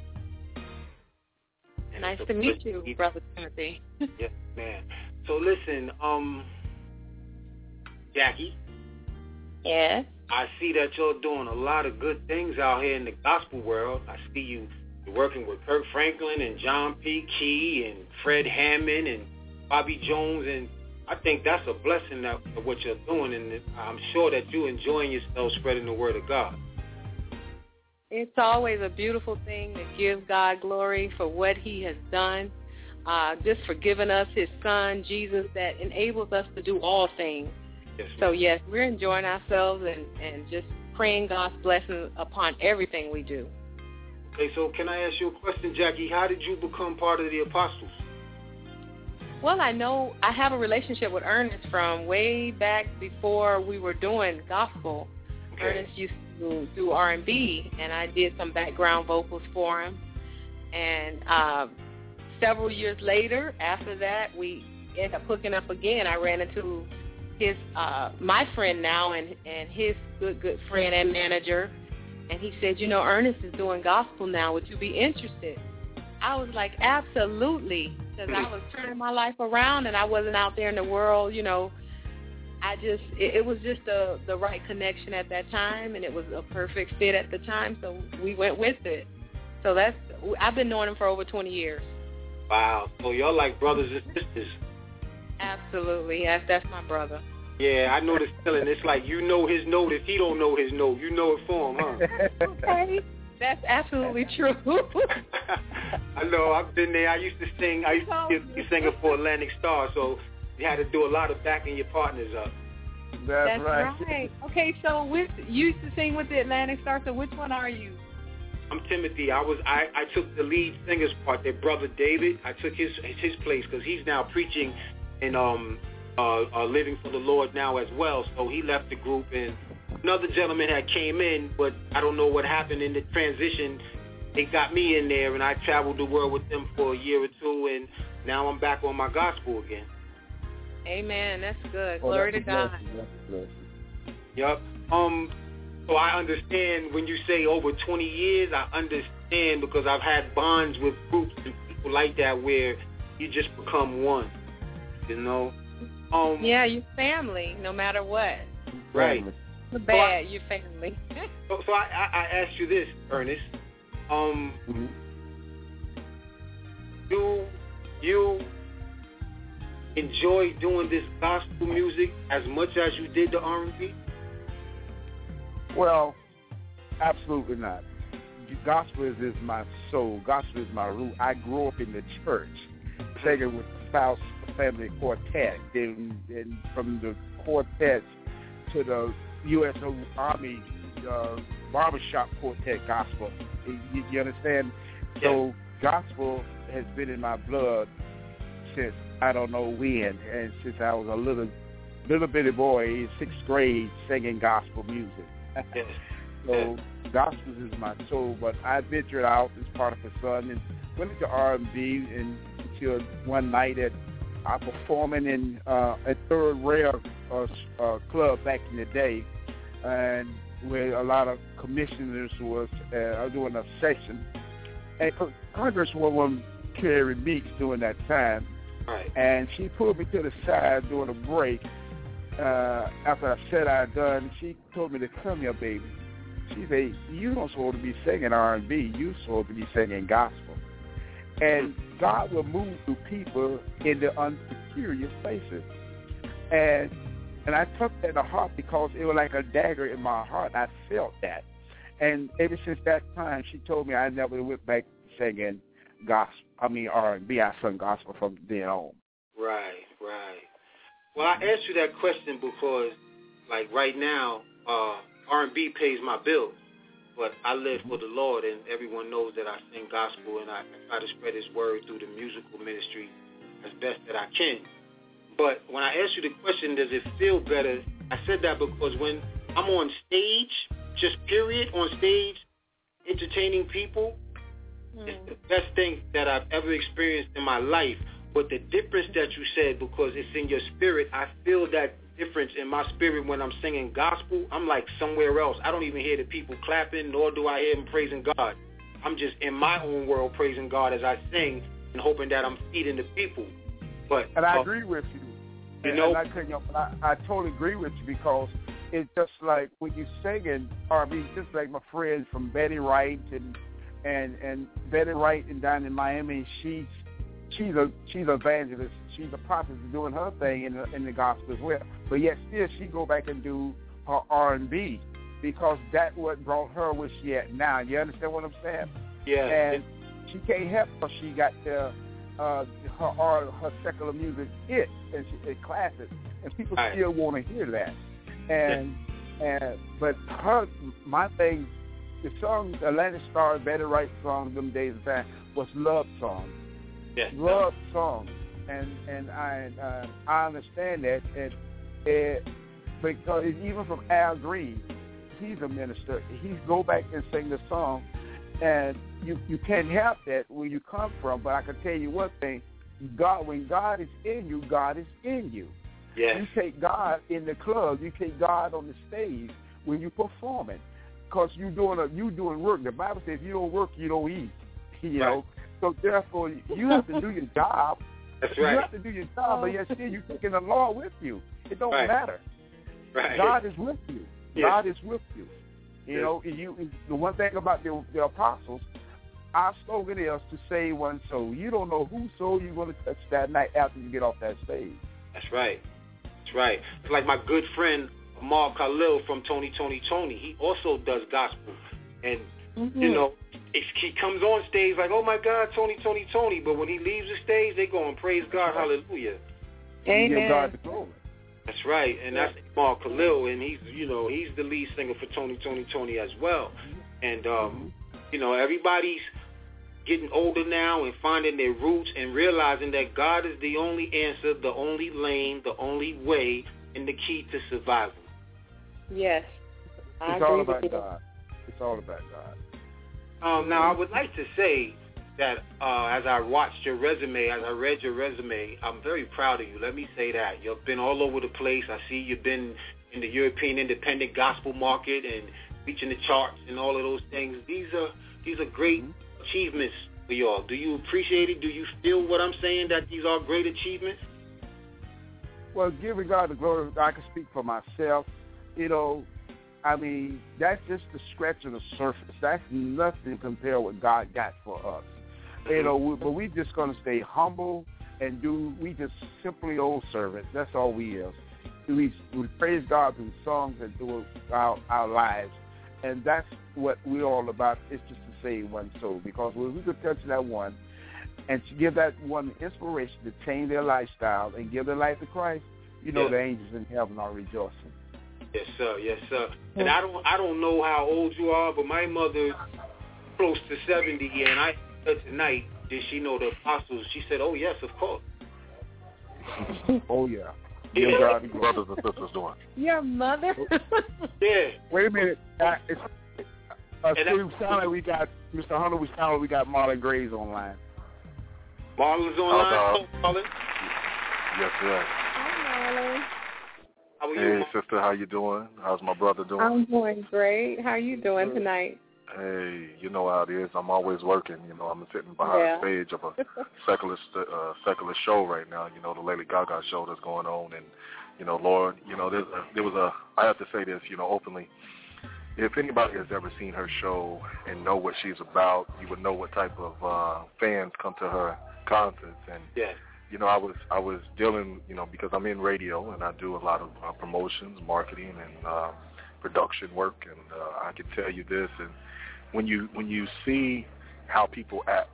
And nice to meet you, Brother Timothy. Yes, man. So listen, Jackie. Yes? I see that you're doing a lot of good things out here in the gospel world. I see you're working with Kirk Franklin and John P. Key and Fred Hammond and Bobby Jones, and I think that's a blessing that what you're doing, and I'm sure that you're enjoying yourself spreading the word of God. It's always a beautiful thing to give God glory for what he has done, just for giving us his son, Jesus, that enables us to do all things. Yes, so, yes, we're enjoying ourselves and just praying God's blessing upon everything we do. Okay, so can I ask you a question, Jackie? How did you become part of the Apostles? Well, I know I have a relationship with Ernest from way back before we were doing gospel. Okay. Ernest used to do R&B, and I did some background vocals for him. And several years later, after that, we ended up hooking up again. I ran into his my friend now and his good friend and manager. And he said, you know, Ernest is doing gospel now. Would you be interested? I was like, absolutely, because I was turning my life around and I wasn't out there in the world, you know. It was just the right connection at that time, and it was a perfect fit at the time, so we went with it. So I've been knowing him for over 20 years. Wow. So y'all like brothers and sisters. Absolutely. Yes, that's my brother. Yeah, I know this feeling. It's like you know his note if he don't know his note. You know it for him, huh? Okay. That's absolutely true. I know. I've been there. I used to sing. I used to be singing for Atlantic Star, so you had to do a lot of backing your partners up. That's right. Okay, so you used to sing with the Atlantic Star, so which one are you? I'm Timothy. I took the lead singer's part. Their brother David, I took his place because he's now preaching and living for the Lord now as well. So he left the group, and another gentleman had came in, but I don't know what happened in the transition. They got me in there, and I traveled the world with them for a year or two, and now I'm back on my gospel again. Amen. That's good. Glory to God. Yep. So I understand when you say over 20 years, I understand because I've had bonds with groups and people like that where you just become one, you know. Yeah, you're family, no matter what. Right. The bad, you're family. So I asked you this, Ernest. Do you enjoy doing this gospel music as much as you did the R&B? Well, absolutely not. Gospel is my soul. Gospel is my root. I grew up in the church, singing with the Spouse Family Quartet. And from the quartet to the U.S. Army barbershop quartet gospel. You understand? Yeah. So gospel has been in my blood since I don't know when, and since I was a little bitty boy in 6th grade singing gospel music. Yes. So gospel is my soul, but I ventured out as part of the Son and went into R&B until one night I performing in a Third Rail club back in the day, and where a lot of commissioners was doing a session. And Congresswoman Carrie Meeks during that time, right. And she pulled me to the side during a break. After I said I had done, she told me to come here, baby. She said, you don't supposed to be singing R&B. You're supposed to be singing gospel. And God will move through people in the unsecurious places. And I took that to heart because it was like a dagger in my heart. I felt that. And ever since that time, she told me I never went back singing R&B. I sung gospel from then on. Right. Well, I asked you that question because, like, right now, R&B pays my bills, but I live for the Lord, and everyone knows that I sing gospel, and I try to spread His word through the musical ministry as best that I can. But when I asked you the question, does it feel better, I said that because when I'm on stage, just period, on stage, entertaining people, it's the best thing that I've ever experienced in my life. But the difference that you said, because it's in your spirit, I feel that difference in my spirit when I'm singing gospel. I'm like somewhere else. I don't even hear the people clapping, nor do I hear them praising God. I'm just in my own world praising God as I sing and hoping that I'm feeding the people. And I agree with you. I totally agree with you because it's just like when you're singing R&B, just like my friend from Betty Wright and Betty Wright and down in Miami, she's an evangelist. She's a prophet doing her thing in the gospel as well. But yet still she go back and do her R&B because that's what brought her where she at now. You understand what I'm saying? Yeah. And she can't help her. She got her secular music hit and it classic, and people still want to hear that. But my thing, the songs, Atlantic Starr, Betty Wright songs, them days of time was love songs. Yes. Love songs, and I understand that, because even from Al Green, he's a minister. He go back and sing the song, and you can't help that where you come from. But I can tell you one thing: when God is in you, God is in you. Yes. You take God in the club, you take God on the stage when you performing, because you doing work. The Bible says if you don't work, you don't eat. You know. So therefore, you have to do your job. That's right. You have to do your job, but yet still you're taking the Lord with you. It don't matter. Right. God is with you. Yes. God is with you. You know, the one thing about the apostles, our slogan is to save one soul. You don't know whose soul you're going to touch that night after you get off that stage. That's right. That's right. It's like my good friend Mark Khalil from Tony. He also does gospel, and you know, he comes on stage like, oh my God, Tony. But when he leaves the stage, they go and praise God, hallelujah. Amen. Give God the glory. That's right, and that's Mark Khalil, and he's the lead singer for Tony as well. And everybody's getting older now and finding their roots and realizing that God is the only answer, the only lane, the only way, and the key to survival. Yes. It's all about God. It's all about God. Now, I would like to say that as I watched your resume, as I read your resume, I'm very proud of you. Let me say that. You've been all over the place. I see you've been in the European independent gospel market and reaching the charts and all of those things. These are great achievements for y'all. Do you appreciate it? Do you feel what I'm saying, that these are great achievements? Well, giving God the glory, I can speak for myself. I mean, that's just the scratch of the surface. That's nothing compared to what God got for us. But we just going to stay humble and we just simply old servants. That's all we is. We praise God through songs and through our lives. And that's what we're all about, is just to save one soul. Because when we could touch that one and to give that one inspiration to change their lifestyle and give their life to Christ, the angels in heaven are rejoicing. Yes, sir. Yes, sir. And I don't know how old you are, but my mother's close to 70, and I asked her tonight, did she know the apostles? She said, oh, yes, of course. Oh, yeah. Yeah, brothers and sisters doing. Your mother? Yeah. Wait a minute. Steve, sound like we got, Mr. Hunter, we sound like we got Marlon Graves online. Marlon's online? Marlon? Yes, yes. Hi, Marlon. How are hey, you, sister, how you doing? How's my brother doing? I'm doing great. How are you doing tonight? Hey, you know how it is. I'm always working. You know, I'm sitting behind the stage of a secular show right now. You know, the Lady Gaga show that's going on. And, you know, Lord, you know, I have to say this, you know, openly. If anybody has ever seen her show and know what she's about, you would know what type of fans come to her concerts. And, you know, I was dealing, you know, because I'm in radio and I do a lot of promotions, marketing, and production work. And I can tell you this, and when you see how people act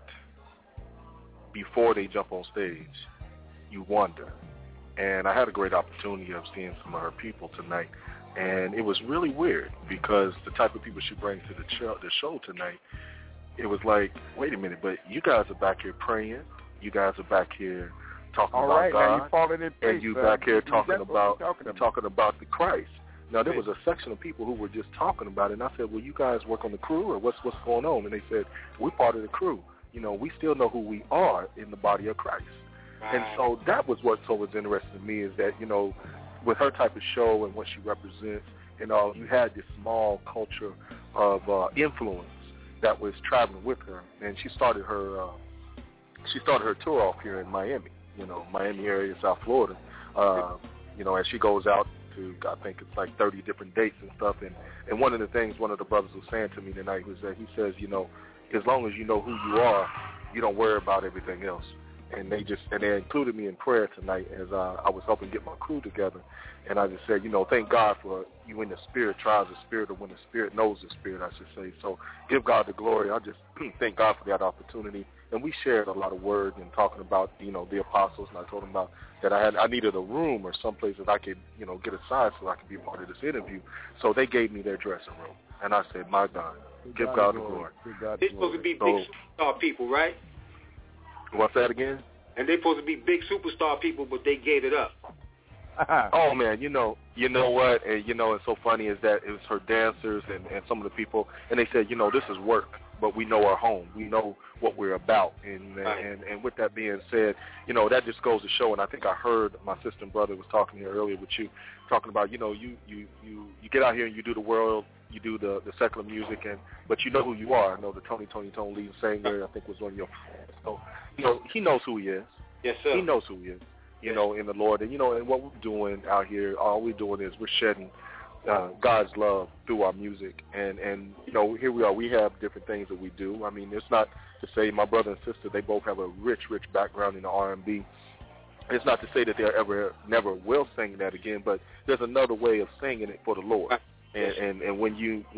before they jump on stage, you wonder. And I had a great opportunity of seeing some of her people tonight, and it was really weird because the type of people she brings to the show tonight, it was like, wait a minute, but you guys are back here praying, you guys are back here talking about God, and you back here talking about the Christ. Now, there was a section of people who were just talking about it, and I said, well, you guys work on the crew, or what's going on? And they said, we're part of the crew. You know, we still know who we are in the body of Christ. Right. And so that was what was interesting to me is that, you know, with her type of show and what she represents, you know, you had this small culture of influence that was traveling with her. And she started her tour off here in Miami, you know, Miami area, South Florida, you know, as she goes out to, I think it's like 30 different dates and stuff. And one of the things one of the brothers was saying to me tonight was that he says, you know, as long as you know who you are, you don't worry about everything else. And they included me in prayer tonight as I was helping get my crew together. And I just said, you know, thank God for you in the Spirit, tries the Spirit, or when the Spirit knows the Spirit, I should say. So give God the glory. I just thank God for that opportunity. And we shared a lot of words and talking about, you know, the apostles. And I told them about that I needed a room or someplace that I could, you know, get aside so I could be a part of this interview. So they gave me their dressing room. And I said, my God, give God the glory. They're supposed to be big superstar people, right? What's that again? And they're supposed to be big superstar people, but they gave it up. Oh, man, you know what? And, you know, it's so funny is that it was her dancers and some of the people, and they said, you know, this is work, but we know our home. We know what we're about. And with that being said, you know, that just goes to show, and I think I heard my sister and brother was talking here earlier with you, talking about, you know, you get out here and you do the world, you do the secular music, but you know who you are. I know the Tony lead singer, I think, was on your phone. So, you know, he knows who he is. Yes, sir. He knows who he is, you know, in the Lord. And, you know, and what we're doing out here, all we're doing is we're shedding God's love through our music. And, you know, here we are. We have different things that we do. I mean, it's not to say my brother and sister, they both have a rich background in the R&B. It's not to say that they'll never will sing that again, but there's another way of singing it for the Lord. And when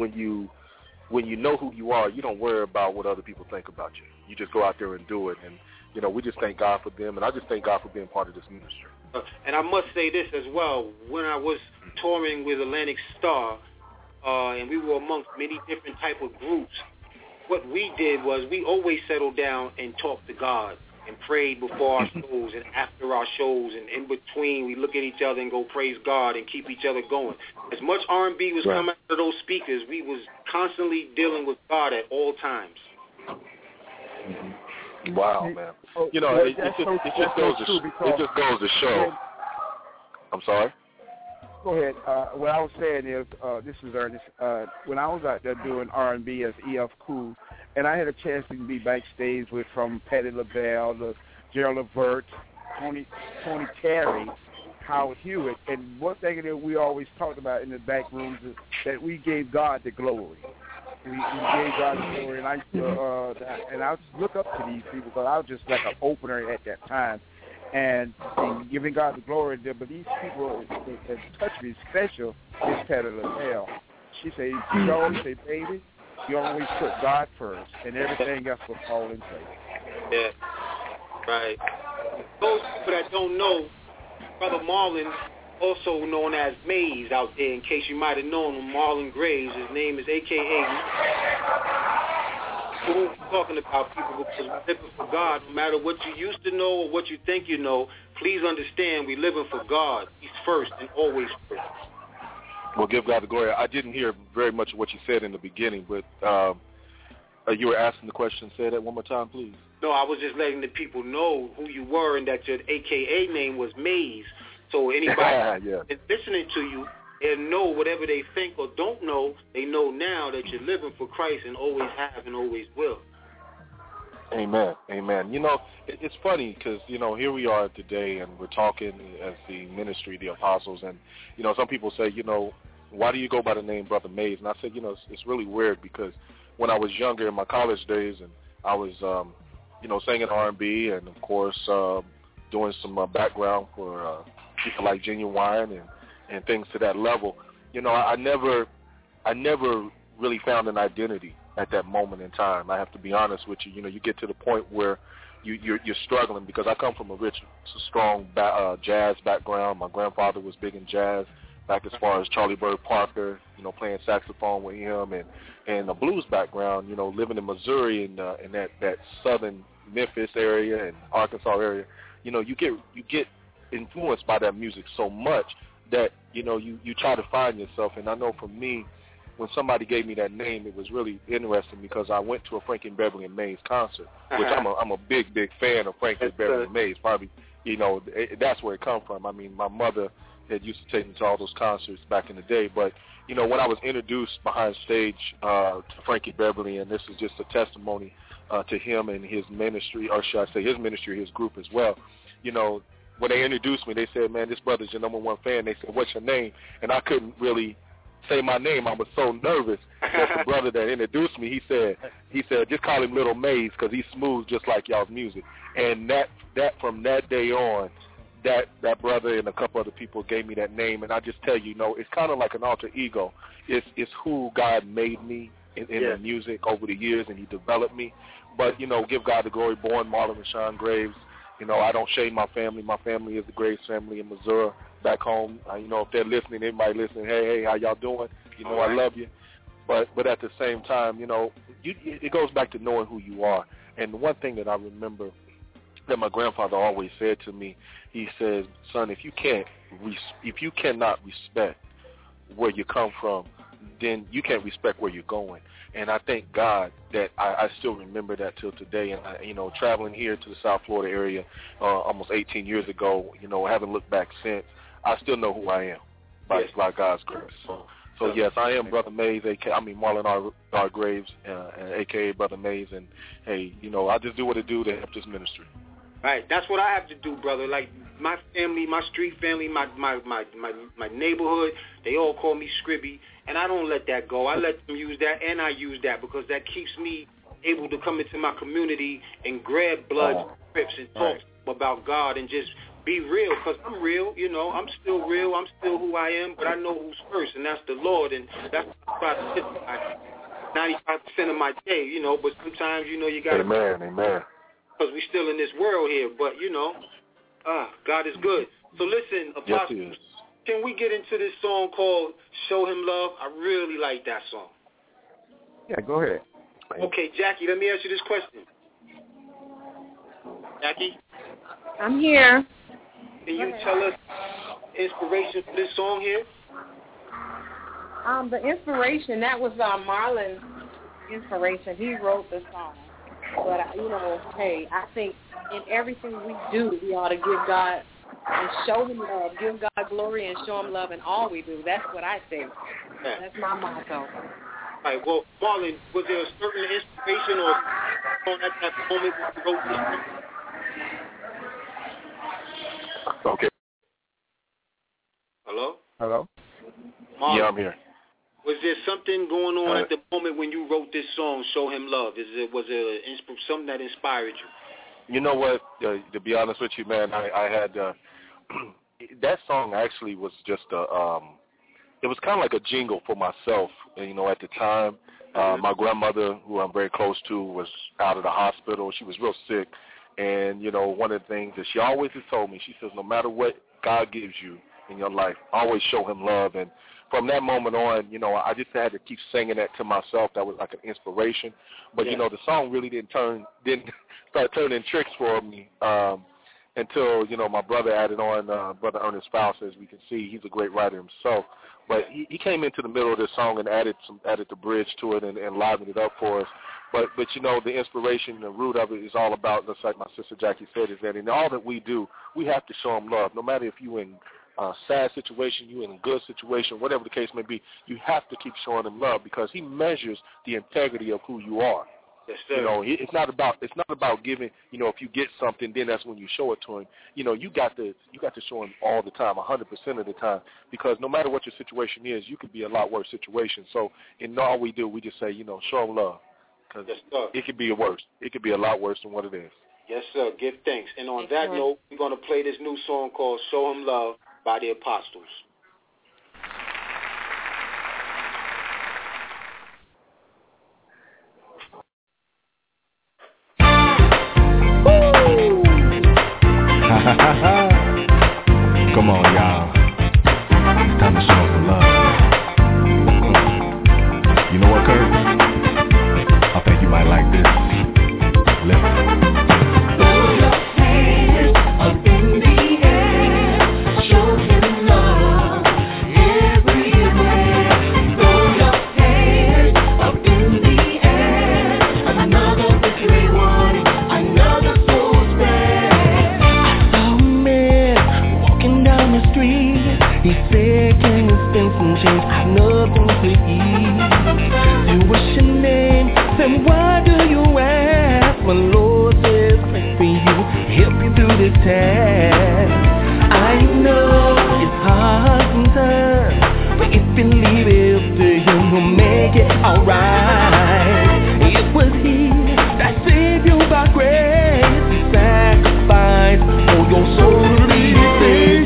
you know who you are, you don't worry about what other people think about you. You just go out there and do it. And, you know, we just thank God for them, and I just thank God for being part of this ministry. And I must say this as well. When I was touring with Atlantic Star, and we were amongst many different type of groups, what we did was we always settled down and talked to God and prayed before our shows and after our shows, and in between we look at each other and go praise God and keep each other going. As much R&B was coming out of those speakers, we was constantly dealing with God at all times. Wow, man. You know, it just goes to show. I'm sorry? Go ahead. What I was saying is, this is Ernest. When I was out there doing R&B as E.F. Cool, and I had a chance to be backstage with from Patti LaBelle to Gerald Levert, Tony Terry, Howard Hewitt, and one thing that we always talked about in the back rooms is that we gave God the glory. We gave God the glory, and I look up to these people because I was just like an opener at that time, and giving God the glory. But these people that touched me special is Patti LaBelle. She said, baby, you always put God first, and everything else will fall in place. Yeah, right. Those people that don't know, Brother Marlon also known as Maze out there, in case you might have known him, Marlon Graves. His name is A.K.A. We're talking about people because we're living for God. No matter what you used to know or what you think you know, please understand we're living for God. He's first and always first. Well, give God the glory. I didn't hear very much of what you said in the beginning, but you were asking the question. Say that one more time, please. No, I was just letting the people know who you were and that your AKA name was Maze. So anybody that's listening to you and know whatever they think or don't know, they know now that you're living for Christ and always have and always will. Amen. Amen. You know, it's funny because, you know, here we are today and we're talking as the ministry, the apostles, and, you know, some people say, you know, why do you go by the name Brother Maze? And I said, you know, it's really weird because when I was younger in my college days and I was, you know, singing R&B and, of course, doing some background for people like Genuine and things to that level, you know, I never really found an identity at that moment in time. I have to be honest with you. You know, you get to the point where you're struggling because I come from a rich, strong jazz background. My grandfather was big in jazz back as far as Charlie Bird Parker, you know, playing saxophone with him, and a blues background, you know, living in Missouri and in that southern Memphis area and Arkansas area. You know, you get influenced by that music so much that, you know, you try to find yourself. And I know for me, when somebody gave me that name, it was really interesting because I went to a Frankie Beverly and Maze concert, which I'm a big fan of Frankie Beverly and Maze. Probably, you know, that's where it come from. I mean, my mother had used to take me to all those concerts back in the day. But, you know, when I was introduced behind stage to Frankie Beverly, and this is just a testimony to him and his ministry, or should I say his ministry, his group as well, you know, when they introduced me, they said, man, this brother's your number one fan. They said, what's your name? And I couldn't really say my name. I was so nervous that the brother that introduced me, he said, just call him Little Maze because he's smooth just like y'all's music. And that from that day on, that brother and a couple other people gave me that name. And I just tell you, it's kind of like an alter ego. It's who God made me in the music over the years, and he developed me. But, you know, give God the glory, born Marlon Rashawn Graves. You know, I don't shame my family. My family is the Graves family in Missouri back home. You know, if they're listening, anybody listening, hey, how y'all doing? You know, I love you. But at the same time, you know, it goes back to knowing who you are. And the one thing that I remember that my grandfather always said to me, he says, son, if you cannot respect where you come from, then you can't respect where you're going. And I thank God that I still remember that till today. And, you know, traveling here to the South Florida area almost 18 years ago, you know, I haven't looked back since. I still know who I am by God's grace. So yes, I am Brother Maze, Marlon R. Graves, a.k.a. Brother Maze. And, hey, you know, I just do what I do to help this ministry. Right, that's what I have to do, brother. Like my family, my street family, my neighborhood, they all call me Scribby, and I don't let that go. I let them use that, and I use that because that keeps me able to come into my community and grab blood strips and talk about God and just be real, because I'm real, you know. I'm still real. I'm still who I am, but I know who's first, and that's the Lord, and that's what I try to live 95% of my day, you know, but sometimes, you know, you got to... Amen. Because we're still in this world here, but, you know, God is good. So listen, Apostle, yes, can we get into this song called Show Him Love? I really like that song. Yeah, go ahead. Okay, Jackie, let me ask you this question. Jackie? I'm here. Can you tell us inspiration for this song here? The inspiration, that was Marlon's inspiration. He wrote the song. But, you know, hey, I think in everything we do, we ought to give God and show him love, give God glory and show him love in all we do. That's what I say. Yeah. That's my motto. All right, well, Marlon, was there a certain inspiration or at that moment when you wrote this song? Okay. Hello? Marlon, yeah, I'm here. Was there something going on at the moment when you wrote this song, Show Him Love? Was it something that inspired you? You know what? To be honest with you, man, I had that song actually was just it was kind of like a jingle for myself. You know, at the time, my grandmother, who I'm very close to, was out of the hospital. She was real sick, and you know, one of the things that she always has told me, she says, no matter what God gives you in your life. Always show him love. And from that moment on, you know, I just had to keep singing that to myself. That was like an inspiration. But, you know, the song really didn't start turning tricks for me until, you know, my brother added on, Brother Ernest Faust, as we can see. He's a great writer himself. But he came into the middle of this song and added the bridge to it and livened it up for us. But you know, the inspiration, the root of it is all about, just like my sister Jackie said, is that in all that we do, we have to show him love. No matter if you're in a sad situation, you're in a good situation, whatever the case may be, you have to keep showing him love because he measures the integrity of who you are. Yes, sir. You know, it's not about giving. You know, if you get something, then that's when you show it to him. You know, you got to show him all the time, 100% of the time, because no matter what your situation is, you could be a lot worse situation. So in all we do, we just say, you know, show him love, because it could be worse. It could be a lot worse than what it is. Yes, sir. Give thanks. And on that note, we're going to play this new song called "Show Him Love" by the Apostles. Come on, y'all. It's time to show some love. You know what, Kurt? I think you might like this. Listen. Throw your hands up in the air. Show him love everywhere. Throw your hands up in the air. Another victory won. Another soul spared. I saw a man walking down the street. He said, "Can you spend some change? I've nothing to eat." "And what's your name?" Then why do you ask? My Lord says, "Pray for you, help you through this task." I know it's hard sometimes, but if you leave it up to him, he'll make it alright. It was he that saved you by grace. He sacrificed for your soul to be saved.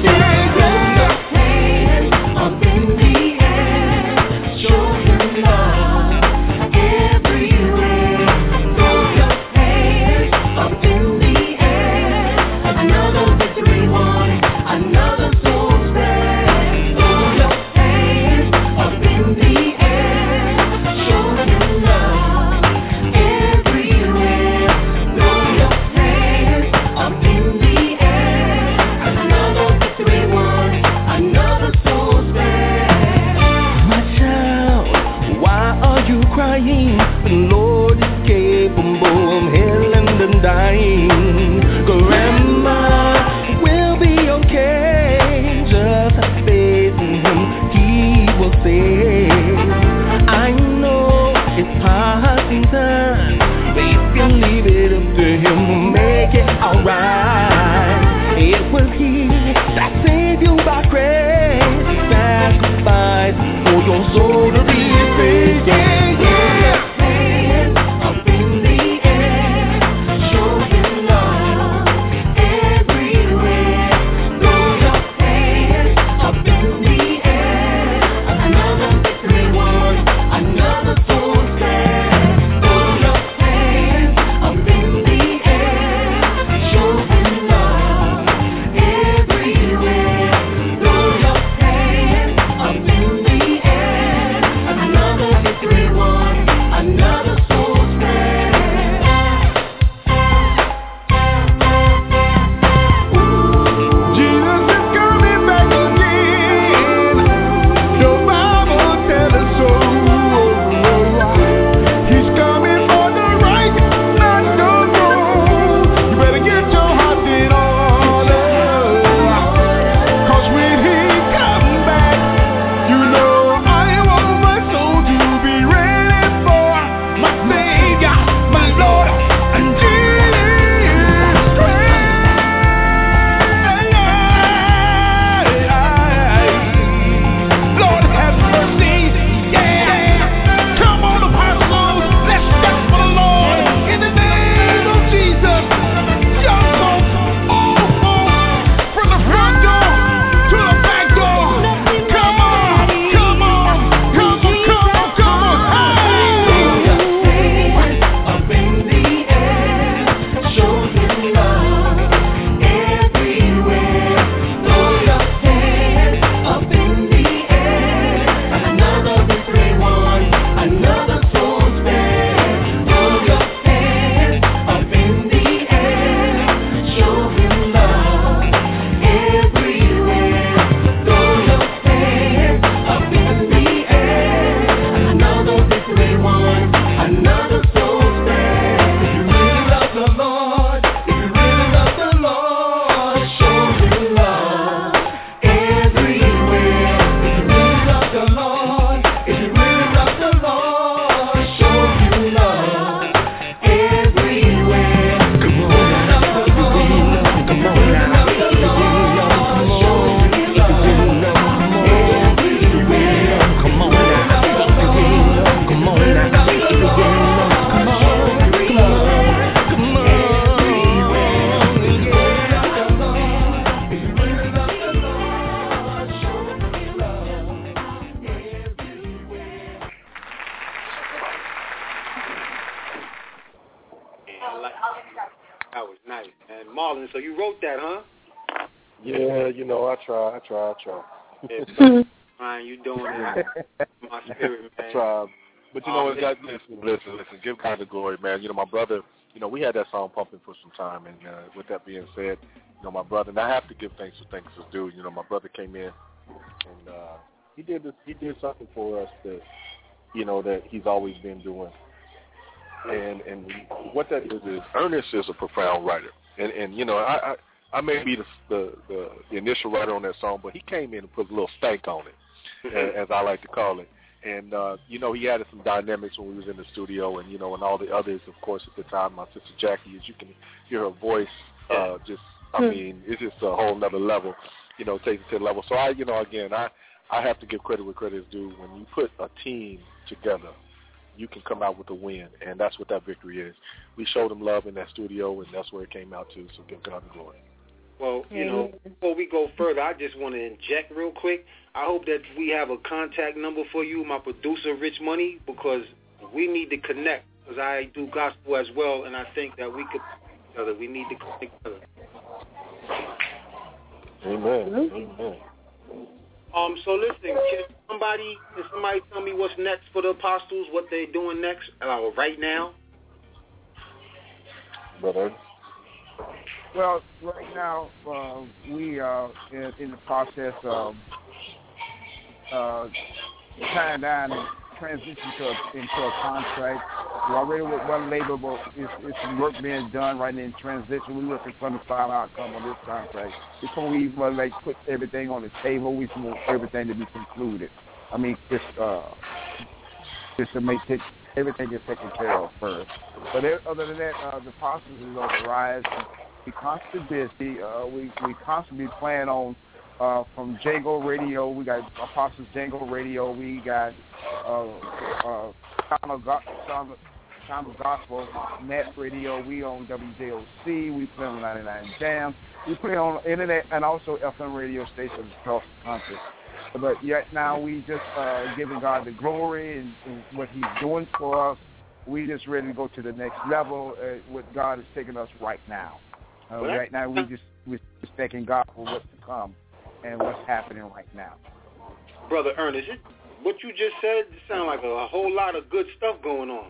Up in the air, show him love everywhere. Throw your hands up in the air. Another victory won, another soul spared. Throw your hands up in the air. Show him love everywhere. Throw your hands up in the air. Another victory won, another soul spared. My child, why are you crying? The Lord is capable of healing the dying. Grandma will be okay. Just have faith in him, he will save. I know it's hard sometimes, but if you leave it up to him, we'll make it alright. It was he that saved you by grace. He sacrificed for your soul to be saved. Yeah, yeah. Hands up in the air, show him That was nice, man. Marlon, so you wrote that, huh? Yeah, I try. Yeah, Ryan, you doing it. My spirit, man. I try. But listen, give God the glory, man. My brother, we had that song pumping for some time, and with that being said, my brother, and I have to give thanks for thanks is due. My brother came in, and he did something for us that, that he's always been doing. And what that is Ernest is a profound writer, and I may be the initial writer on that song, but he came in and put a little stank on it, as I like to call it. And, he added some dynamics when we was in the studio, and, and all the others, of course, at the time, my sister Jackie, as you can hear her voice, it's just a whole nother level, takes it to the level. So I have to give credit where credit is due. When you put a team together, you can come out with a win, and that's what that victory is. We showed them love in that studio, and that's where it came out to, so give God the glory. Well, before we go further, I just want to inject real quick. I hope that we have a contact number for you, my producer, Rich Money, because we need to connect, because I do gospel as well, and I think that we could each other. We need to connect each other. Amen. So listen, can somebody tell me what's next for the Apostles, what they're doing next, right now? Brother. Well, right now we are in the process of tying down and transition into a contract. We're already with one label, but it's some work being done right now in transition. We're looking for the final outcome on this contract. Before we even put everything on the table, we want everything to be concluded. I mean, just to make everything is taken care of first. But other than that, the process is on the rise. We're constantly busy. We constantly plan on from Django Radio. We got Apostles Django Radio. We got Channel Gospel Net Radio. We on WJOC. We play on 99 Jam. We play on internet and also FM radio stations across the country. But yet now we just giving God the glory and what He's doing for us. We just ready to go to the next level. What God is taking us right now. Right now we're just thanking God for what's to come and what's happening right now. Brother Ernest, what you just said sounds like a whole lot of good stuff going on.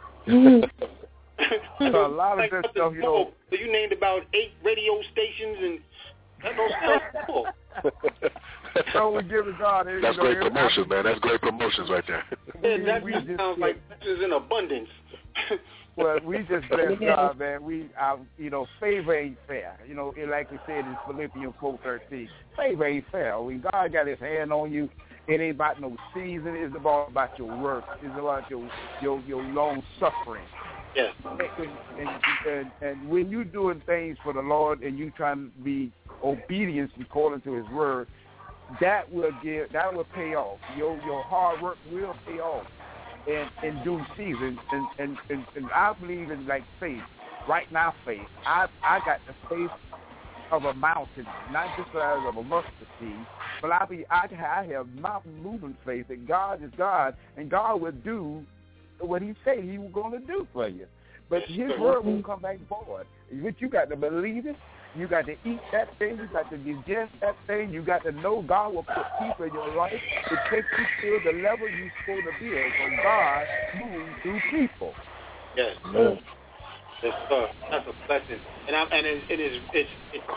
A lot of good stuff, So you named about 8 radio stations, and that don't sound cool. So we give God. That's great promotions, man. That's great promotions right there. That sounds like this is in abundance. Well, we just bless God, man. Favor ain't fair. Like we said in Philippians 4:13, favor ain't fair. When God got His hand on you, it ain't about no season. It's about your work. It's about your long suffering. Yes. And when you're doing things for the Lord and you trying to be obedient according to His word, that will pay off. Your hard work will pay off in due season. And I believe in faith. Right now, faith. I got the faith of a mountain, not just the size of a mustard seed, but I have mountain moving faith that God is God, and God will do what He said He was going to do for you. But His word won't come back void. But you got to believe it. You got to eat that thing. You got to digest that thing. You got to know God will put people in your life to take you to the level you're supposed to be at. So God moves through people. Yes. That's a blessing. And it's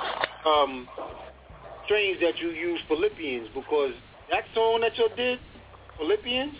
strange that you use Philippians, because that song that you did, Philippians,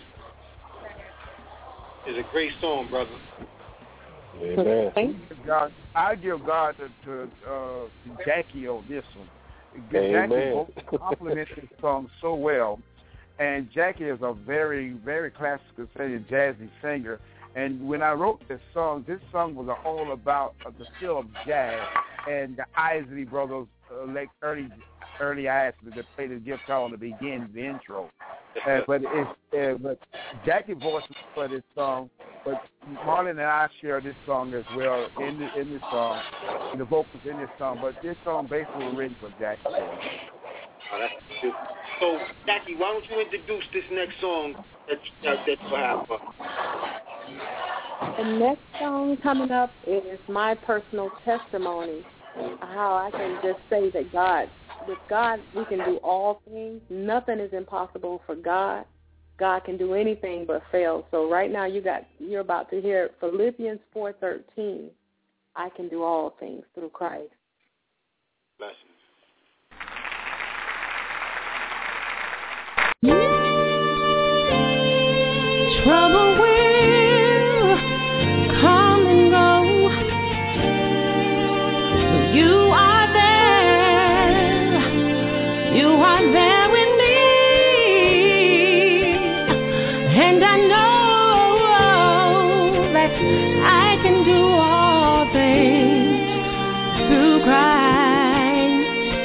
is a great song, brother. Amen. God, I give God to Jackie on this one. Amen. Jackie compliments this song so well, and Jackie is a very, very classical singer, jazzy singer. And when I wrote this song was all about the feel of jazz, and the Isley brothers, early Isley, that played the guitar on the beginning, the intro. But Jackie voiced for this song, but Marlon and I share this song as well in this song, the vocals in this song. But this song basically was written for Jackie. Oh, that's good. So, Jackie, why don't you introduce this next song that you have? The next song coming up is my personal testimony, how I can just say that with God, we can do all things. Nothing is impossible for God. God can do anything but fail. So right now you're about to hear Philippians 4:13. I can do all things through Christ. Blessings. Trouble will come and go. You are there with me, and I know that I can do all things through Christ.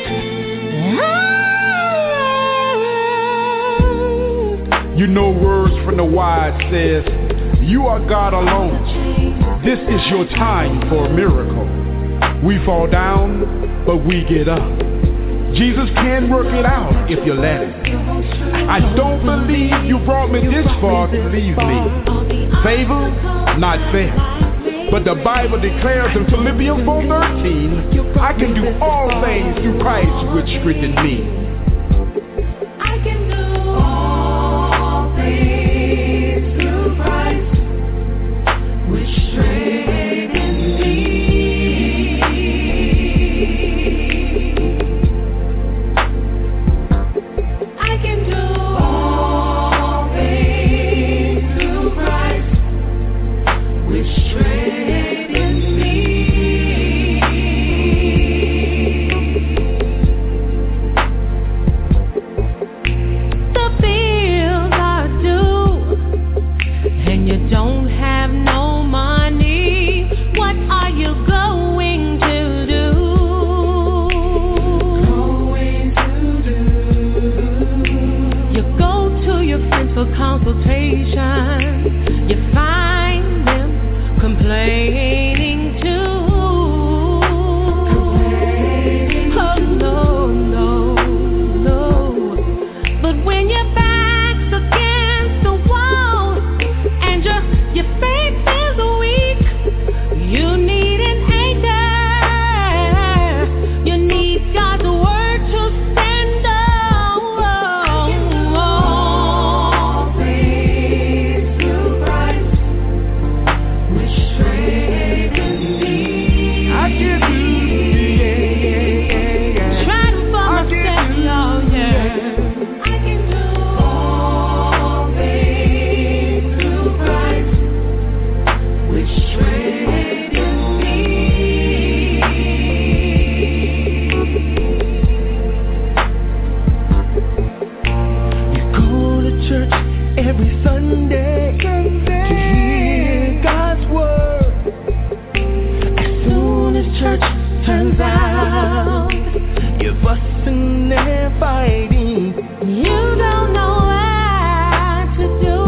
You know words from the wise says, you are God alone. This is your time for a miracle. We fall down, but we get up. Jesus can work it out if you let him. I don't believe you brought me this far to leave me. Favor, not fair. But the Bible declares in Philippians 4:13, I can do all things through Christ which strengthens me. I can do all things through Christ which strengthens me. Consultation, you find them complaining too. Oh no, but when your back's against the wall and your faith is weak, you need an anchor. You need God's word to stand up. Every Sunday to hear God's word. As soon as church turns out, you're fussing and fighting. You don't know what to do.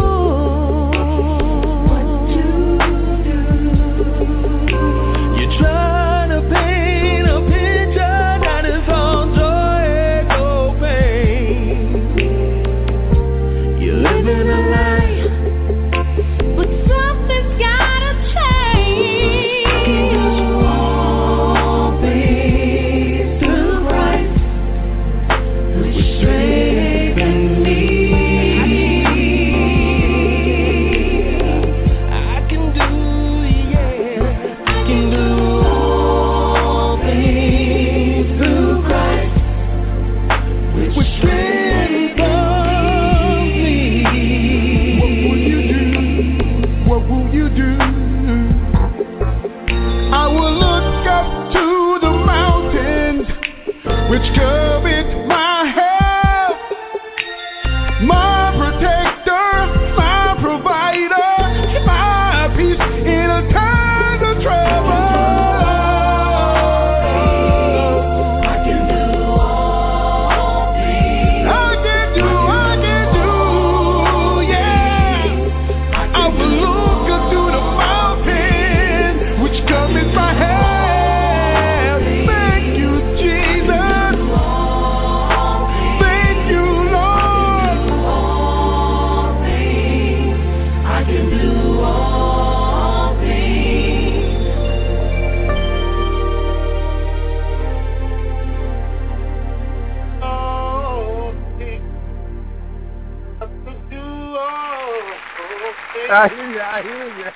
You're trying to paint a picture that is all joy and no pain. You're living a lie, but something's gotta change. I can do all things. I hear you.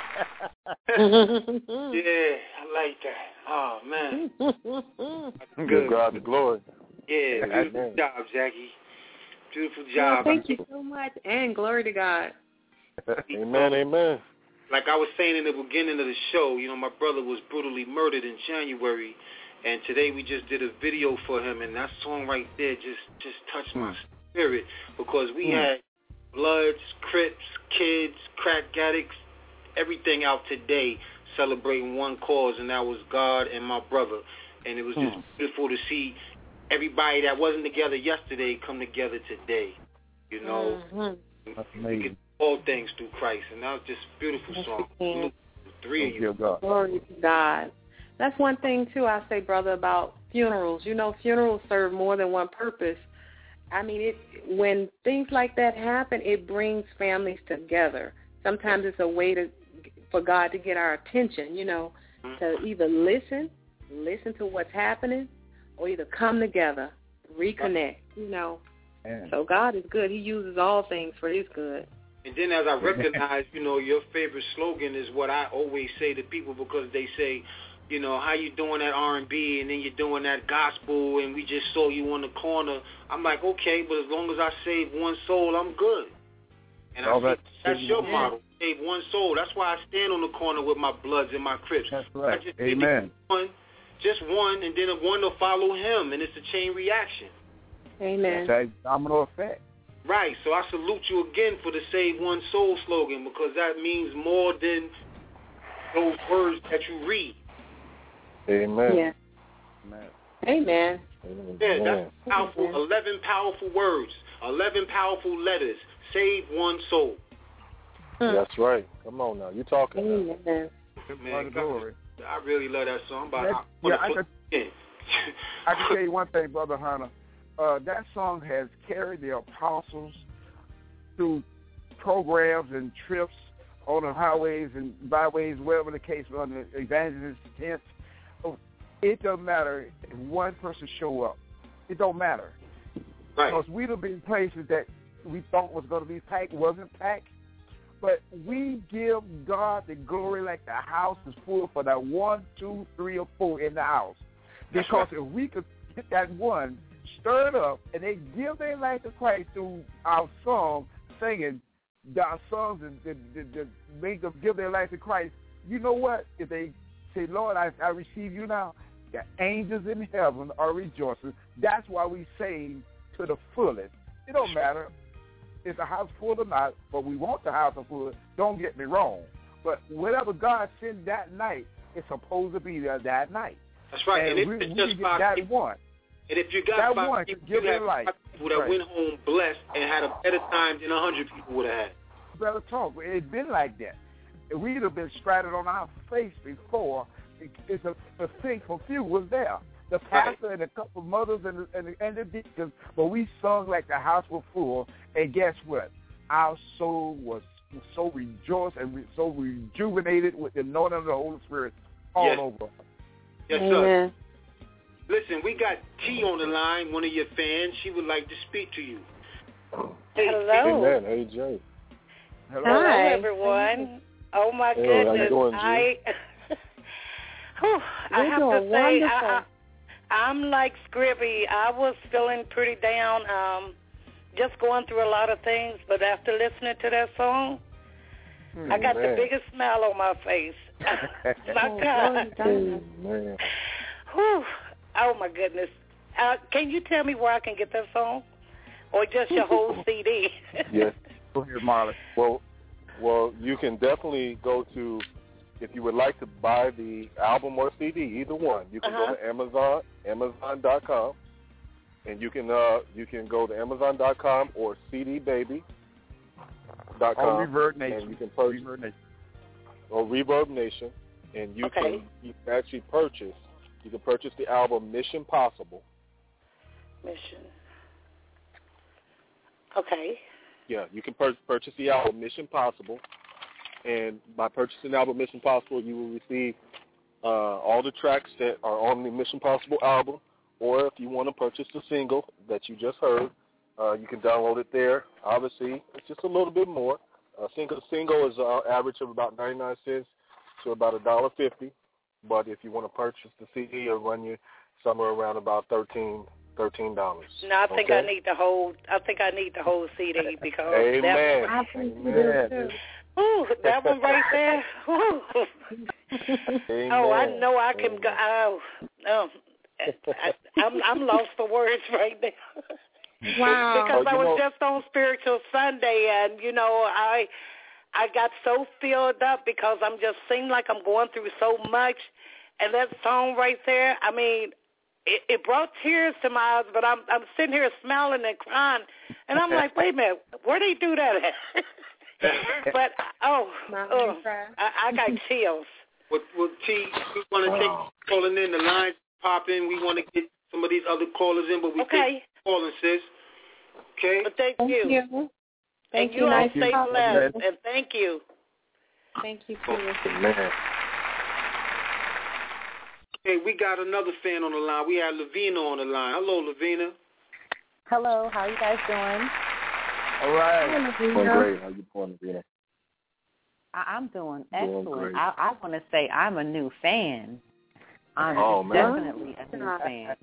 Yeah, I like that. Oh, man. Give God the glory. Yeah, beautiful job, Jackie. Beautiful job. Well, thank you so much, and glory to God. Amen, amen. Like I was saying in the beginning of the show, you know, my brother was brutally murdered in January, and today we just did a video for him, and that song right there just touched my spirit, because we had Bloods, Crips, kids, crack addicts, everything out today celebrating one cause, and that was God and my brother. And it was just beautiful to see everybody that wasn't together yesterday come together today. You know, That's amazing. All things through Christ, and that was just a beautiful song. Salute the three of you. Glory to God. That's one thing, too, I say, brother, about funerals. You know, funerals serve more than one purpose. I mean, when things like that happen, it brings families together. Sometimes it's a way for God to get our attention, you know, to either listen to what's happening, or either come together, reconnect, you know. So God is good. He uses all things for his good. And then as I recognize, you know, your favorite slogan is what I always say to people, because they say, you know, how you doing that R&B and then you're doing that gospel and we just saw you on the corner. I'm like, okay, but as long as I save one soul, I'm good. And that's your model, save one soul. That's why I stand on the corner with my Bloods and my Crips. That's right. I just Amen. Just one, and then one will follow him, and it's a chain reaction. Amen. That's a domino effect. Right, so I salute you again for the Save One Soul slogan, because that means more than those words that you read. Amen. Yeah. Amen. Yeah, that's powerful. 11 powerful words, 11 powerful letters. Save one soul. That's right. Come on now, you talking? Amen. Man, God, I really love that song. But I can tell you one thing, Brother Hunter. That song has carried the apostles through programs and trips on the highways and byways, wherever the case, on the evangelist tents. It doesn't matter if one person show up. It don't matter. Right. Because we'd have been places that we thought was going to be packed, wasn't packed. But we give God the glory like the house is full for that 1, 2, 3, or 4 in the house. Because if we could get that one stirred up and they give their life to Christ through our song, singing our songs and make them give their life to Christ, you know what? If they say, Lord, I receive you now, the angels in heaven are rejoicing. That's why we sing to the fullest. It don't matter if the house full or not, but we want the house full. Don't get me wrong. But whatever God sent that night, it's supposed to be there that night. That's right. And we it's just get that one. And if you got that 5 people, you have 5 people that went home blessed and had a better time than 100 people would have had. Better talk. It's been like that. We'd have been stratted on our face before. It's a thing for few was there. The pastor and a couple of mothers and the deacons, but we sung like the house was full. And guess what? Our soul was so rejoiced and so rejuvenated with the anointing of the Holy Spirit all over. Yes, sir. Listen, we got T on the line, one of your fans. She would like to speak to you. Hello. Amen. Hey, Jay. Hello, everyone. Oh, my goodness. How you doing, Jay? I have to say, I'm like Scribby. I was feeling pretty down, just going through a lot of things. But after listening to that song, I got the biggest smile on my face. My God. Whew. Oh, my goodness. Can you tell me where I can get that song? Or just your whole CD? Yes. Go ahead, Marlon. Well, you can definitely go to, if you would like to buy the album or CD, either one, you can go to Amazon, Amazon.com, and you can go to Amazon.com or CDBaby.com. Or Reverb Nation. And you can purchase, or Reverb Nation, and you can actually purchase. You can purchase the album Mission Possible. Mission. Okay. Yeah, you can purchase the album Mission Possible, and by purchasing the album Mission Possible, you will receive all the tracks that are on the Mission Possible album, or if you want to purchase the single that you just heard, you can download it there. Obviously, it's just a little bit more, A single is average of about 99 cents to about $1.50. But if you want to purchase the CD, it'll run you somewhere around about $13. No, I think I need the whole. I think I need the whole CD because Amen. Ooh, that one right there. Oh, I know I can go. I'm lost for words right now. Wow. Because I was just on Spiritual Sunday, and I got so filled up because I'm just seem like I'm going through so much, and that song right there. I mean. It brought tears to my eyes, but I'm sitting here smiling and crying, and I'm like, wait a minute, where they do that at? But I got chills. Well, T, we want to take calling in, the lines pop in. We want to get some of these other callers in, but we take calling, sis. Okay. But thank you. Thank you. All stay blessed, and thank you. Thank you for your Hey, we got another fan on the line. We have Lavina on the line. Hello, Lavina. Hello. How are you guys doing? All right. Doing great. How you doing, Lavina? I'm doing excellent. I want to say I'm a new fan. I'm definitely a new fan.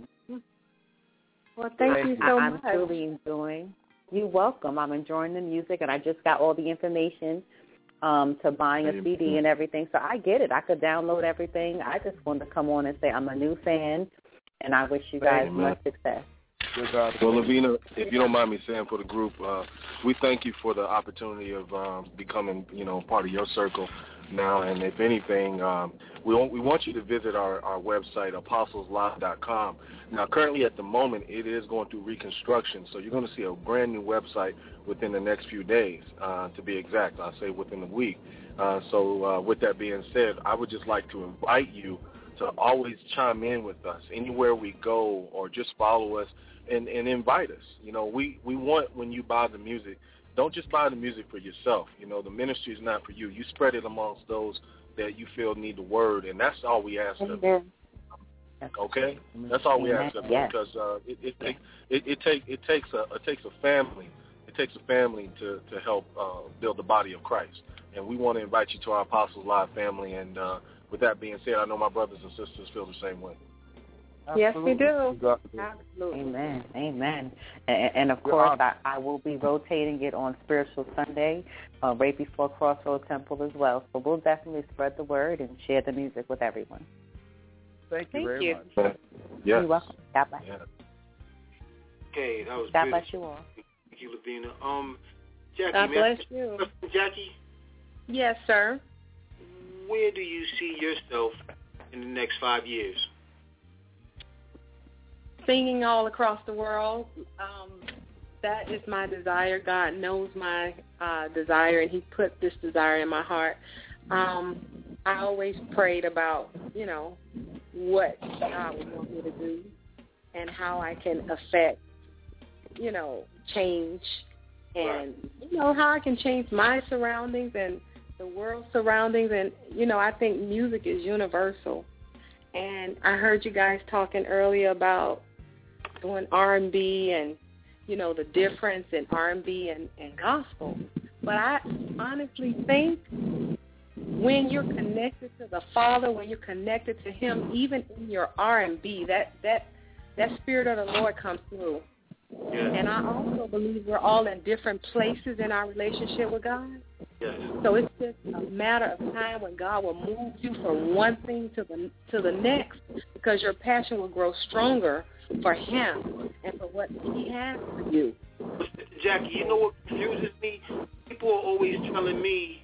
Well, thank you so much. I'm truly enjoying. You're welcome. I'm enjoying the music, and I just got all the information to buying a CD and everything. So I get it. I could download everything. I just wanted to come on and say I'm a new fan, and I wish you guys much success. Well, Lavina, if you don't mind me saying for the group, we thank you for the opportunity of becoming, part of your circle now. And if anything, we want you to visit our website, apostleslive.com. Now, currently at the moment, it is going through reconstruction, so you're going to see a brand new website within the next few days, to be exact. I'll say within a week. So with that being said, I would just like to invite you to always chime in with us anywhere we go, or just follow us and invite us. We want, when you buy the music, don't just buy the music for yourself. The ministry is not for you. You spread it amongst those that you feel need the word, and that's all we ask of you. Okay, that's all we ask of you, because it takes a family. It takes a family to help build the body of Christ, and we want to invite you to our Apostles Live family. And with that being said, I know my brothers and sisters feel the same way. Yes, we do. Absolutely. Amen. And of course, I will be rotating it on Spiritual Sunday, right before Crossroad Temple as well. So we'll definitely spread the word and share the music with everyone. Thank you very much. Yes. You're welcome. God bless. Yeah. Okay, that was God good. Bless you all. Thank you, Lavina. Jackie, God bless you. Jackie? Yes, sir. Where do you see yourself in the next 5 years? Singing all across the world. That is my desire. God knows my desire, and he put this desire in my heart. I always prayed about, what God would want me to do and how I can affect, change, and, how I can change my surroundings and the world's surroundings. And, I think music is universal. And I heard you guys talking earlier about doing R&B and, the difference in R&B and gospel. But I honestly think when you're connected to the Father, when you're connected to him, even in your R&B, that Spirit of the Lord comes through. Yeah. And I also believe we're all in different places in our relationship with God. Yes. So it's just a matter of time when God will move you from one thing to the next, because your passion will grow stronger for him and for what he has for you. Jackie, you know what confuses me? People are always telling me,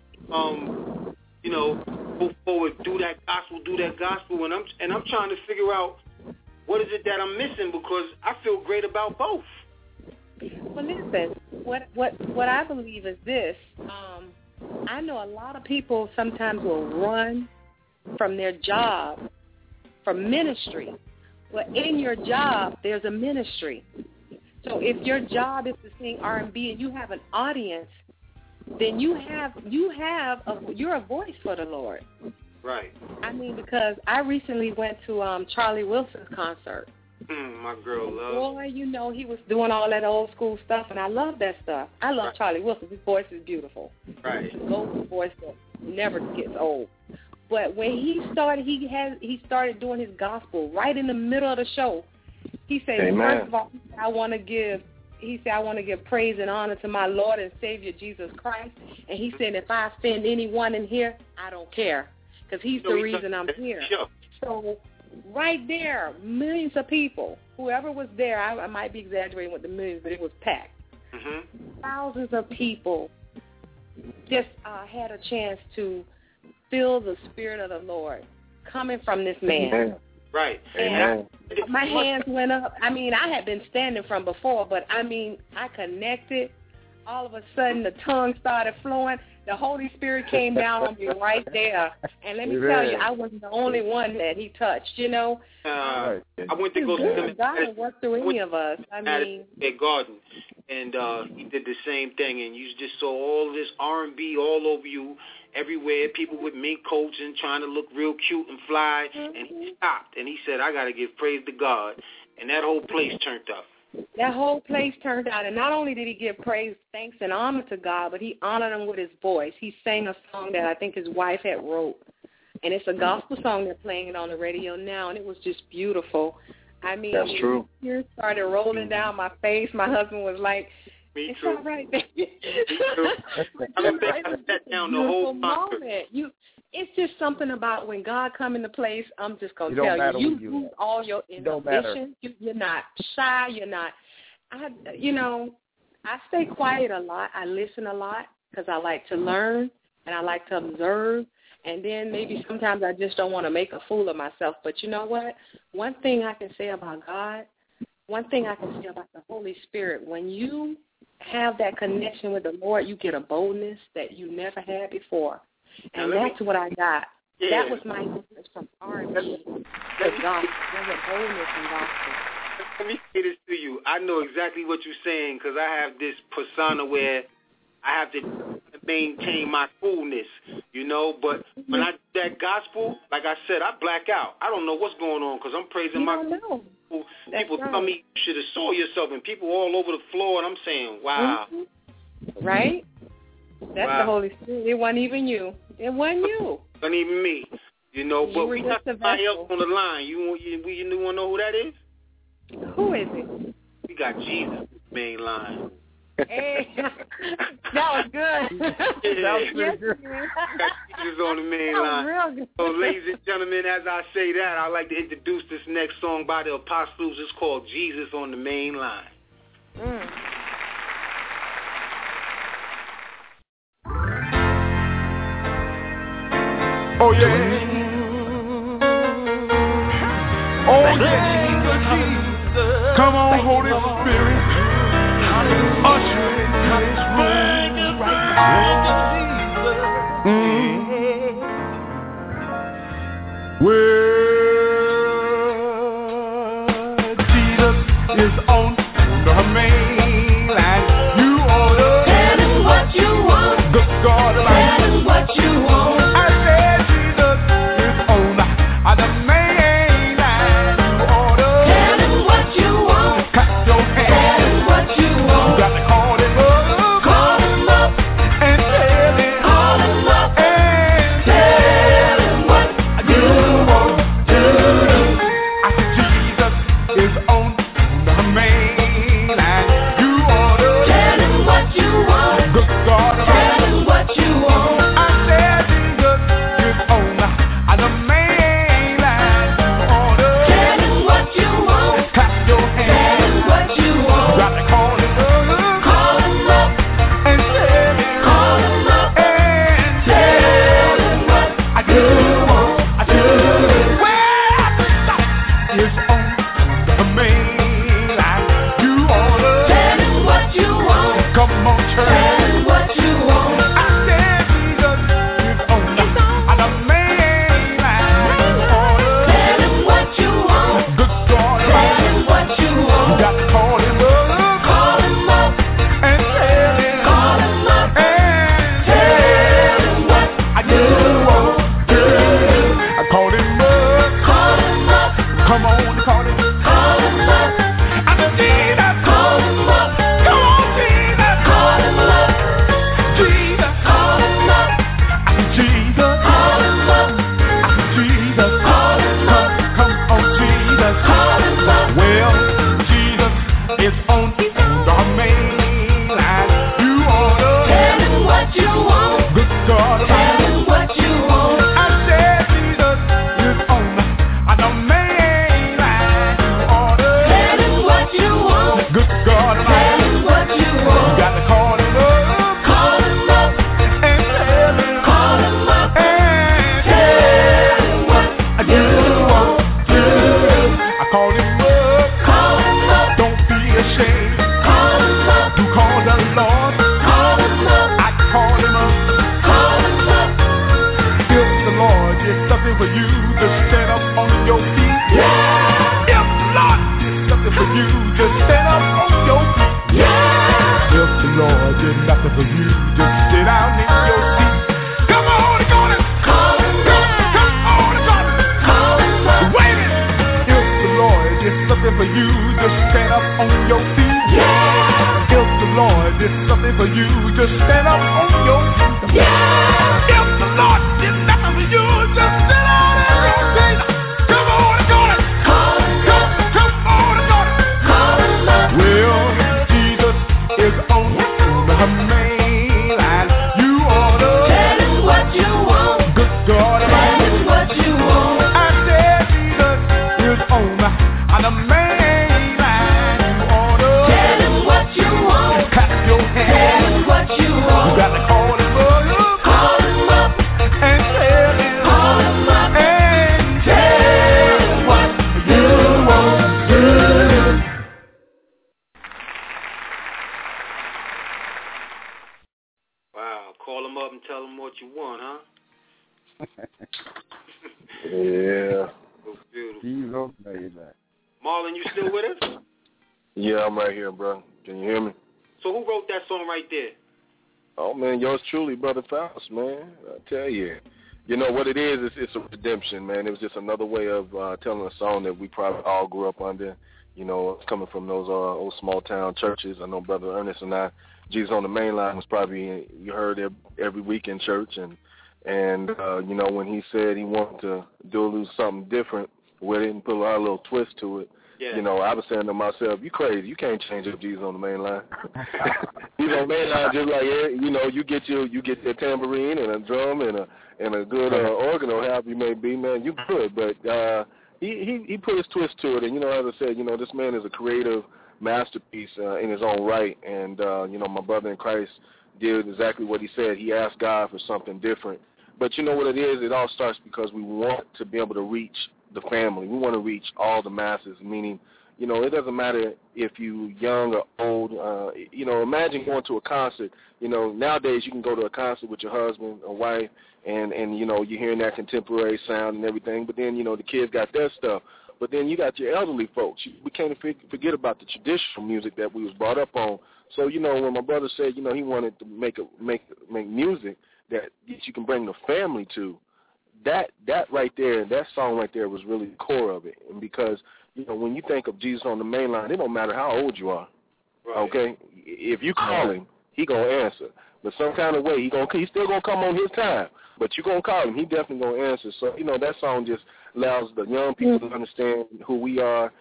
go forward, do that gospel, and I'm trying to figure out what is it that I'm missing, because I feel great about both. Well, listen, what I believe is this. I know a lot of people sometimes will run from their job for ministry. Well, in your job, there's a ministry. So if your job is to sing R&B and you have an audience, then you're a voice for the Lord. Right. I mean, because I recently went to Charlie Wilson's concert, My girl loves. Boy, you know, he was doing all that old school stuff, and I love that stuff. I love Charlie Wilson. His voice is beautiful. Right. Golden voice that never gets old. But when he started, he started doing his gospel right in the middle of the show. He said, first of all, I want to give praise and honor to my Lord and Savior Jesus Christ. And he said, if I offend anyone in here, I don't care, because he's the reason I'm here. Sure. So right there, millions of people, whoever was there, I might be exaggerating with the millions, but it was packed. Mm-hmm. Thousands of people just had a chance to feel the Spirit of the Lord coming from this man. Amen. Right. And my hands went up. I mean, I had been standing from before, but I mean, I connected. All of a sudden, the tongue started flowing. The Holy Spirit came down on me right there. And let me tell you, I wasn't the only one that he touched, you know. I went to go see him. God didn't work through any of us. I mean, at Garden, and he did the same thing. And you just saw all this R&B all over you, everywhere. People with mink coats and trying to look real cute and fly. And he stopped, and he said, I got to give praise to God. And that whole place turned up. That whole place turned out, and not only did he give praise, thanks, and honor to God, but he honored him with his voice. He sang a song that I think his wife had wrote, and it's a gospel song. They're playing it on the radio now, and it was just beautiful. I mean, that's true. Tears started rolling down my face. My husband was like, Me it's too. all right, baby. Me too. I sat down the whole moment. It's just something about when God come into place, I'm just going to tell you, you lose all your inhibition. You're not shy. You're not, I stay quiet a lot. I listen a lot because I like to learn and I like to observe. And then maybe sometimes I just don't want to make a fool of myself. But you know what? One thing I can say about God, one thing I can say about the Holy Spirit, when you have that connection with the Lord, you get a boldness that you never had before. And that's what I got. Yeah. That was my difference from R&B to gospel. There's a boldness in gospel. Let me say this to you. I know exactly what you're saying because I have this persona where I have to maintain my coolness, you know. But when I do that gospel, like I said, I black out. I don't know what's going on because I'm praising my people. People tell me you should have saw yourself, and people all over the floor, and I'm saying, wow. Mm-hmm. Right? That's the Holy Spirit. It wasn't even you. It wasn't you. It wasn't even me. You know, but we got somebody else on the line. You want to know who that is? Who is it? We got Jesus main line. Hey, that was good. That was pretty good. Got Jesus on the main line. Real good. So, ladies and gentlemen, as I say that, I'd like to introduce this next song by the Apostles. It's called Jesus on the Main Line. Oh, yeah. Oh, yeah. Come on, Holy Spirit. Usher into this room right now. Well, Jesus is on the main line. You ought to tell him what you want. Good God, tell him what you want. Come on, call him. call him up. Call him up. Don't be ashamed. Call him up. You call the Lord. Call him up. I call him up. Call him up. If the Lord did something for you, just stand up on your feet. Yeah. If the Lord did something for you, just stand up on your feet. Yeah. If the Lord did nothing for you, just sit down in your seat. Come on, call him. Call him up. Come on, call him. Call him up. Wait a minute. If the Lord did something for you, just stand up on your feet. Yeah. If the Lord did something for you, just stand up on your feet. Yeah. If the Lord did nothing for you, just sit down in your seat. Come on, call him. Call him up. Come on, call him. Call him up. Well, Jesus is on the main line. You ought to tell him what you want. Good God, tell him what you want. I said Jesus is on the main line. You ought to tell him what you want. Clap your hands. Tell him what you want. You got to call him up. Call him up. And tell him. Call him up. And tell him what you want to do. Wow, call him up and tell him what you want, huh? Yeah. So beautiful. He's okay, man. Marlon, you still with us? Yeah, I'm right here, bro. Can you hear me? So who wrote that song right there? Oh, man, yours truly, Brother Faust, man. I tell you. You know what it is? It's a redemption, man. It was just another way of telling a song that we probably all grew up under. You know, it's coming from those old small-town churches. I know Brother Ernest and I, Jesus on the Main Line was probably, you heard every week in church. And you know, when he said he wanted to do a little something different with it and put a little twist to it, yeah. You know, I was saying to myself, you crazy. You can't change up Jesus on the Main Line. Jesus on the Main Line just like, you know, you get your tambourine and a drum and a good organ or however you may be, man, you good. But he put his twist to it. And, you know, as I said, you know, this man is a creative masterpiece in his own right. And, you know, my brother in Christ did exactly what he said. He asked God for something different. But you know what it is? It all starts because we want to be able to reach the family. We want to reach all the masses, meaning, you know, it doesn't matter if you young or old. You know, imagine going to a concert. You know, nowadays you can go to a concert with your husband or wife, and you know, you're hearing that contemporary sound and everything, but then, you know, the kids got their stuff. But then you got your elderly folks. We can't forget about the traditional music that we was brought up on. So, you know, when my brother said, you know, he wanted to make music that you can bring the family to, that right there, that song right there was really the core of it. And because, you know, when you think of Jesus on the Main Line, it don't matter how old you are, right. Okay? If you call him, he going to answer. But some kind of way, he's still going to come on his time. But you going to call him, he definitely going to answer. So, you know, that song just allows the young people to understand who we are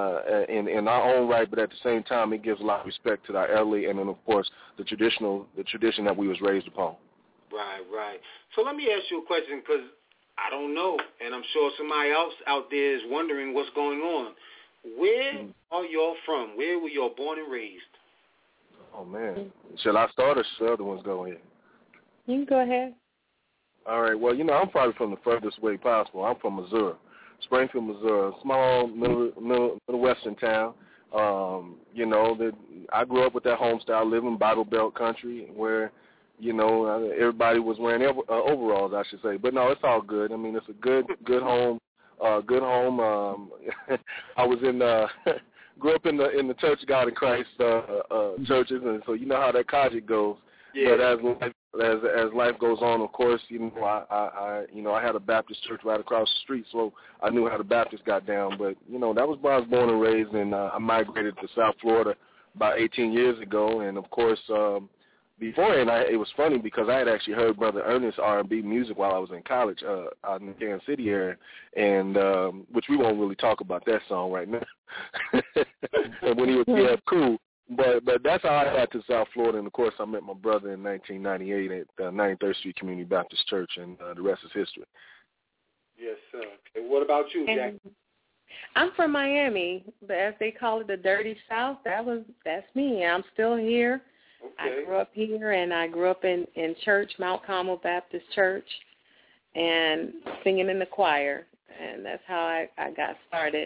in our own right, but at the same time, it gives a lot of respect to our elderly and then, of course, the tradition that we was raised upon. Right. So let me ask you a question because I don't know, and I'm sure somebody else out there is wondering what's going on. Where are y'all from? Where were y'all born and raised? Oh, man. Shall I start or should the other ones go ahead? You can go ahead. All right. Well, you know, I'm probably from the furthest way possible. I'm from Missouri, Springfield, Missouri, small middle western town. You know, I grew up with that home style living, Bible Belt country, where, you know, everybody was wearing overalls, I should say. But no, it's all good. I mean, it's a good home. Good home. I was grew up in the Church of God in Christ churches, and so you know how that conjure goes. Yeah. But as life goes on, of course, you know, I had a Baptist church right across the street, so I knew how the Baptists got down. But you know, that was where I was born and raised, and I migrated to South Florida about 18 years ago, and of course. Beforehand, it was funny because I had actually heard Brother Ernest R&B music while I was in college out in the Kansas City area, and which we won't really talk about that song right now. And when he was cool. But that's how I got to South Florida, and of course I met my brother in 1998 at 93rd Street Community Baptist Church, and the rest is history. Yes, sir. And what about you, Jack? I'm from Miami, but as they call it, the Dirty South. That's me. I'm still here. Okay. I grew up here, and I grew up in church, Mount Carmel Baptist Church, and singing in the choir, and that's how I got started.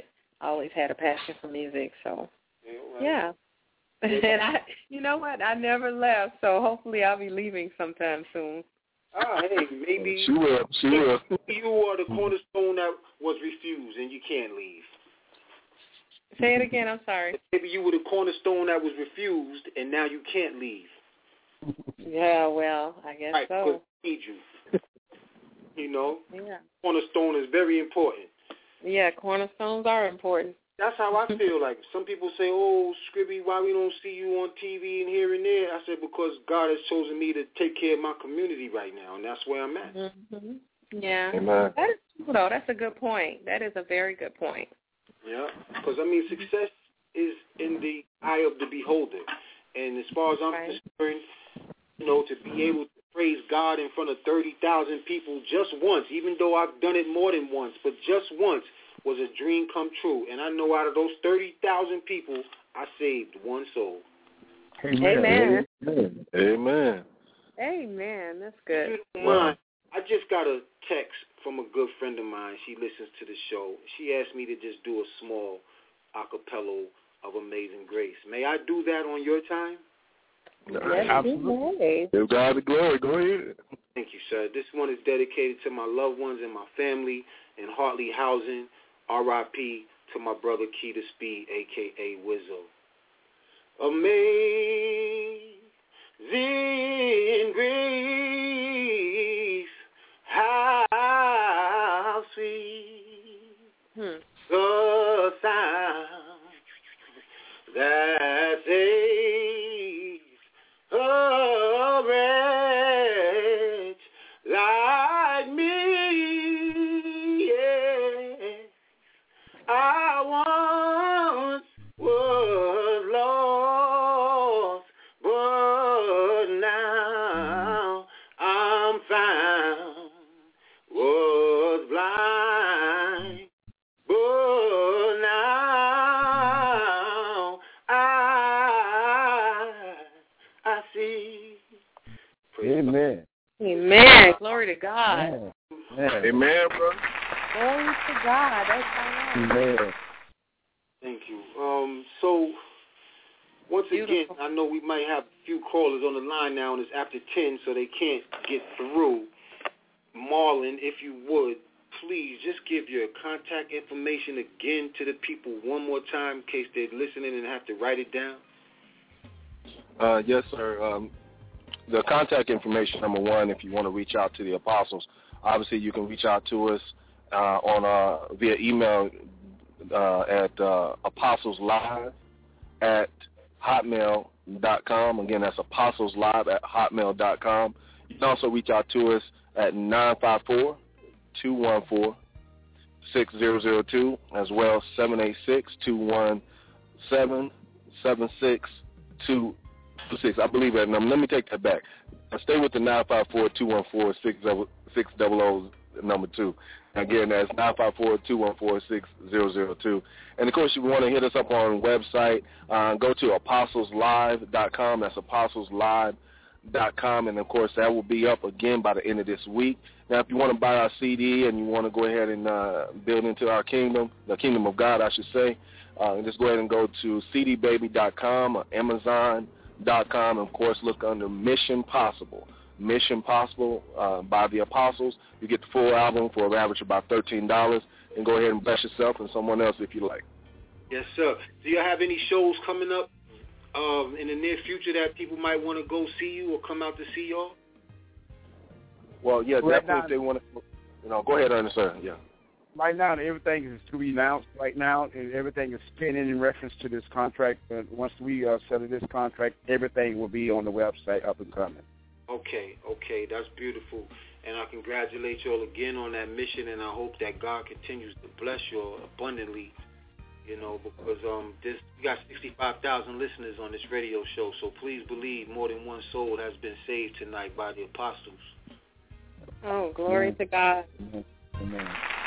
always had a passion for music. So, yeah. And you know what? I never left, so hopefully I'll be leaving sometime soon. Hey, maybe she will. You are the cornerstone that was refused, and you can't leave. Say it again. I'm sorry. Maybe you were the cornerstone that was refused, and now you can't leave. Yeah, well, I guess right, so. Because we need you. You know? Yeah. Cornerstone is very important. Yeah, cornerstones are important. That's how I feel. Like some people say, "Oh, Scribby, why we don't see you on TV and here and there?" I said, "Because God has chosen me to take care of my community right now, and that's where I'm at." Mm-hmm. Yeah. Amen. That is true, though. That's a good point. That is a very good point. Yeah, because I mean, success is in the eye of the beholder, and as far as I'm concerned, you know, to be able to praise God in front of 30,000 people just once, even though I've done it more than once, but just once, was a dream come true. And I know out of those 30,000 people, I saved one soul. Amen. Amen. Amen. That's good. Wow. I just got a text from a good friend of mine. She listens to the show. She asked me to just do a small acapella of Amazing Grace. May I do that on your time? Yes, absolutely. Give God the glory. Go ahead. Thank you, sir. This one is dedicated to my loved ones and my family in Hartley Housing. R.I.P. to my brother Keita Speed, a.k.a. Wizzo. Amazing grace, how sweet the sound that saves a wretch like me. I once was lost, but now I'm found. Was blind, but now I see. Amen. Amen. Glory to God. Amen, Amen, brother. Glory to God. That's all. Amen. Thank you. So, once again, I know we might have a few callers on the line now, and it's after 10, so they can't get through. Marlon, if you would, please just give your contact information again to the people one more time in case they're listening and have to write it down. Yes, sir. The contact information, number one, if you want to reach out to the apostles, obviously you can reach out to us via email at apostleslive@hotmail.com. Again, that's apostleslive@hotmail.com. You can also reach out to us at 954-214-6002, as well as 786-217-7626. I believe that number. Let me take that back. Stay with the 954-214-6000, number 2. Again, that's 954-214-6002. And, of course, you want to hit us up on the website. Go to apostleslive.com. That's apostleslive.com. And, of course, that will be up again by the end of this week. Now, if you want to buy our CD and you want to go ahead and build into our kingdom, the kingdom of God, I should say, just go ahead and go to cdbaby.com or Amazon.com. And, of course, look under Mission Possible. Mission Possible by the Apostles. You get the full album for an average of about $13. And go ahead and bless yourself and someone else if you like. Yes, sir. Do you have any shows coming up in the near future that people might want to go see you or come out to see y'all? Well, yeah, right definitely now, if they want to, go ahead, Ernest, sir. Yeah. Right now, everything is to be announced right now, and everything is pending in reference to this contract. But once we settle this contract, everything will be on the website up and coming. Okay, that's beautiful. And I congratulate you all again on that mission, and I hope that God continues to bless you all abundantly, because we got 65,000 listeners on this radio show, so please believe more than one soul has been saved tonight by the apostles. Oh, glory to God. Amen.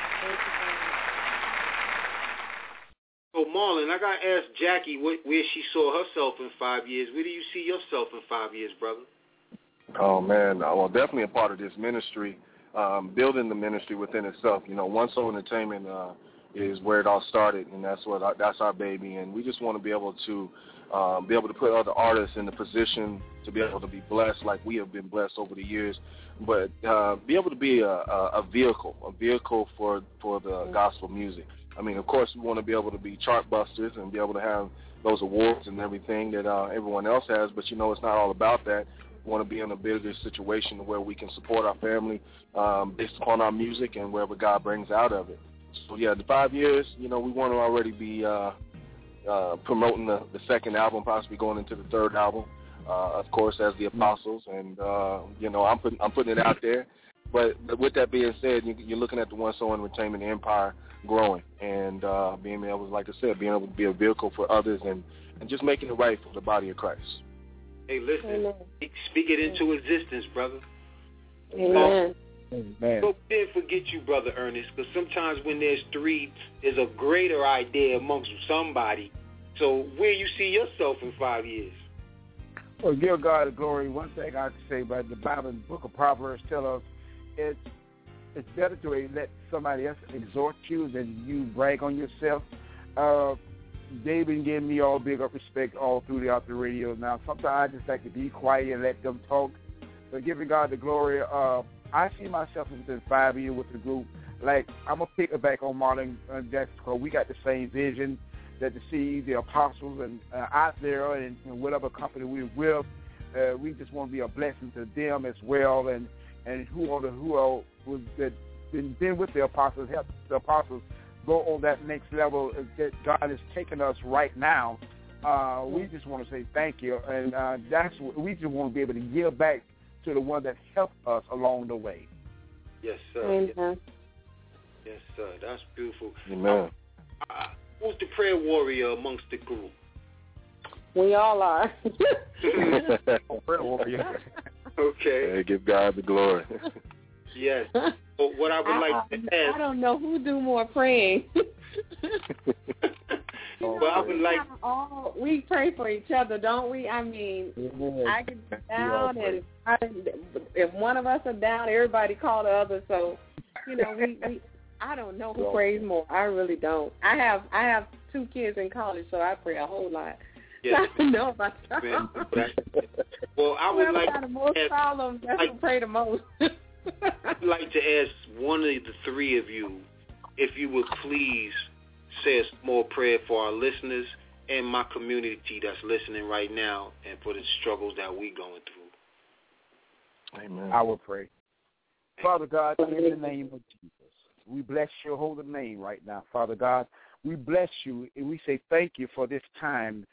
So, Marlon, I got to ask Jackie where she saw herself in 5 years. Where do you see yourself in 5 years, brother? Oh, man. Well, definitely a part of this ministry, building the ministry within itself. One Soul Entertainment is where it all started, and that's our baby. And we just want to be able to put other artists in the position to be able to be blessed like we have been blessed over the years, but be able to be a vehicle for the gospel music. I mean, of course, we want to be able to be chart busters and be able to have those awards and everything that everyone else has, but, you know, it's not all about that. We want to be in a bigger situation where we can support our family based upon our music and wherever God brings out of it. So, yeah, the 5 years, you know, we want to already be promoting the second album, possibly going into the third album, of course, as the Apostles. And, you know, I'm putting it out there. But with that being said, you're looking at the One Soul Entertainment empire growing and being able, like I said, being able to be a vehicle for others and just making it right for the body of Christ. Hey, listen, speak it into existence, brother. Amen. Amen. So didn't forget you, Brother Ernest, because sometimes when there's three, there's a greater idea amongst somebody. So where you see yourself in 5 years? Well, give God the glory. One thing I can say about the Bible, the book of Proverbs tell us it's better to let somebody else exhort you than you brag on yourself. They've been giving me all big up respect all throughout the radio. Now, sometimes I just like to be quiet and let them talk. But giving God the glory, I see myself within 5 years with the group. Like, I'm going to pick it back on Marlon Jackson because we got the same vision that to see the Apostles and out there and whatever company we're with. We just want to be a blessing to them as well. And who are been with the Apostles, help the Apostles go on that next level that God is taking us right now. We just want to say thank you, and that's what we just want to be able to give back to the one that helped us along the way. Yes, sir. Amen. Yes, sir. That's beautiful. Amen. Who's the prayer warrior amongst the group? We all are. Prayer warrior. Okay. Hey, give God the glory. Yes. But what I would like to ask, I don't know who do more praying. But I would like we pray for each other, don't we? I mean, I get down, and if one of us are down, everybody call the other. So, you know, we I don't know who prays more. I really don't. I have 2 kids in college, so I pray a whole lot. yes. I don't know about that. Well, I would Whoever like got the most to problems, that's who pray the most. I'd like to ask one of the three of you if you would please say a small prayer for our listeners and my community that's listening right now and for the struggles that we're going through. Amen. I will pray. Father God, in the name of Jesus, we bless your holy name right now, Father God. We bless you, and we say thank you for this time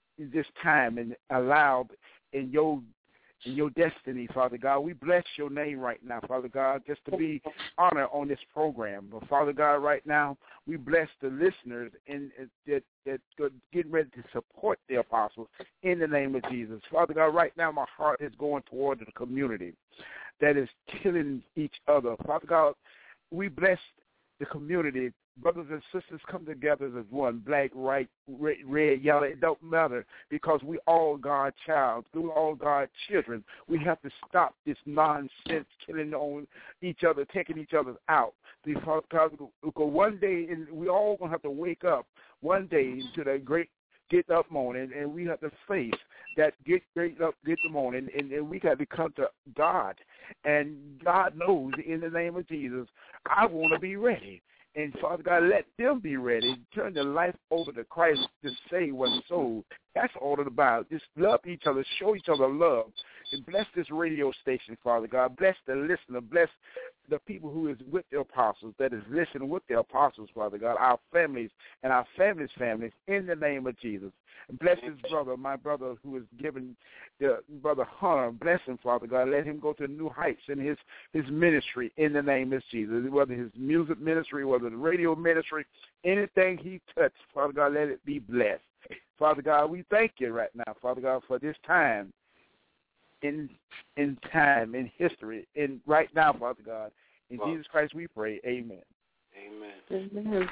and allowed in your destiny, Father God. We bless your name right now, Father God, just to be honored on this program. But, Father God, right now, we bless the listeners that getting ready to support the Apostles in the name of Jesus. Father God, right now, my heart is going toward the community that is killing each other. Father God, we bless the community. Brothers and sisters come together as one, black, white, red, yellow. It don't matter because we all God's child. We all God's children. We have to stop this nonsense killing on each other, taking each other out. Because one day, and we all going to have to wake up one day into the great get up morning, and we have to face that get the morning, and we got to come to God. And God knows in the name of Jesus, I want to be ready. And, Father God, let them be ready. Turn their life over to Christ to save one soul. That's all it's about. Just love each other, show each other love. And bless this radio station, Father God. Bless the listener. Bless the people who is with the Apostles, that is listening with the Apostles, Father God, our families and our families' families, in the name of Jesus. And bless his brother, my brother who is given, Brother Hunter. Bless him, Father God. Let him go to new heights in his ministry in the name of Jesus. Whether his music ministry, whether the radio ministry, anything he touched, Father God, let it be blessed. Father God, we thank you right now, Father God, for this time in time, in history, and right now, Father God. In Jesus Christ we pray. Amen. Amen.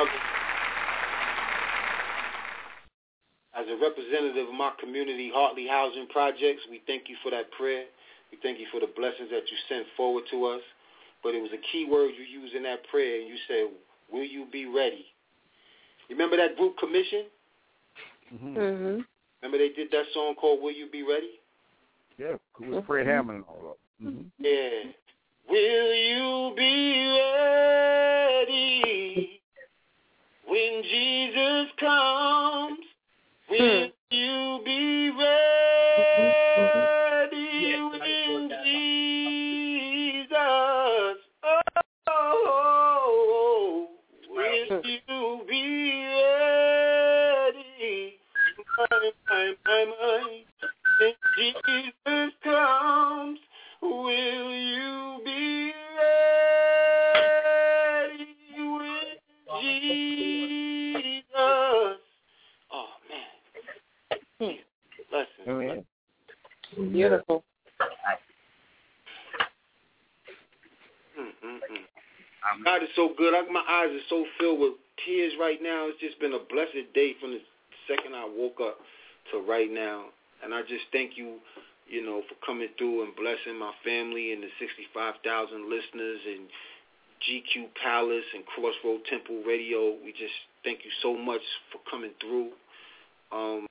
As a representative of my community, Hartley Housing Projects, we thank you for that prayer. We thank you for the blessings that you sent forward to us. But it was a key word you used in that prayer, and you said Will You Be Ready? You remember that group Commission? Mm-hmm. Remember they did that song called Will You Be Ready? Yeah, with Fred Hammond and all that. Mm-hmm. Yeah. Will you be ready when Jesus comes? Will you be ready when Jesus? Oh, will you be ready? My. When Jesus comes, will you be ready with Jesus? Oh, man. Blessings. Beautiful. God is so good. My eyes are so filled with tears right now. It's just been a blessed day from the second I woke up to right now. And I just thank you, for coming through and blessing my family and the 65,000 listeners and GQ Palace and Crossroad Temple Radio. We just thank you so much for coming through.